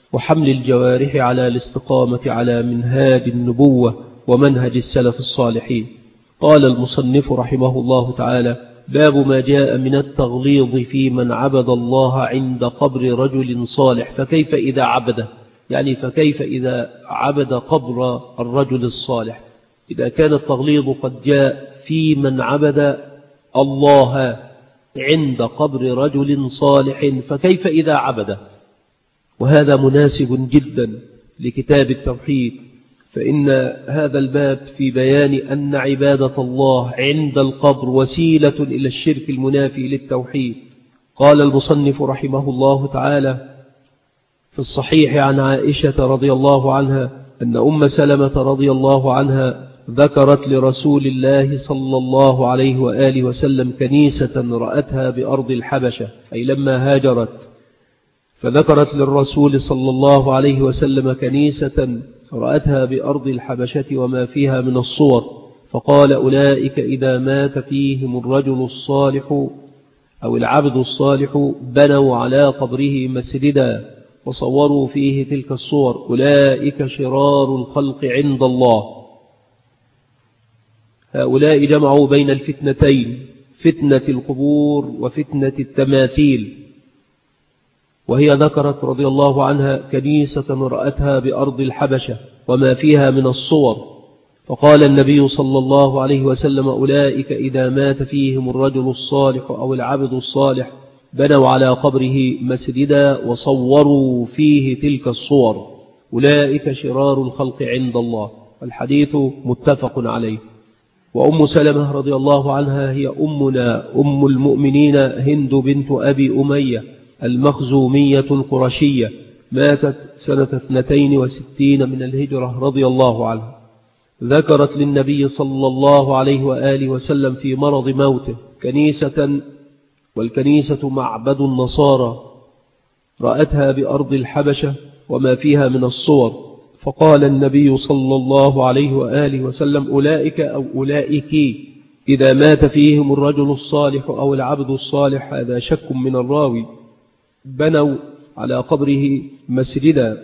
وحمل الجوارح على الاستقامة على منهاج النبوة ومنهج السلف الصالحين. قال المصنف رحمه الله تعالى: باب ما جاء من التغليظ في من عبد الله عند قبر رجل صالح. فكيف إذا عبده؟ يعني فكيف إذا عبد قبر الرجل الصالح؟ إذا كان التغليظ قد جاء في من عبد الله عند قبر رجل صالح، فكيف إذا عبده؟ وهذا مناسب جدا لكتاب التوحيد، فإن هذا الباب في بيان أن عبادة الله عند القبر وسيلة إلى الشرك المنافي للتوحيد. قال المصنف رحمه الله تعالى في الصحيح عن عائشة رضي الله عنها أن أم سلمة رضي الله عنها ذكرت لرسول الله صلى الله عليه وآله وسلم كنيسة رأتها بأرض الحبشة، أي لما هاجرت، فذكرت للرسول صلى الله عليه وسلم كنيسة رأتها بأرض الحبشة وما فيها من الصور، فقال: أولئك إذا مات فيهم الرجل الصالح أو العبد الصالح بنوا على قبره مسجدا وصوروا فيه تلك الصور، أولئك شرار الخلق عند الله. هؤلاء جمعوا بين الفتنتين، فتنة القبور وفتنة التماثيل. وهي ذكرت رضي الله عنها كنيسة رأتها بأرض الحبشة وما فيها من الصور، فقال النبي صلى الله عليه وسلم: أولئك إذا مات فيهم الرجل الصالح أو العبد الصالح بنوا على قبره مسجدا وصوروا فيه تلك الصور، أولئك شرار الخلق عند الله. الحديث متفق عليه. وأم سلمة رضي الله عنها هي أمنا أم المؤمنين هند بنت أبي أمية المخزومية القرشية، ماتت سنة 62 من الهجرة رضي الله عنها. ذكرت للنبي صلى الله عليه وآله وسلم في مرض موته كنيسة، والكنيسة معبد النصارى، رأتها بأرض الحبشة وما فيها من الصور، فقال النبي صلى الله عليه وآله وسلم: أولئك أو أولئك إذا مات فيهم الرجل الصالح أو العبد الصالح، هذا شك من الراوي، بنوا على قبره مسجدا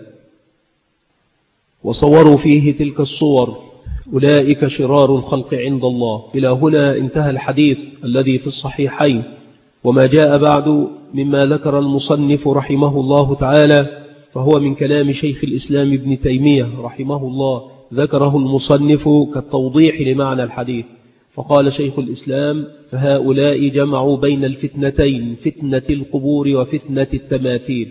وصوروا فيه تلك الصور، أولئك شرار الخلق عند الله. إلى هنا انتهى الحديث الذي في الصحيحين. وما جاء بعد مما ذكر المصنف رحمه الله تعالى فهو من كلام شيخ الإسلام ابن تيمية رحمه الله، ذكره المصنف كالتوضيح لمعنى الحديث. فقال شيخ الإسلام: فهؤلاء جمعوا بين الفتنتين، فتنة القبور وفتنة التماثيل.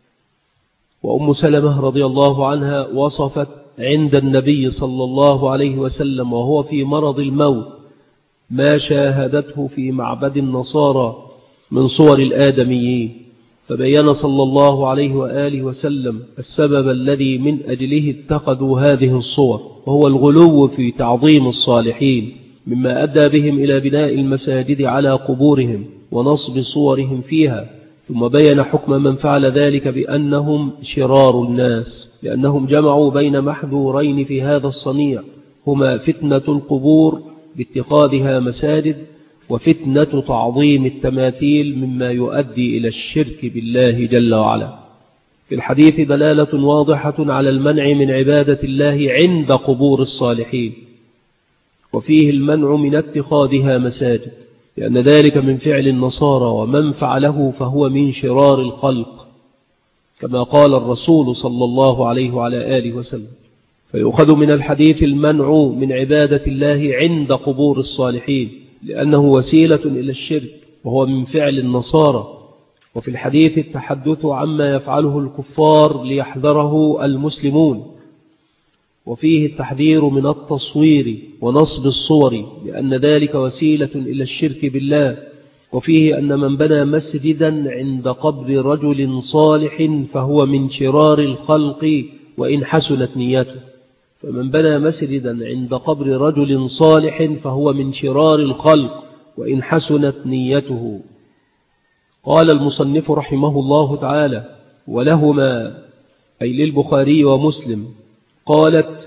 وأم سلمة رضي الله عنها وصفت عند النبي صلى الله عليه وسلم وهو في مرض الموت ما شاهدته في معبد النصارى من صور الآدميين، فبين صلى الله عليه وآله وسلم السبب الذي من أجله اتخذوا هذه الصور، وهو الغلو في تعظيم الصالحين، مما أدى بهم إلى بناء المساجد على قبورهم ونصب صورهم فيها. ثم بين حكم من فعل ذلك بأنهم شرار الناس، لأنهم جمعوا بين محذورين في هذا الصنيع، هما فتنة القبور باتخاذها مساجد، وفتنة تعظيم التماثيل مما يؤدي إلى الشرك بالله جل وعلا. في الحديث دلالة واضحة على المنع من عبادة الله عند قبور الصالحين، وفيه المنع من اتخاذها مساجد، لأن ذلك من فعل النصارى، ومن فعله فهو من شرار الخلق، كما قال الرسول صلى الله عليه وعلى آله وسلم. فيؤخذ من الحديث المنع من عبادة الله عند قبور الصالحين، لأنه وسيلة إلى الشرك وهو من فعل النصارى. وفي الحديث التحدث عما يفعله الكفار ليحذره المسلمون، وفيه التحذير من التصوير ونصب الصور، لأن ذلك وسيلة إلى الشرك بالله. وفيه أن من بنى مسجدا عند قبر رجل صالح فهو من شرار الخلق وإن حسنت نيته، فمن بنى مسجدا عند قبر رجل صالح فهو من شرار الخلق وإن حسنت نيته. قال المصنف رحمه الله تعالى: ولهما أي للبخاري ومسلم، قالت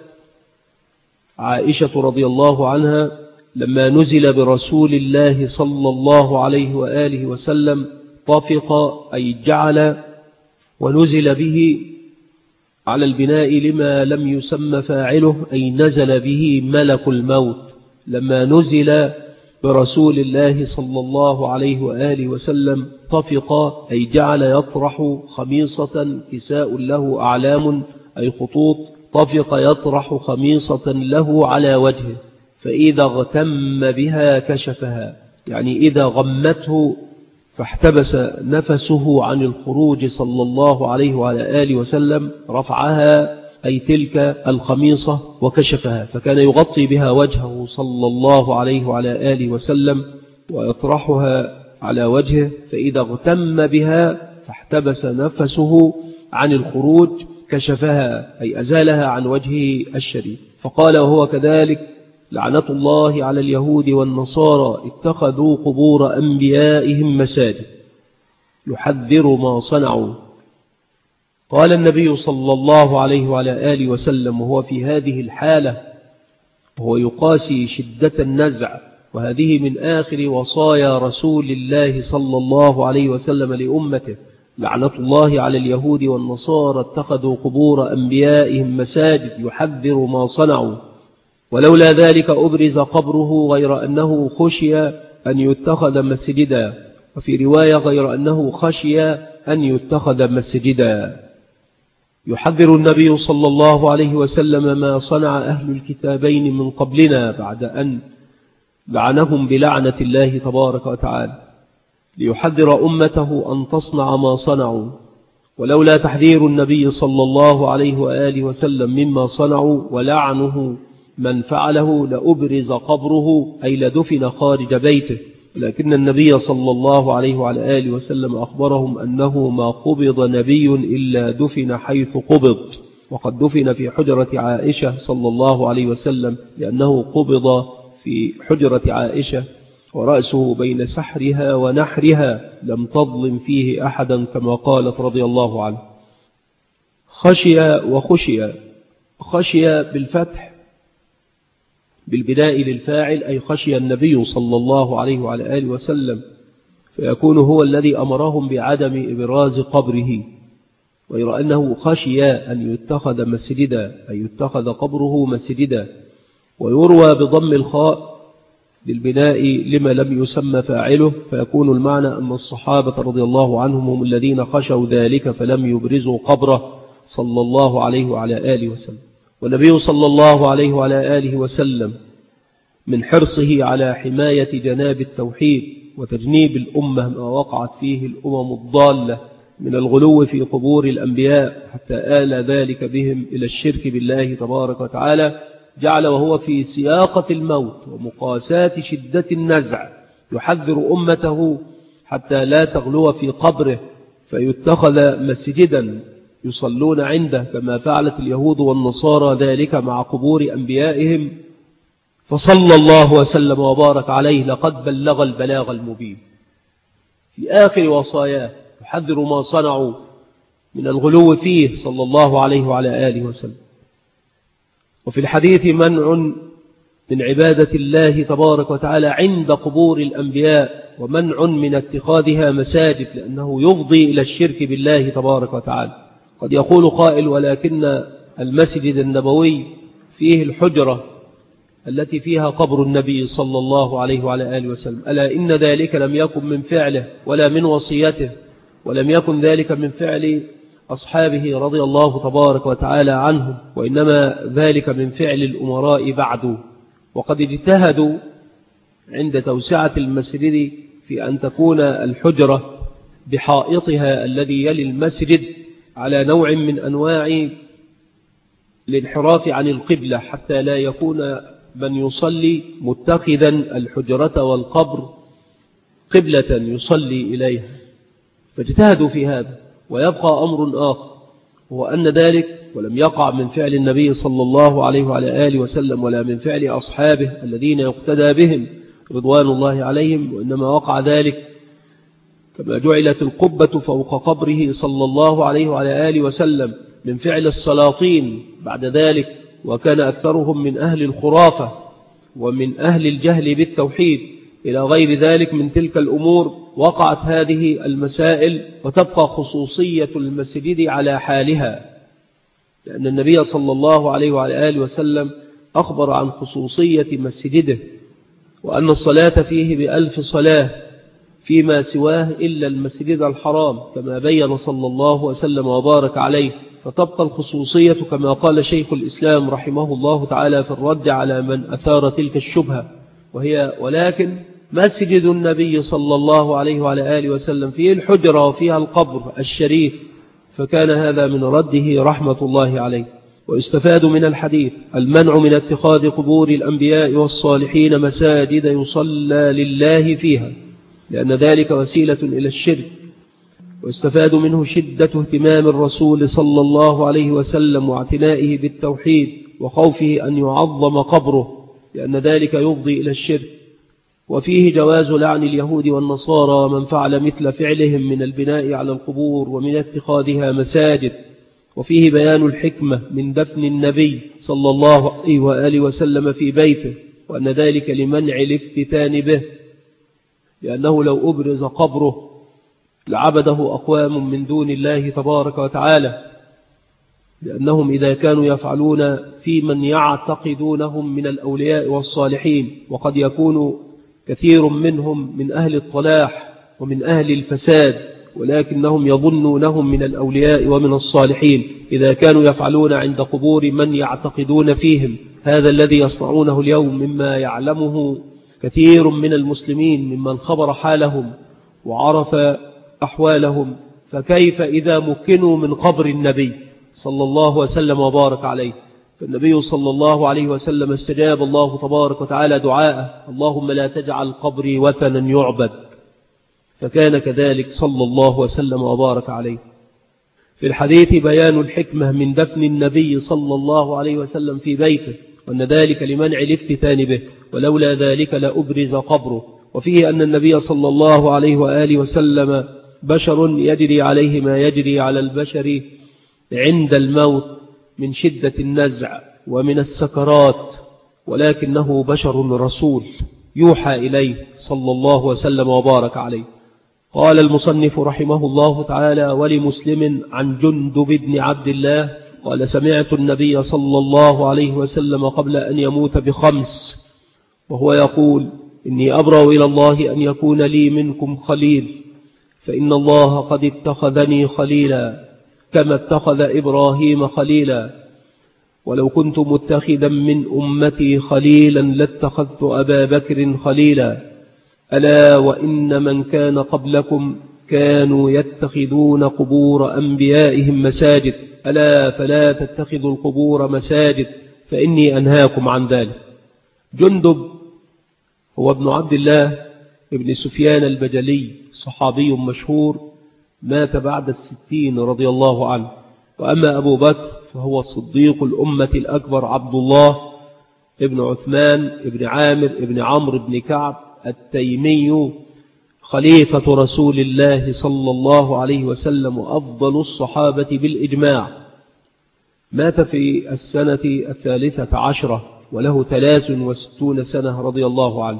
عائشة رضي الله عنها: لما نزل برسول الله صلى الله عليه وآله وسلم طفق أي جعل، ونزل به على البناء لما لم يسمى فاعله، أي نزل به ملك الموت لما نزل برسول الله صلى الله عليه وآله وسلم. طفق أي جعل يطرح خميصة كساء له أعلام أي خطوط، طفق يطرح خميصة له على وجهه، فإذا اغتم بها كشفها، يعني إذا غمته فاحتبس نفسه عن الخروج صلى الله عليه وعلى آله وسلم، رفعها أي تلك الخميصة وكشفها، فكان يغطي بها وجهه صلى الله عليه وعلى آله وسلم ويطرحها على وجهه، فإذا اغتم بها فاحتبس نفسه عن الخروج كشفها أي أزالها عن وجهه الشريف. فقال وهو كذلك: لعنة الله على اليهود والنصارى اتخذوا قبور أنبيائهم مساجد يحذر ما صنعوا. قال النبي صلى الله عليه وعلى آله وسلم وهو في هذه الحالة وهو يقاسي شدة النزع، وهذه من آخر وصايا رسول الله صلى الله عليه وسلم لأمته: لعنة الله على اليهود والنصارى اتخذوا قبور أنبيائهم مساجد يحذر ما صنعوا، ولولا ذلك أبرز قبره غير أنه خشي أن يتخذ مسجدا، وفي رواية غير أنه خشي أن يتخذ مسجدا. يحذر النبي صلى الله عليه وسلم ما صنع أهل الكتابين من قبلنا بعد أن لعنهم بلعنة الله تبارك وتعالى، ليحذر أمته أن تصنع ما صنعوا، ولولا تحذير النبي صلى الله عليه وآله وسلم مما صنعوا ولعنه من فعله لأبرز قبره أي لدفن خارج بيته، لكن النبي صلى الله عليه وعلى آله وسلم أخبرهم أنه ما قبض نبي إلا دفن حيث قبض، وقد دفن في حجرة عائشة صلى الله عليه وسلم، لأنه قبض في حجرة عائشة ورأسه بين سحرها ونحرها لم تظلم فيه أحدا كما قالت رضي الله عنه. خشي وخشي، خشي بالفتح بالبناء للفاعل أي خشي النبي صلى الله عليه وعلى آله وسلم، فيكون هو الذي أمرهم بعدم إبراز قبره، غير أنه خشي أن يتخذ مسجدا أي يتخذ قبره مسجدا. ويروى بضم الخاء بالبناء لما لم يسمى فاعله، فيكون المعنى أن الصحابة رضي الله عنهم هم الذين خشوا ذلك فلم يبرزوا قبره صلى الله عليه وعلى آله وسلم. والنبي صلى الله عليه وعلى آله وسلم من حرصه على حماية جناب التوحيد وتجنيب الأمة ما وقعت فيه الأمم الضالة من الغلو في قبور الأنبياء حتى آل ذلك بهم إلى الشرك بالله تبارك وتعالى، جعل وهو في سياقة الموت ومقاساة شدة النزع يحذر أمته حتى لا تغلو في قبره فيتخذ مسجدا يصلون عنده كما فعلت اليهود والنصارى ذلك مع قبور أنبيائهم. فصلى الله وسلم وبارك عليه لقد بلغ البلاغ المبين في آخر وصاياه يحذر ما صنعوا من الغلو فيه صلى الله عليه وعلى آله وسلم. وفي الحديث منع من عبادة الله تبارك وتعالى عند قبور الأنبياء، ومنع من اتخاذها مساجد لأنه يفضي إلى الشرك بالله تبارك وتعالى. قد يقول قائل: ولكن المسجد النبوي فيه الحجرة التي فيها قبر النبي صلى الله عليه وعلى آله وسلم، ألا إن ذلك لم يكن من فعله ولا من وصيته، ولم يكن ذلك من فعل أصحابه رضي الله تبارك وتعالى عنهم، وإنما ذلك من فعل الأمراء بعد. وقد اجتهدوا عند توسعة المسجد في أن تكون الحجرة بحائطها الذي يلي المسجد على نوع من أنواع الانحراف عن القبلة، حتى لا يكون من يصلي متخذا الحجرة والقبر قبلة يصلي إليها، فاجتهدوا في هذا. ويبقى أمر آخر، هو أن ذلك ولم يقع من فعل النبي صلى الله عليه وعلى آله وسلم ولا من فعل أصحابه الذين يقتدى بهم رضوان الله عليهم، وإنما وقع ذلك كما جعلت القبة فوق قبره صلى الله عليه وعلى آله وسلم من فعل السلاطين بعد ذلك، وكان أكثرهم من أهل الخرافة ومن أهل الجهل بالتوحيد إلى غير ذلك من تلك الأمور. وقعت هذه المسائل وتبقى خصوصية المسجد على حالها، لأن النبي صلى الله عليه وعلى آله وسلم أخبر عن خصوصية مسجده، وأن الصلاة فيه ب1000 صلاة فيما سواه إلا المسجد الحرام، كما بين صلى الله وسلم وبارك عليه. فتبقى الخصوصية كما قال شيخ الإسلام رحمه الله تعالى في الرد على من أثار تلك الشبهة، ولكن مسجد النبي صلى الله عليه وعلى آله وسلم فيه الحجرة وفيها القبر الشريف، فكان هذا من رده رحمة الله عليه. ويستفاد من الحديث المنع من اتخاذ قبور الأنبياء والصالحين مساجد يصلى لله فيها، لأن ذلك وسيلة إلى الشرك. ويستفاد منه شدة اهتمام الرسول صلى الله عليه وسلم واعتنائه بالتوحيد وخوفه أن يعظم قبره، لأن ذلك يفضي إلى الشرك. وفيه جواز لعن اليهود والنصارى ومن فعل مثل فعلهم من البناء على القبور ومن اتخاذها مساجد. وفيه بيان الحكمة من دفن النبي صلى الله عليه وآله وسلم في بيته، وأن ذلك لمنع الافتتان به، لأنه لو أبرز قبره لعبده أقوام من دون الله تبارك وتعالى، لأنهم إذا كانوا يفعلون في من يعتقدونهم من الأولياء والصالحين، وقد يكون كثير منهم من أهل الطلاح ومن أهل الفساد، ولكنهم يظنونهم من الأولياء ومن الصالحين، إذا كانوا يفعلون عند قبور من يعتقدون فيهم هذا الذي يصنعونه اليوم مما يعلمه كثير من المسلمين ممن خبر حالهم وعرف أحوالهم، فكيف إذا مكنوا من قبر النبي صلى الله وسلم وبارك عليه؟ فالنبي صلى الله عليه وسلم استجاب الله تبارك وتعالى دعاءه: اللهم لا تجعل قبري وثنا يعبد، فكان كذلك صلى الله وسلم وبارك عليه. في الحديث بيان الحكمة من دفن النبي صلى الله عليه وسلم في بيته، وأن ذلك لمنع الافتتان به، ولولا ذلك لأبرز قبره. وفيه أن النبي صلى الله عليه وآله وسلم بشر يجري عليه ما يجري على البشر عند الموت من شدة النزع ومن السكرات، ولكنه بشر رسول يوحى إليه صلى الله وسلم وبارك عليه. قال المصنف رحمه الله تعالى: ولمسلم عن جندب بن عبد الله قال: سمعت النبي صلى الله عليه وسلم قبل أن يموت ب5 وهو يقول: إني أبرأ إلى الله أن يكون لي منكم خليل، فإن الله قد اتخذني خليلا كما اتخذ إبراهيم خليلا، ولو كنت متخذا من أمتي خليلا لاتخذت أبا بكر خليلا. ألا وإن من كان قبلكم كانوا يتخذون قبور أنبيائهم مساجد، ألا فلا تتخذوا القبور مساجد فإني أنهاكم عن ذلك. جندب هو ابن عبد الله ابن سفيان البجلي، صحابي مشهور، مات بعد 60 رضي الله عنه. وأما أبو بكر فهو صديق الأمة الأكبر عبد الله ابن عثمان ابن عامر ابن عمرو ابن كعب التيمي، خليفة رسول الله صلى الله عليه وسلم وأفضل الصحابة بالإجماع. مات في السنة 13 وله 63 سنة رضي الله عنه.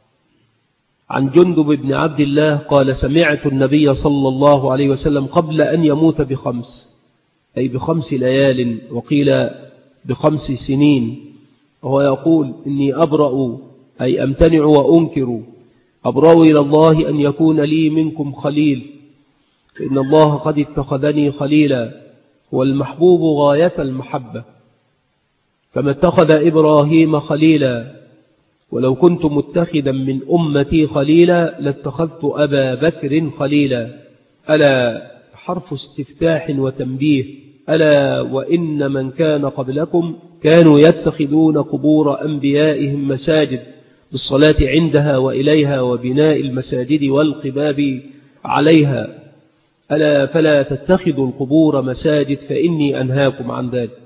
عن جندب بن عبد الله قال: سمعت النبي صلى الله عليه وسلم قبل أن يموت ب5، أي ب5 ليال، وقيل ب5 سنين، وهو يقول: إني أبرأ، أي أمتنع وأنكر، أبرأ إلى الله أن يكون لي منكم خليل، فإن الله قد اتخذني خليلا، هو المحبوب غاية المحبة، كما اتخذ إبراهيم خليلا، ولو كنت متخذا من أمتي خليلا لاتخذت أبا بكر خليلا. ألا حرف استفتاح وتنبيه: ألا وإن من كان قبلكم كانوا يتخذون قبور أنبيائهم مساجد بالصلاة عندها وإليها وبناء المساجد والقباب عليها، ألا فلا تتخذوا القبور مساجد فإني أنهاكم عن ذلك.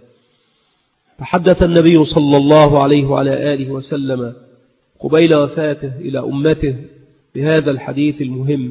فحدث النبي صلى الله عليه وعلى آله وسلم قبيل وفاته إلى أمته بهذا الحديث المهم،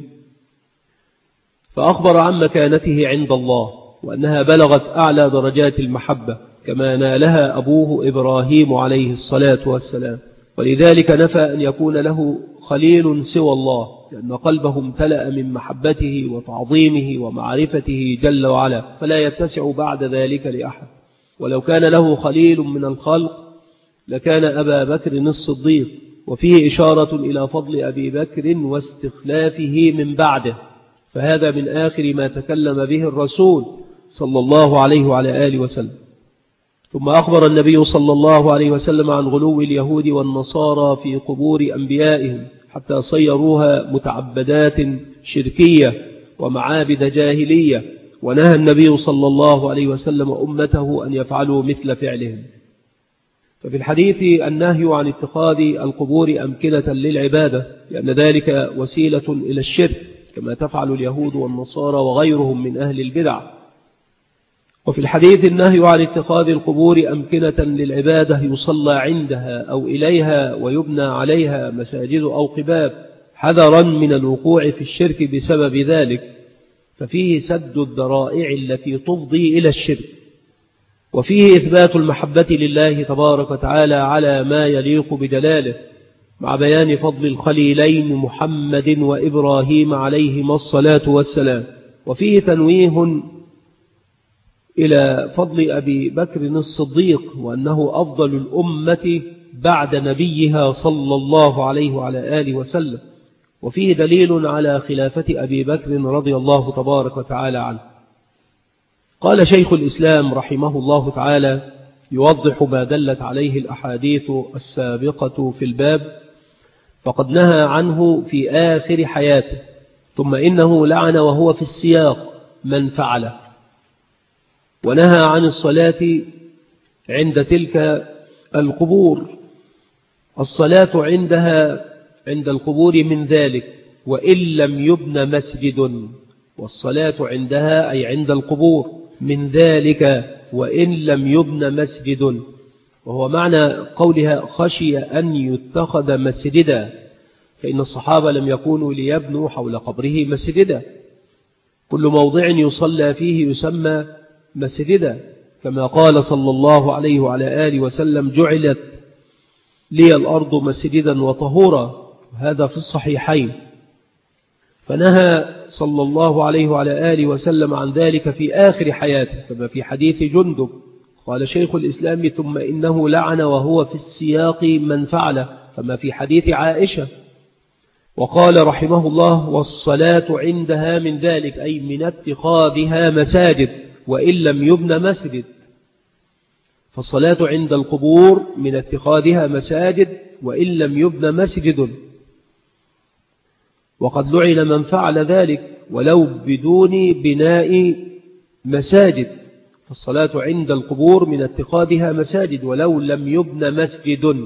فأخبر عن مكانته عند الله وأنها بلغت أعلى درجات المحبة كما نالها أبوه إبراهيم عليه الصلاة والسلام، ولذلك نفى أن يكون له خليل سوى الله، لأن قلبه امتلأ من محبته وتعظيمه ومعرفته جل وعلا، فلا يتسع بعد ذلك لأحد. ولو كان له خليل من الخلق لكان أبا بكر الصديق، وفيه إشارة إلى فضل أبي بكر واستخلافه من بعده، فهذا من آخر ما تكلم به الرسول صلى الله عليه وعلى آله وسلم. ثم أخبر النبي صلى الله عليه وسلم عن غلو اليهود والنصارى في قبور أنبيائهم حتى صيروها متعبدات شركية ومعابد جاهلية، ونهى النبي صلى الله عليه وسلم أمته أن يفعلوا مثل فعلهم. ففي الحديث النهي عن اتخاذ القبور أمكنة للعبادة، لأن ذلك وسيلة إلى الشرك كما تفعل اليهود والنصارى وغيرهم من أهل البدع. وفي الحديث النهي عن اتخاذ القبور أمكنة للعبادة يصلى عندها أو إليها ويبنى عليها مساجد أو قباب، حذرا من الوقوع في الشرك بسبب ذلك، ففيه سد الذرائع التي تفضي إلى الشرك، وفيه إثبات المحبة لله تبارك وتعالى على ما يليق بجلاله، مع بيان فضل الخليلين محمد وإبراهيم عليهما الصلاة والسلام. وفيه تنويه إلى فضل أبي بكر الصديق، وأنه أفضل الأمة بعد نبيها صلى الله عليه وعلى آله وسلم، وفيه دليل على خلافة أبي بكر رضي الله تبارك وتعالى عنه. قال شيخ الإسلام رحمه الله تعالى يوضح ما دلت عليه الأحاديث السابقة في الباب: فقد نهى عنه في آخر حياته، ثم إنه لعن وهو في السياق من فعله، ونهى عن الصلاة عند تلك القبور، الصلاة عندها عند القبور من ذلك وإن لم يبن مسجد، والصلاة عندها أي عند القبور من ذلك وإن لم يبن مسجد، وهو معنى قولها خشي أن يتخذ مسجدا، فإن الصحابة لم يكونوا ليبنوا حول قبره مسجدا، كل موضع يصلى فيه يسمى مسجدا، كما قال صلى الله عليه وعلى آله وسلم جعلت لي الأرض مسجدا وطهورا، هذا في الصحيحين. فنهى صلى الله عليه وعلى آله وسلم عن ذلك في آخر حياته، كما في حديث جندب. قال شيخ الإسلام ثم إنه لعن وهو في السياق من فعله، كما في حديث عائشة. وقال رحمه الله والصلاة عندها من ذلك أي من اتخاذها مساجد وإن لم يبن مسجد، فالصلاة عند القبور من اتخاذها مساجد وإن لم يبن مسجد، وقد لعن من فعل ذلك ولو بدون بناء مساجد، فالصلاة عند القبور من اتخاذها مساجد ولو لم يبن مسجد.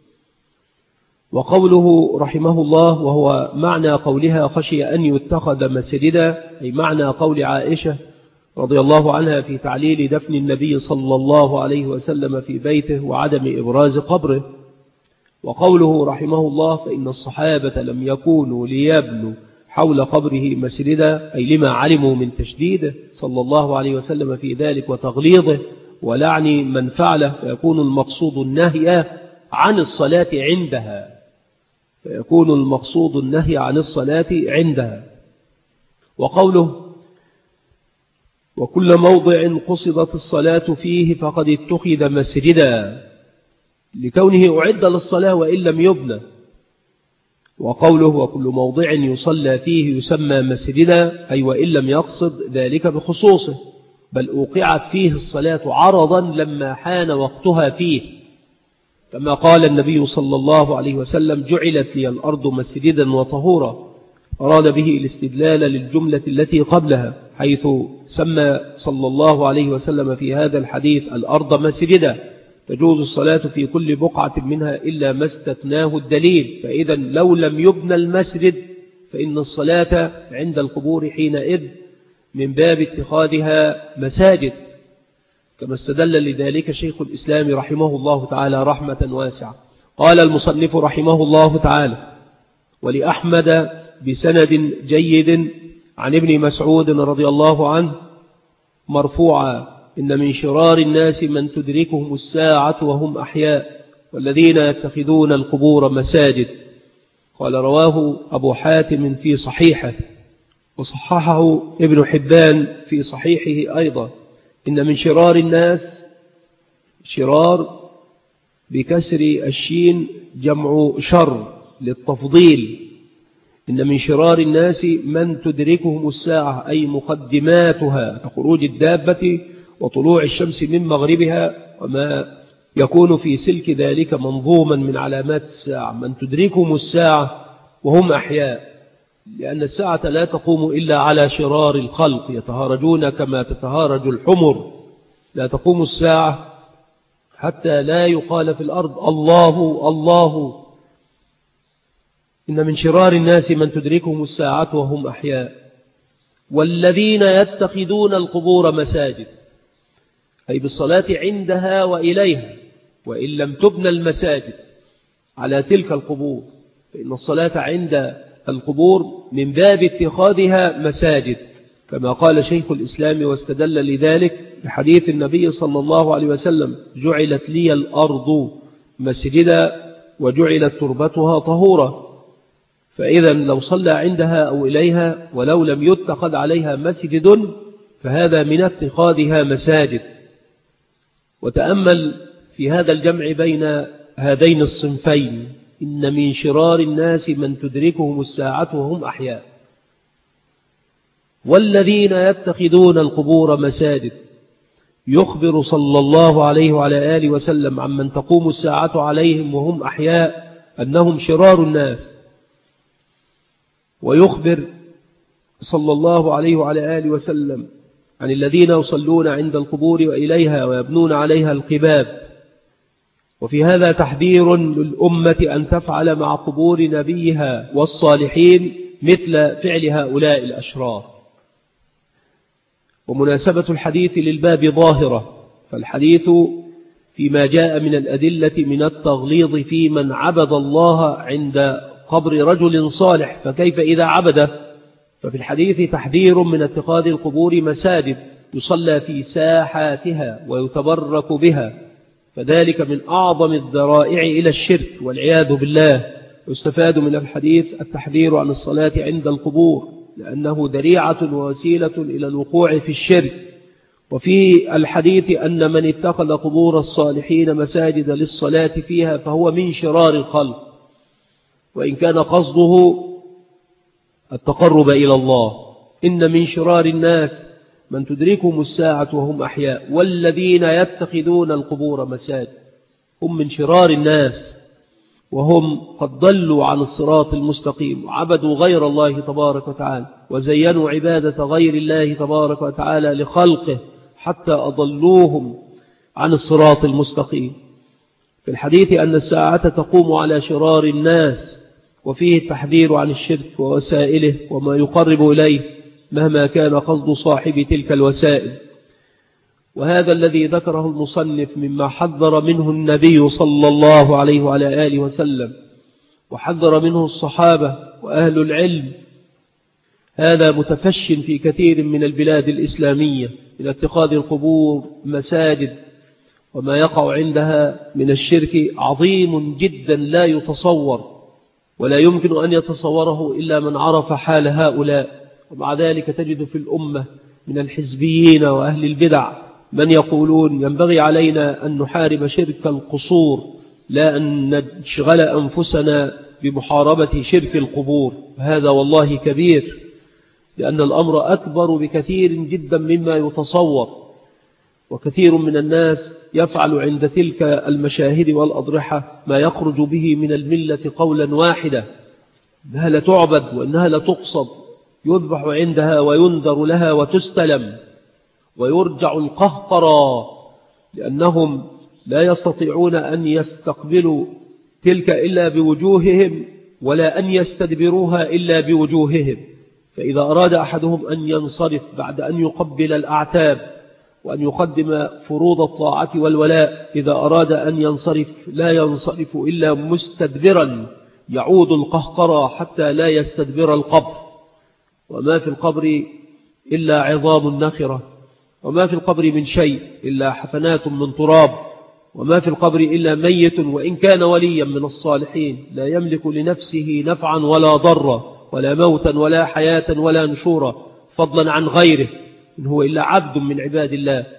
وقوله رحمه الله وهو معنى قولها خشي أن يتخذ مسجدا أي معنى قول عائشة رضي الله عنها في تعليل دفن النبي صلى الله عليه وسلم في بيته وعدم إبراز قبره. وقوله رحمه الله فإن الصحابة لم يكونوا ليبنوا حول قبره مسجدا أي لما علموا من تشديده صلى الله عليه وسلم في ذلك وتغليظه ولعن من فعله، فيكون المقصود النهي عن الصلاة عندها، فيكون المقصود النهي عن الصلاة عندها. وقوله وكل موضع قصدت الصلاة فيه فقد اتخذ مسجدا لكونه أعد للصلاة وإن لم يبنى. وقوله وكل موضع يصلى فيه يسمى مسجدا أي وإن لم يقصد ذلك بخصوصه، بل أوقعت فيه الصلاة عرضا لما حان وقتها فيه، كما قال النبي صلى الله عليه وسلم جعلت لي الأرض مسجدا وطهورا، أراد به الاستدلال للجملة التي قبلها، حيث سمى صلى الله عليه وسلم في هذا الحديث الأرض مسجدا، تجوز الصلاة في كل بقعة منها إلا ما استثناه الدليل، فإذا لو لم يبنى المسجد فإن الصلاة عند القبور حينئذ من باب اتخاذها مساجد، كما استدل لذلك شيخ الإسلام رحمه الله تعالى رحمة واسعة. قال المصنف رحمه الله تعالى ولأحمد بسند جيد عن ابن مسعود رضي الله عنه مرفوعا إن من شرار الناس من تدركهم الساعة وهم أحياء والذين يتخذون القبور مساجد. قال رواه أبو حاتم في صحيحه وصححه ابن حبان في صحيحه أيضا. إن من شرار الناس شرار بكسر الشين جمع شر للتفضيل. إن من شرار الناس من تدركهم الساعة أي مقدماتها كخروج الدابة وطلوع الشمس من مغربها وما يكون في سلك ذلك منظوما من علامات الساعة. من تدركهم الساعة وهم أحياء، لأن الساعة لا تقوم إلا على شرار الخلق يتهارجون كما تتهارج الحمر. لا تقوم الساعة حتى لا يقال في الأرض الله الله. إن من شرار الناس من تدركهم الساعة وهم أحياء والذين يتخذون القبور مساجد، أي بالصلاة عندها وإليها، وإن لم تبنى المساجد على تلك القبور، فإن الصلاة عند القبور من باب اتخاذها مساجد، كما قال شيخ الإسلام واستدل لذلك بحديث النبي صلى الله عليه وسلم: جعلت لي الأرض مسجدا وجعلت تربتها طهورا. فإذا لو صلى عندها أو إليها ولو لم يتخذ عليها مسجد فهذا من اتخاذها مساجد. وتأمل في هذا الجمع بين هذين الصنفين: إن من شرار الناس من تدركهم الساعة وهم أحياء والذين يتخذون القبور مساجد. يخبر صلى الله عليه وعلى آله وسلم عمن تقوم الساعة عليهم وهم أحياء أنهم شرار الناس، ويخبر صلى الله عليه وعلى آله وسلم عن الذين يصلون عند القبور وإليها ويبنون عليها القباب. وفي هذا تحذير للأمة أن تفعل مع قبور نبيها والصالحين مثل فعل هؤلاء الأشرار. ومناسبة الحديث للباب ظاهرة، فالحديث فيما جاء من الأدلة من التغليظ في من عبد الله عند قبر رجل صالح، فكيف إذا عبده؟ ففي الحديث تحذير من اتخاذ القبور مساجد يصلى في ساحاتها ويتبرك بها، فذلك من أعظم الذرائع إلى الشرك والعياذ بالله. يستفاد من الحديث التحذير عن الصلاة عند القبور، لأنه ذريعة ووسيلة إلى الوقوع في الشرك. وفي الحديث أن من اتخذ قبور الصالحين مساجد للصلاة فيها فهو من شرار الخلق، وإن كان قصده التقرب إلى الله. إن من شرار الناس من تدركهم الساعة وهم أحياء والذين يتخذون القبور مساجد. هم من شرار الناس، وهم قد ضلوا عن الصراط المستقيم وعبدوا غير الله تبارك وتعالى وزينوا عبادة غير الله تبارك وتعالى لخلقه حتى أضلوهم عن الصراط المستقيم. في الحديث أن الساعة تقوم على شرار الناس، وفيه التحذير عن الشرك ووسائله وما يقرب إليه مهما كان قصد صاحب تلك الوسائل. وهذا الذي ذكره المصنف مما حذر منه النبي صلى الله عليه وعلى آله وسلم وحذر منه الصحابة وأهل العلم، هذا متفش في كثير من البلاد الإسلامية من اتخاذ القبور مساجد، وما يقع عندها من الشرك عظيم جدا لا يتصور ولا يمكن أن يتصوره إلا من عرف حال هؤلاء. ومع ذلك تجد في الأمة من الحزبيين وأهل البدع من يقولون ينبغي علينا أن نحارب شرك القصور لا أن نشغل أنفسنا بمحاربة شرك القبور. هذا والله كبير، لأن الأمر أكبر بكثير جدا مما يتصور. وكثير من الناس يفعل عند تلك المشاهد والأضرحة ما يخرج به من الملة قولا واحدا: إنها لتعبد وإنها لتقصد، يذبح عندها وينذر لها وتستلم، ويرجع القهقرى، لأنهم لا يستطيعون أن يستقبلوا تلك إلا بوجوههم ولا أن يستدبروها إلا بوجوههم. فإذا أراد أحدهم أن ينصرف بعد أن يقبل الأعتاب وأن يقدم فروض الطاعة والولاء، إذا أراد أن ينصرف لا ينصرف إلا مستدبرا، يعود القهقرى حتى لا يستدبر القبر. وما في القبر إلا عظام نخرة، وما في القبر من شيء إلا حفنات من تراب، وما في القبر إلا ميت وإن كان وليا من الصالحين لا يملك لنفسه نفعا ولا ضرا ولا موتا ولا حياة ولا نشورا، فضلا عن غيره، إن هو إلا عبد من عباد الله.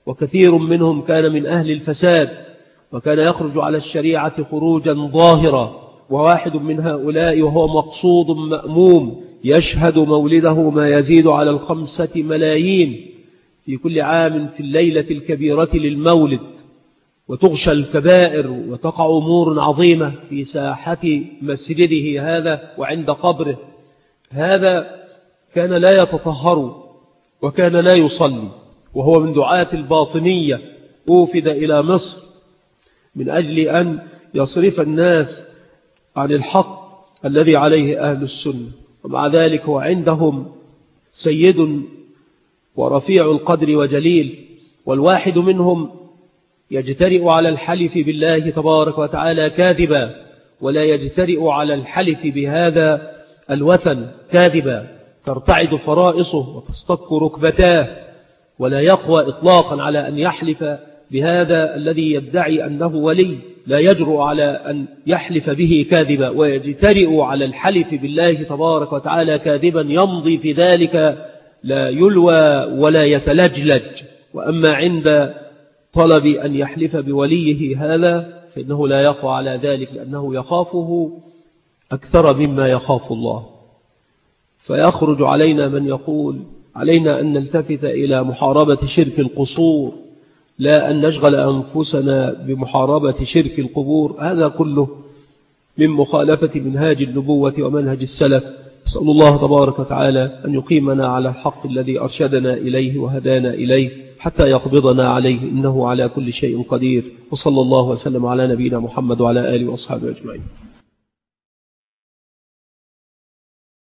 وكثير منهم كان من أهل الفساد، وكان يخرج على الشريعة خروجا ظاهرا. وواحد من هؤلاء وهو مقصود مأموم يشهد مولده ما يزيد على 5 ملايين في كل عام في الليلة الكبيرة للمولد، وتغشى الكبائر وتقع أمور عظيمة في ساحة مسجده هذا وعند قبره. هذا كان لا يتطهر وكان لا يصلي، وهو من دعاة الباطنية، أوفد إلى مصر من أجل أن يصرف الناس عن الحق الذي عليه أهل السنة. ومع ذلك هو عندهم سيد ورفيع القدر وجليل، والواحد منهم يجترئ على الحلف بالله تبارك وتعالى كاذبا، ولا يجترئ على الحلف بهذا الوثن كاذبا، ترتعد فرائصه وتصطك ركبتاه، ولا يقوى إطلاقا على أن يحلف بهذا الذي يدعي أنه ولي، لا يجرؤ على أن يحلف به كاذبا، ويجترئ على الحلف بالله تبارك وتعالى كاذبا، يمضي في ذلك لا يلوى ولا يتلجلج. وأما عند طلب أن يحلف بوليه هذا فإنه لا يقوى على ذلك، لأنه يخافه أكثر مما يخاف الله. فيخرج علينا من يقول علينا أن نلتفت إلى محاربة شرك القصور، لا أن نشغل أنفسنا بمحاربة شرك القبور. هذا كله من مخالفة منهاج النبوة ومنهج السلف. أسأل الله تبارك وتعالى أن يقيمنا على الحق الذي أرشدنا إليه وهدانا إليه حتى يقبضنا عليه، إنه على كل شيء قدير. وصلى الله وسلم على نبينا محمد وعلى آله وأصحابه أجمعين.